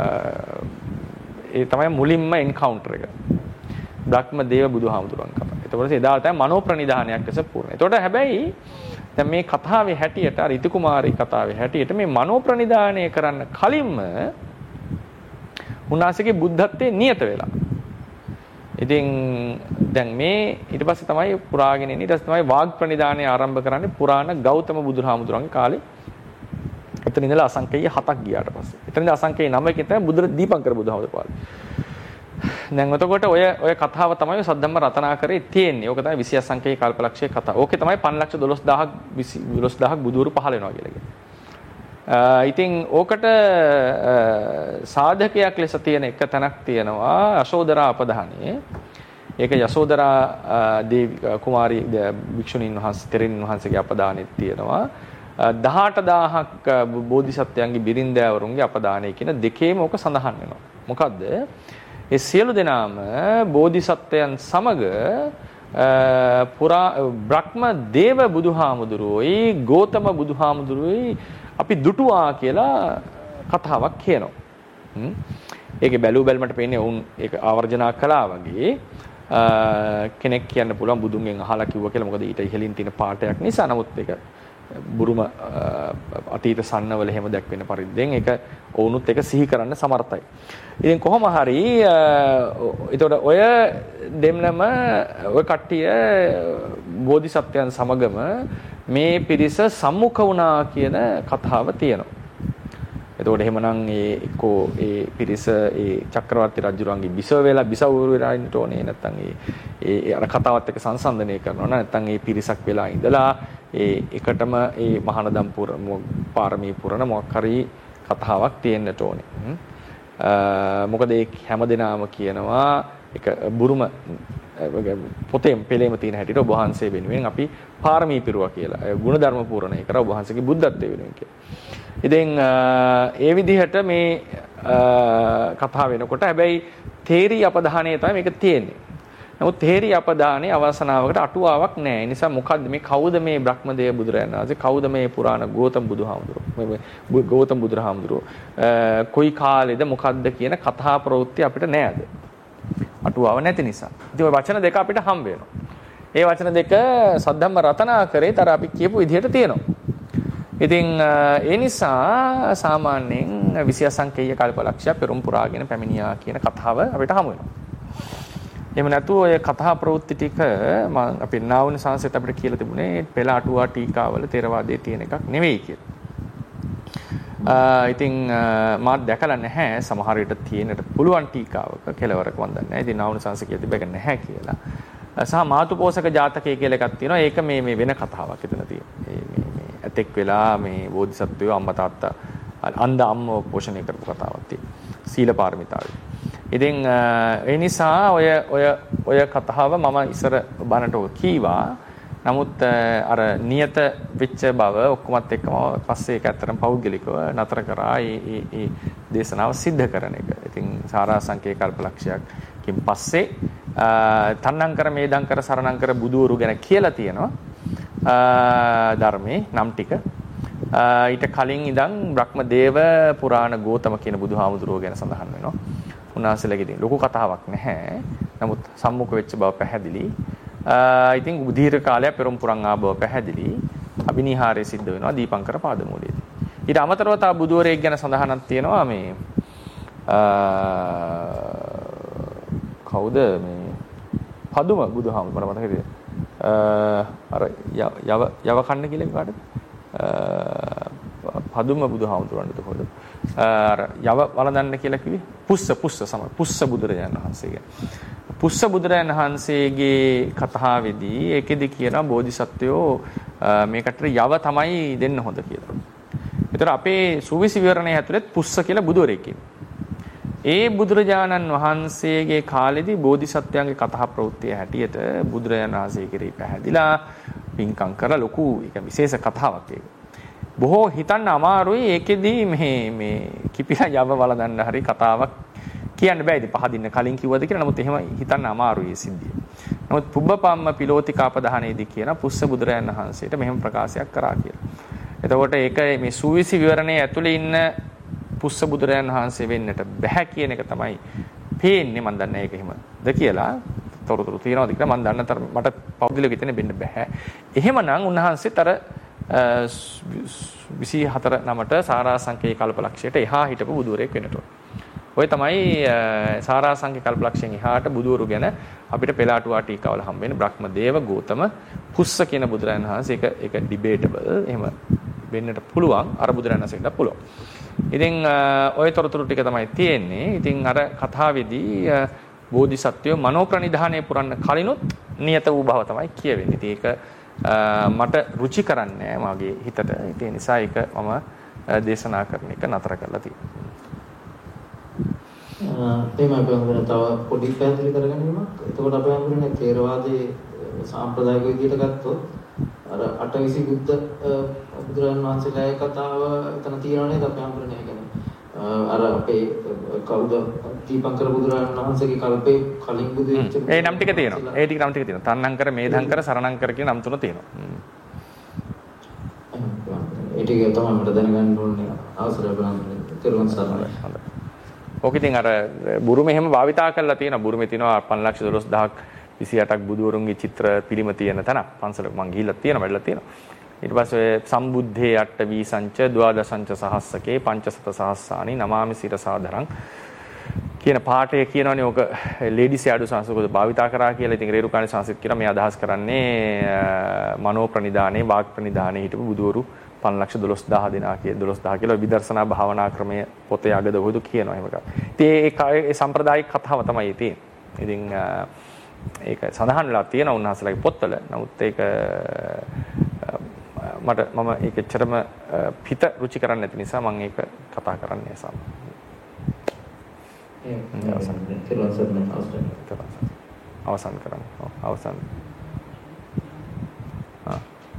ඒ තමයි මුලින්ම එන්කවුන්ටර් එක. බ්‍රහ්ම දේව බුදුහාමුදුරුවන් කතා. එතකොට එදාට මනෝ ප්‍රනිධානයක් ලෙස පූර්ණයි. එතකොට හැබැයි දැන් මේ කතාවේ හැටියට රිතු කුමාරී කතාවේ හැටියට මේ මනෝ ප්‍රනිධානය කරන්න කලින්ම උන්වහන්සේගේ බුද්ධත්වයේ නියත වෙලා. ඉතින් දැන් මේ ඊට පස්සේ තමයි පුරාගෙන ඉන්නේ. ඊට පස්සේ තමයි වාග් ප්‍රනිධානය ආරම්භ කරන්නේ පුරාණ ගෞතම බුදුහාමුදුරන්ගේ කාලේ. එතන ඉඳලා අසංකේය හතක් ගියාට පස්සේ. එතන ඉඳලා අසංකේය නවයකින් තමයි බුදු දීපංකර බුදුහාමුදුර පාළේ. දැන් එතකොට ඔය ඔය කතාව තමයි සද්ධම්ම රතනාකරේ තියෙන්නේ. ඕක තමයි විසි අසංකේය කල්පලක්ෂයේ කතාව. ඕකේ තමයි පන්ලක්ෂ දොළොස් දහසක් දොළොස් දහසක් බුදුරු පහළ වෙනවා කියලා කියන්නේ. ඉතින් ඕකට සාධකයක් ලෙස තියෙන එක තැනක් තියෙනවා යශෝදරා අපදානයේ. ඒක යශෝදරා දේවි කුමාරී භික්ෂුණීන් වහන්සේ තෙරින් වහන්සේගේ අපදානෙත් තියෙනවා. දහඅට දහසක් බෝධිසත්වයන්ගේ බිරින්දෑවරුන්ගේ අපදානය කියන දෙකේම ඕක සඳහන් වෙනවා. මොකද්ද? ඒ සියලු දෙනාම බෝධිසත්වයන් සමග පුරා බ්‍රහ්ම දේව බුදුහාමුදුරුවෝයි ගෝතම බුදුහාමුදුරුවෝයි අපි දුටුවා කියලා කතාවක් කියනවා. හ්ම්. ඒකේ බැලු බැලමට පේන්නේ වුන් ඒක ආවර්ජනා කළා වගේ කෙනෙක් කියන්න පුළුවන් බුදුන්ගෙන් අහලා කිව්වා කියලා. මොකද ඊට ඉහළින් තියෙන පාඩයක් නිසා. නමුත් ඒක බුරුම අතීත සන්නවල එහෙම දැක්වෙන පරිද්දෙන් ඒක වුණුත් ඒක සිහි කරන්න සමර්ථයි. ඉතින් කොහොම හරි ඒතකොට ඔය දෙන්නම ඔය කට්ටිය බෝධිසත්වයන් සමගම මේ පිරිස සම්මුඛ වුණා කියන කතාව තියෙනවා. එතකොට එහෙමනම් ඒ එක්කෝ ඒ පිරිස ඒ චක්‍රවර්ති රජුරන්ගේ බිසව වෙලා බිසවුරු වෙලා ඉන්නට ඕනේ. නැත්නම් ඒ ඒ අර කතාවත් එක්ක සංසන්දනය කරනවා. නැත්නම් ඒ පිරිසක් වෙලා ඉඳලා ඒ එකටම ඒ මහානදම් පුර පාරමී පුරන මොකක් හරි කතාවක් තියෙන්නට ඕනේ. මොකද ඒ හැමදෙනාම කියනවා එක බුරුම පොතේ පෙළේම තියෙන හැටියට ඔබ වහන්සේ වෙනුවෙන් අපි පාරමී පිරුවා කියලා. ගුණධර්ම පූර්ණේ කරා ඔබ වහන්සේගේ බුද්ධත්වයේ වෙනුවෙන් කියලා. ඉතින් ඒ විදිහට මේ කතාව වෙනකොට හැබැයි තේරී අපදානයේ තමයි මේක තියෙන්නේ. නමුත් තේරී අපදානයේ අවසනාවකට අටුවාවක් නැහැ. ඒ නිසා මොකද්ද මේ කවුද මේ බ්‍රහ්මදේව බුදුරයන් වහන්සේ? කවුද මේ පුරාණ ගෝතම බුදුහාමුදුරුවෝ? මේ ගෝතම බුදුහාමුදුරුවෝ කොයි කාලෙද මොකද්ද කියන කතා ප්‍රවෘත්ති අපිට නැහැද? අටුවාව නැති නිසා. ඉතින් ওই වචන දෙක අපිට හම්බ වෙනවා. ඒ වචන දෙක සද්ධම්ම රතනාකරේ තර අපි කියපු විදිහට තියෙනවා. ඉතින් ඒ නිසා සාමාන්‍යයෙන් විසි අසංකේය කල්පලක්ෂය පෙරම් පුරාගෙන පැමිණියා කියන කතාව අපිට හමු වෙනවා. එහෙම නැතු ඔය කතා ප්‍රවෘත්ති ටික මම අපි නාවුන සංසෙත් අපිට කියලා තිබුණේ පෙළ අටුවා ටීකාවල තේරවාදයේ තියෙන එකක් නෙවෙයි කියලා. ඉතින් මාත් දැකලා නැහැ සමහර විට තියෙන්නට පුළුවන් ටීකාවක කෙලවරක වන්දන්නේ නැහැ. ඉතින් නාවුන සංසෙත් කියලා තිබෙක නැහැ කියලා. සහ මාතුපෝසක ජාතකය කියලා එකක් තියෙනවා. ඒක මේ මේ වෙන කතාවක් එතන තියෙන්නේ. මේ මේ ඇතෙක් වෙලා මේ බෝධිසත්වයෝ අම්මා තාත්තා අන්ධ අම්මව පෝෂණය කරපු කතාවක් තියෙනවා. සීල පාරමිතාවේ. ඉතින් ඒ නිසා ඔය ඔය ඔය කතාව මම ඉස්සර බණට කීවා. නමුත් අර නියත වෙච්ච බව ඔක්කොමත් එක්කම පස්සේ ඒක ඇත්තටම පෞද්ගලිකව නතර කරා ඒ ඒ දේශනාව සිද්ධ කරන එක. ඉතින් සාරාංශකේ කල්පලක්ෂයක්කින් පස්සේ තන්නංකර මේදංකර සරණංකර බුදුවරු ගැන කියලා තියෙනවා ධර්මයේ නම් ටික. ඊට කලින් ඉඳන් බ්‍රහ්මදේව පුරාණ ගෝතම කියන බුදුහාමුදුරුවෝ ගැන සඳහන් වෙනවා. උන්වහන්සේලාගේ ලොකු කතාවක් නැහැ. නමුත් සම්මුඛ වෙච්ච බව පැහැදිලි. ඉතින් දීර්ඝ කාලයක් පෙරම් පුරන් ආ බව පැහැදිලි. අබිනිහාරය සිද්ධ වෙනවා දීපංකර පාදමූලයේදී. ඊට අමතරව තා බුදුවරයෙක් ගැන සඳහනක් තියෙනවා මේ කවුද මේ පදුම බුදුහාමුදුරුවෝ මට මතක අර යව යව කන්න කියලා කාටද පදුම බුදුහාමුදුරුවන්ට කොහොමද අර යව වළඳන්න කියලා කිව්වේ පුස්ස පුස්ස සම පුස්ස බුදුරජාණන් වහන්සේගේ පුස්ස බුදුරජාණන් වහන්සේගේ කතාවේදී ඒකෙදි කියනවා බෝධිසත්වයෝ මේකට යව තමයි දෙන්න හොඳ කියලා. ඒතර අපේ සූවිසි විවරණයේ ඇතුළත් පුස්ස කියලා බුදුවරයෙක් ඉන්නවා. ඒ බුදුරජාණන් වහන්සේගේ කාලෙදී බෝධිසත්වයන්ගේ කතා ප්‍රවෘත්තිය හැටියට බුදුරජාණන් වහන්සේ කෙරෙහි පැහැදිලා පින්කම් කරලා ලොකු ඒක විශේෂ කතාවක් ඒක. බොහෝ හිතන්න අමාරුයි ඒකෙදී මේ මේ කිපිලා යව වළඳන්න හරි කතාවක් කියන්න බෑ. ඉතින් පහදින්න කලින් කිව්වද කියලා. නමුත් එහෙම හිතන්න අමාරුයි මේ සිද්ධිය. නමුත් පුබ්බපම්ම පිලෝතිකාපදානයේදී කියන පුස්ස බුදුරජාණන් වහන්සේට මෙහෙම ප්‍රකාශයක් කරා කියලා. එතකොට ඒක මේ සූවිසි විවරණයේ ඇතුලේ ඉන්න පුස්ස බුදුරජාණන් වහන්සේ වෙන්නට බෑ කියන එක තමයි පේන්නේ. මම දන්නේ ඒක එහෙමද කියලා. තොරතුරු තියෙනවද කියලා මම දන්න තරම මට පෞද්ගලිකව හිතෙන්නේ වෙන්න බෑ. එහෙමනම් උන්වහන්සේත් අර විසිහතර නමට සාරාංශකේ කල්පලක්ෂයට එහා හිටපු බුදුවරයෙක් වෙන්නට ඕන. ඔය තමයි සාරාංශකේ කල්පලක්ෂයෙන් එහාට බුදුවරු ගැන අපිට පෙළාටුවා ටීකාවල හම්බ වෙන බ්‍රහ්මදේව ගෞතම පුස්ස කියන බුදුරජාණන් වහන්සේ ඒක ඒක ඩිබේටබල් එහෙම වෙන්නට පුළුවන් අර බුදුරජාණන් වහන්සේට පුළුවන්. ඉතින් ඔය තොරතුරු ටික තමයි තියෙන්නේ. ඉතින් අර කතාවේදී බෝධිසත්වයෝ මනෝ ප්‍රනිධානය පුරන්න කලිනුත් නියත වූ බව තමයි කියවෙන්නේ. ඉතින් ඒක මට රුචි කරන්නේ මගේ හිතට. ඒ නිසා ඒක මම දේශනා කරන එක නතර කරලා තියෙනවා. එහෙනම් අපි හඳුනන තව පොඩි පැහැදිලි කරගන්නීමක්. එතකොට අපි හඳුනන්නේ ථේරවාදයේ සාම්ප්‍රදායික විදිහට ගත්තොත් අර අටවිසි බුද්ධ බුදුරජාණන් වහන්සේලාගේ කතාව එතන තියෙනවා නේද? අපි හඳුනන්නේ ඒ කියන්නේ අර අපේ කවුද දීපංකර බුදුරජාණන් වහන්සේගේ කල්පේ කලින් බුදු වෙච්ච ඒ නම් ටික තියෙනවා. ඒ ටික නම් ටික තියෙනවා. තණ්හංකර, මේධංකර, සරණංකර කියන නම් තුන තියෙනවා. ඒ ටික තමයි මට දැනගන්න ඕනේ. අවසරයි බලන්න. තෙරුවන් සරණයි. ඕක ඉතින් අර බුරුමේ එහෙම භාවිතා කරලා තියෙනවා. බුරුමේ තියෙනවා පන්ලක්ෂ දොළොස් දහසක් විසිඅටක් බුදුවරුන්ගේ චිත්‍ර පිළිම තියෙන තැන. පන්සලක මං ගිහිල්ලා තියෙනවා, වැඩලා තියෙනවා. ඊට පස්සේ සම්බුද්ධේ අට්ඨ වීසංච ද්වාදසංච සහස්සකේ පංචසත සහස්සානි නමාමි සිරසාදරං කියන පාඨය කියනවනේ. ඕක ලේඩිස් යාඩු සංස්කෘත භාවිතා කරා කියලා. ඉතින් රේරුකාණේ සංස්කෘත කියන මේ අදහස් කරන්නේ මනෝ ප්‍රනිධානේ වාග් ප්‍රනිධානේ හිටපු බුදුවරු පන්ලක්ෂ දොළොස් දහස් දෙනා කිය දොළොස් දහස් කියලා විදර්ශනා භාවනා ක්‍රමයේ පොතේ අගද වුදු කියනවා එහෙම එකක්. ඉතින් ඒ ඒ සම්ප්‍රදායික කතාව තමයි තියෙන්නේ. ඉතින් ඒක සඳහන් වෙලා තියෙනවා උන්වහන්සේලාගේ පොත්වල. නමුත් ඒක මට මම ඒක එච්චරම පිට රුචි කරන්නේ නැති නිසා මම ඒක කතා කරන්නේ සම. ඒ අවසන් කරන්න අවසන් කරන්න. අවසන්. ආ.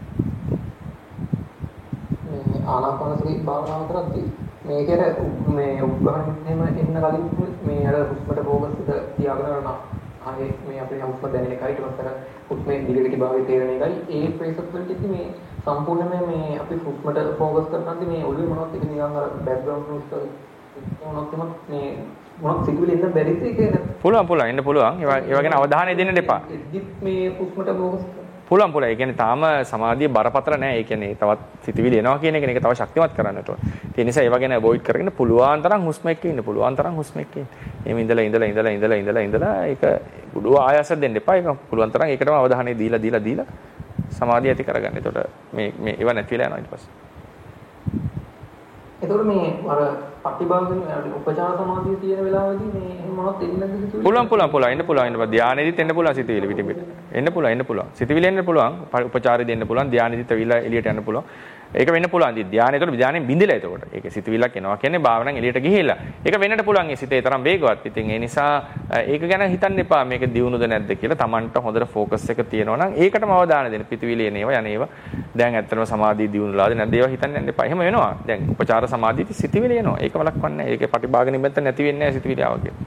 ආනාපානසති භාවනාව කරද්දී මේකේ මේ උග්‍රහණයෙම එන්න කලින් මේ අර හුස්මට ફોකස් එක තියාගෙන යනවා. ආයේ මේ අපේ හුස්ම දැනෙන එකයි ඊට පස්සේ හුස්මේ දිගට භාවයේ තේරෙන එකයි ඒ ප්‍රේසස් වලදී මේ සම්පූර්ණයෙන්ම මේ අපි හුස්මට ફોකස් කරනදී මේ ඔළුවේ මොනවද ඒක නිකන් අර බෑග්ග්‍රවුන්ඩ් නෝයිස් මොනවද මේ මොනවද සිගුලෙන් ඉන්න බැරිද ඒක පුළුවන් පුළුවන් ඉන්න පුළුවන් ඒවා ඒවා ගැන අවධානය දෙන්න දෙපා මේ හුස්මට ફોකස් පුළුවන් පුළුවන් ඒ කියන්නේ තාම සමාධිය බරපතල නැහැ ඒ කියන්නේ තවත් සිතිවිලි එනවා කියන එක නේ තව ශක්තිමත් කරන්නට ඕන ඒ නිසා ඒවා ගැන අවොයිඩ් කරගෙන පුළුවන් තරම් හුස්ම එක්ක ඉන්න පුළුවන් තරම් හුස්ම එක්ක ඉන්න එහෙම ඉඳලා ඉඳලා ඉඳලා ඉඳලා ඉඳලා ඉඳලා ඒක බුදුව ආයස දෙන්න එපා ඒක පුළුවන් තරම් ඒකටම අවධානය දීලා දීලා දීලා සමාධිය ඇති කරගන්න. එතකොට මේ මේ ඒවා නැති වෙලා යනවා ඊට පස්සේ. එතකොට මේ අර පටිභාගන උපචාර සමාධිය තියෙන වෙලාවෙදී මේ එහෙම මොනවද එන්නේ නැද්ද සිතුවිලි? පුළුවන් පුළුවන් පුළුවන් එන්න පුළුවන් එන්න පුළුවන් ධානයේදීත් එන්න පුළුවන් සිතුවිලි පිටින් පිට. එන්න පුළුවන් එන්න පුළුවන්. සිතුවිලි එන්න පුළුවන් උපචාරයේදී එන්න පුළුවන් ධානයේදීත් ඇවිල්ලා එළියට යන්න පුළුවන්. ඒක වෙන්න පුළුවන්. ඉතින් ධානයේතකොට ධානයෙන් බින්දලා එතකොට. ඒක සිතුවිල්ලක් එනවා කියන්නේ භාවනාවෙන් එළියට ගිහිල්ලා. ඒක වෙන්නට පුළුවන් ඒ සිතේ තරම් වේගවත්. ඉතින් ඒ නිසා ඒක ගැන හිතන්න එපා මේක දියුණුද නැද්ද කියලා. Tamanට හොඳට ફોකස් එක තියෙනවා නම් ඒකටම අවධානය දෙන්න. පිටුවිලි එනේවා යන්නේවා. දැන් ඇත්තටම සමාධිය දියුණුලාද නැද්ද ඒවා හිතන්න යන්න එපා. එහෙම වෙනවා. දැන් උපචාර සමාධියදී සිතුවිලි එනවා. ඒක වලක්වන්නේ නැහැ. ඒකේ ප්‍රතිභාග නිමිත්ත නැති වෙන්නේ නැහැ සිතුවිලි ආව කියලා.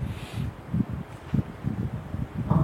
ආ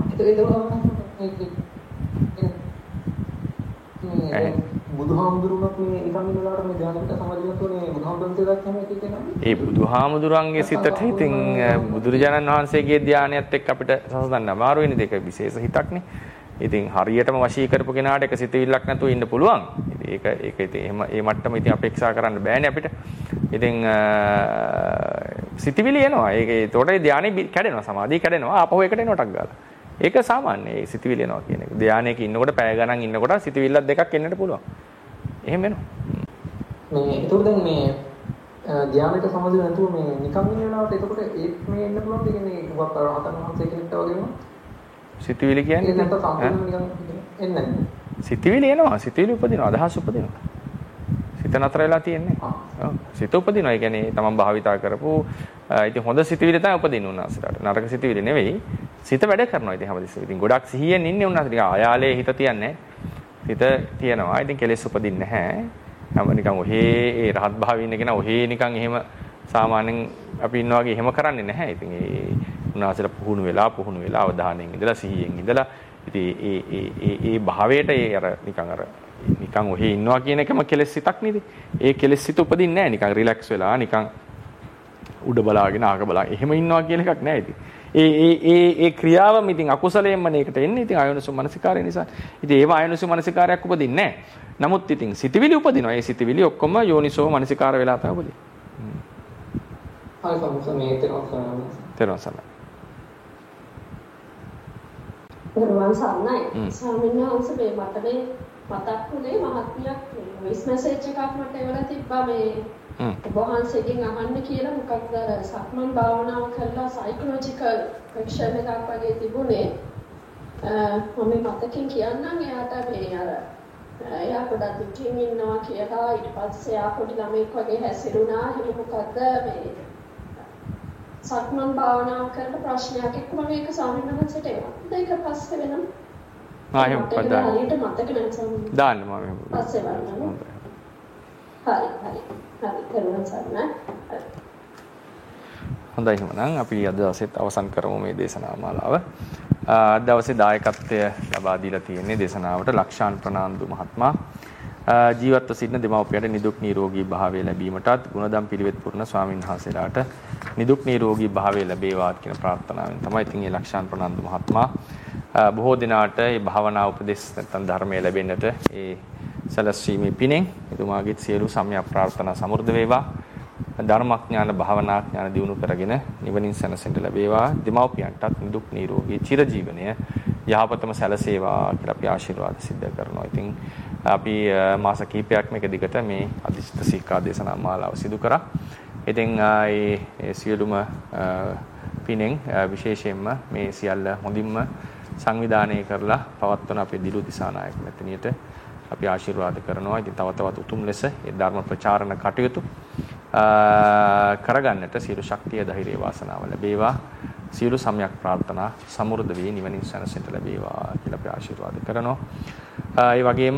ඒක බුදුහාමුදුරුවෝ මේ නිකන් ඉන්නලාට මේ ධ්‍යානෙට සමාධියතුනේ බුදුහාමුදුරුවෝ දෙයක් තමයි කියන්නේ. ඒ බුදුහාමුදුරන්ගේ සිතට ඉතින් බුදුරජාණන් වහන්සේගේ ධ්‍යානයත් එක්ක අපිට සසඳන්න අමාරු වෙන දෙක විශේෂ හිතක්නේ. ඉතින් හරියටම වශී කරපු කෙනාට එක සිතවිල්ලක් නැතුව ඉන්න පුළුවන්. ඉතින් ඒක ඒක ඉතින් එහෙම ඒ මට්ටම ඉතින් අපේක්ෂා කරන්න බෑනේ අපිට. ඉතින් සිතවිලි එනවා. ඒක ඒතකොට ධ්‍යානෙ කැඩෙනවා සමාධිය කැඩෙනවා. ආපහු එකට එනවා ටක් ගාලා. ඒක සාමාන්‍යයි. ඒ සිතවිලි එනවා කියන එක. ධානයක ඉන්නකොට පැය ගණන් ඉන්නකොට සිතවිල්ලක් දෙකක් එන්නට පුළුවන්. එහෙම වෙනවා. මේ ඒතකොට දැන් මේ ධානයට සමාදින නැතුව මේ නිකන් ඉන්න වෙලාවට එතකොට ඒත් මේ එන්න පුළුවන් දෙ කියන්නේ මොකක් අර හතන් වහන්සේ කෙනෙක්ට වගේම සිතවිලි කියන්නේ නැත්නම් සම්පූර්ණ නිකන් එන්නේ නැහැ. සිතවිලි එනවා. සිතවිලි උපදිනවා. අදහස් උපදිනවා. සිත නතර වෙලා තියෙන්නේ. ඔව්. සිත උපදිනවා. ඒ කියන්නේ තමන් භාවිතා කරපු ඉතින් හොඳ සිතවිලි තමයි උපදින්න උනාසලට. නරක සිතවිලි නෙවෙයි. සිත වැඩ කරනවා ඉතින් හැමදෙස්සෙම. ඉතින් ගොඩක් සිහියෙන් ඉන්නේ උනාස ටික ආයාලේ හිත තියන්නේ. හිත තියනවා. ඉතින් කෙලෙස් උපදින්නේ නැහැ. හැම නිකන් ඔහේ ඒ රහත් භාවයේ ඉන්න කෙනා ඔහේ නිකන් එහෙම සාමාන්‍යයෙන් අපි ඉන්නා වගේ එහෙම කරන්නේ නැහැ. ඉතින් ඒ උනාසලට පුහුණු වෙලා පුහුණු වෙලා අවධානයෙන් ඉඳලා සිහියෙන් ඉඳලා ඉතින් ඒ ඒ ඒ ඒ භාවයට ඒ අර නිකන් අර නිකන් ඔහේ ඉන්නවා කියන එකම කෙලෙස් සිතක් නේද? ඒ කෙලෙස් සිත උපදින්නේ නැහැ. නිකන් රිලැක්ස් වෙලා නිකන් උඩ බලාගෙන ආක බලා එහෙම ඉන්නවා කියන එකක් නැහැ ඉතින්. ඒ ඒ ඒ ඒ ක්‍රියාවම ඉතින් අකුසලයෙන්ම නේකට එන්නේ. ඉතින් ආයෝනිසෝ මනසිකාරය නිසා. ඉතින් ඒව ආයෝනිසෝ මනසිකාරයක් උපදින්නේ නැහැ. නමුත් ඉතින් සිතවිලි උපදිනවා. ඒ සිතවිලි ඔක්කොම යෝනිසෝ මනසිකාර වෙලා තමයි උපදින්නේ. හරි සම්පූර්ණ මේ තේරුම් ගන්න. තේරුම් ගන්න. දරුවන් සන්නයි. ස්වාමීන් වහන්සේ මේ මට මේ මතක් වුණේ මහත්මියක් වොයිස් මැසේජ් එකක් මට එවලා තිබ්බා මේ ඔබ වහන්සේගෙන් අහන්න කියලා මොකක්ද සක්මන් භාවනාව කරලා සයිකොලොජිකල් ෆ්‍රික්ෂන් එකක් වගේ තිබුණේ මම මතකින් කියන්නම් එයාට මේ අර එයා පොඩක් දුකින් ඉන්නවා කියලා ඊට පස්සේ එයා පොඩි ළමෙක් වගේ හැසිරුණා ඒක මොකද්ද මේ සක්මන් භාවනාව කරන ප්‍රශ්නයක් එක්ක මම ඒක ස්වාමීන් වහන්සේට එවුවා ඒක පස්සේ වෙනම් ආ එහෙම පදා ඊට මතක නැහැ දාන්න මම පස්සේ වරනවා හරි හරි හරි කරුණා සර්ණ හොඳයි එහෙනම් අපි අද දවසේත් අවසන් කරමු මේ දේශනා මාලාව. අද දවසේ දායකත්වය ලබා දීලා තියෙන්නේ දේශනාවට ලක්ෂාන් ප්‍රනාන්දු මහත්මයා. ජීවත්ව සිටින දෙමව්පියන්ට නිදුක් නිරෝගී භාවය ලැබීමටත් ගුණධම් පිළිවෙත් පුරන ස්වාමීන් වහන්සේලාට නිදුක් නිරෝගී භාවය ලැබේවාත් කියන ප්‍රාර්ථනාවෙන් තමයි ඉතින් මේ ලක්ෂාන් ප්‍රනාන්දු මහත්මයා බොහෝ දිනාට මේ භාවනා උපදෙස් නැත්නම් ධර්මය ලැබෙන්නට ඒ සලස්වීමේ පිණින් එතුමාගේ සියලු සම්‍යක් ප්‍රාර්ථනා සමෘද්ධ වේවා. ධර්මඥාන භාවනාඥාන දියුණු කරගෙන නිවනින් සැනසෙන්න ලැබේවා. දෙමව්පියන්ටත් නිදුක් නිරෝගී චිරජීවනය යහපතම සැලසේවා කියලා අපි ආශිර්වාද සිද්ධ කරනවා. ඉතින් අපි මාස කිහිපයක් මේක දිගට මේ අදිෂ්ඨ සීකා දේශනා මාලාව සිදු කරා. ඉතින් ඒ සියලුම පිණෙන් විශේෂයෙන්ම මේ සියල්ල හොඳින්ම සංවිධානය කරලා පවත්වන අපේ දිලු දිසානායක මැතිණියට අපි ආශිර්වාද කරනවා. ඉතින් තව තවත් උතුම් ලෙස මේ ධර්ම ප්‍රචාරණ කටයුතු කරගන්නට සියලු ශක්තිය ධෛර්ය වාසනාව ලැබේවා. සියලු සම්‍යක් ප්‍රාර්ථනා සමෘද්ධ වේ නිවනින් සැනසෙන්න ලැබේවා කියලා අපි ආශිර්වාද කරනවා. ඒ වගේම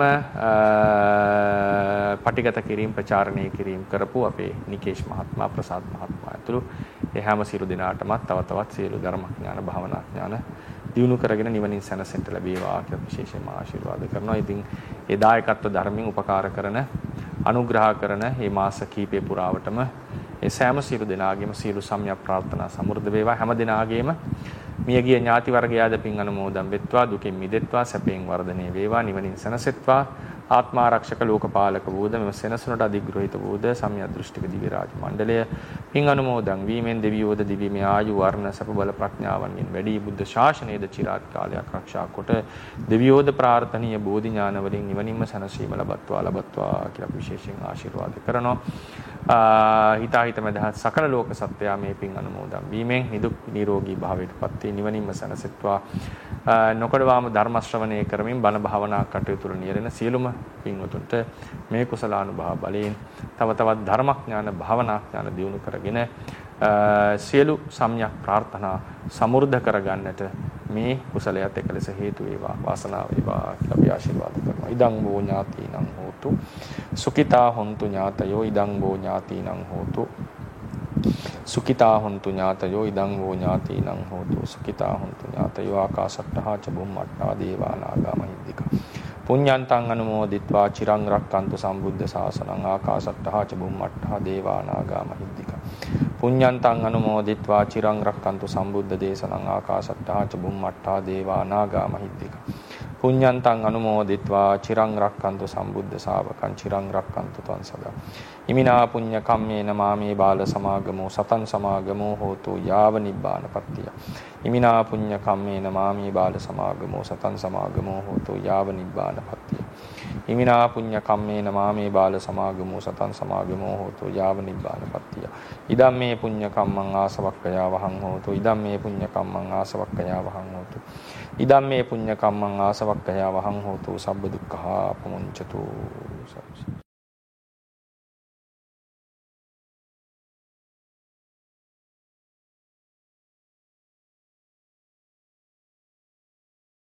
පටිගත කිරීම ප්‍රචාරණය කිරීම කරපු අපේ නිකේෂ් මහත්මයා ප්‍රසාද් මහත්මයා ඇතුළු ඒ හැම සියලු දෙනාටමත් තව තවත් සියලු ධර්මඥාන භාවනාඥාන දියුණු කරගෙන නිවනින් සැනසෙන්න ලැබේවා කියලා විශේෂයෙන්ම ආශිර්වාද කරනවා. ඉතින් ඒ දායකත්ව ධර්මයෙන් උපකාර කරන අනුග්‍රහ කරන මේ මාස කීපේ පුරාවටම ඒ සෑම සියලු දෙනාගේම සියලු සම්‍යක් ප්‍රාර්ථනා සමෘද්ධ වේවා. හැම දෙනාගේම මියගිය ඥාති වර්ගයාද පින් අනුමෝදන් වෙත්වා, දුකින් මිදෙත්වා, සැපයෙන් වර්ධනය වේවා, නිවනින් සැනසෙත්වා. ආත්මාරක්ෂක ලෝකපාලක වූද මෙම සෙනසුනට අධිග්‍රහිත වූද සම්‍යක් දෘෂ්ටික දිව්‍ය රාජ මණ්ඩලය පින් අනුමෝදන් වීමෙන් දෙවියෝද දිව්‍යමය ආයු වර්ණ සප බල ප්‍රඥාවන්ගෙන් වැඩි බුද්ධ ශාසනයේද චිරාත් කාලයක් ආරක්ෂා කොට දෙවියෝද ප්‍රාර්ථනීය බෝධි ඥාන වලින් නිවනින්ම සැනසීම ලබත්වා ලබත්වා කියලා විශේෂයෙන් ආශිර්වාද කරනවා. හිතාහිත මදහත් සකල ලෝක සත්වයා මේ පින් අනුමෝදන් වීමෙන් නිදුක් නිරෝගී භාවයට පත් වී නිවනින්ම සැනසෙත්වා. නොකඩවාම ධර්ම ශ්‍රවණය කරමින් බණ භාවනා කටයුතු වල නියැලෙන සියලුම පින්වතුන්ට මේ කුසලානුභාව බලයෙන් තව තවත් ධර්මඥාන භාවනාඥාන දියුණු කරගෙන සියලු සම්‍යක් ප්‍රාර්ථනා සමෘද්ධ කරගන්නට මේ කුසලයට එකලෙස හේතු වේවා වාසනාව වේවා කියලා අපි ආශිර්වාද කරනවා. ඉදං වූ ඥාතිනං හෝතු සුඛිතා හොන්තු ඥාතයෝ ඉදං වූ ඥාතිනං හෝතු සුඛිතා හොන්තු ඥාතයෝ ඉදං වූ ඥාතිනං හෝතු සුඛිතා හොන්තු ඥාතයෝ ආකාශට්ටහා ච බුම්මට්ටා දේවා නාග මහිද්దిక පුඤ්ඤන්තං අනුමෝදිත්වා චිරං රක්칸තු සම්බුද්ධ ශාසනං ආකාශට්ටහා ච බුම්මට්ටා දේවා නාග මහිද්దిక පුඤ්ඤන්තං අනුමෝදිත්වා චිරං රක්칸තු සම්බුද්ධ දේශනං ආකාශට්ටහා ච බුම්මට්ටා දේවා නාග මහිද්దిక පුඤ්ඤන්තං අනුමෝදිත්වා චිරං රක්칸තු සම්බුද්ධ ශාවකං චිරං රක්칸තු තං සදා ඉමිනා පුඤ්ඤ කම්මේන මාමේ බාල සමාගමෝ සතං සමාගමෝ හෝතු යාව නිබ්බානපත්තිය ඉමිනා පුඤ්ඤ කම්මේන මාමේ බාල සමාගමෝ සතං සමාගමෝ හෝතු යාව නිබ්බානපත්තිය ඉමිනා පුඤ්ඤ කම්මේන මාමේ බාල සමාගමෝ සතං සමාගමෝ හෝතු යාව නිබ්බානපත්තිය ඉදම් මේ පුඤ්ඤ කම්මං ආසවක්ඛයා වහං හෝතු ඉදම් මේ පුඤ්ඤ කම්මං ආසවක්ඛයා වහං හෝතු ඉදම් මේ පුඤ්ඤ කම්මං ආසවක්ඛයා වහං හෝතු සබ්බ දුක්ඛා පමුඤ්චතු සබ්බ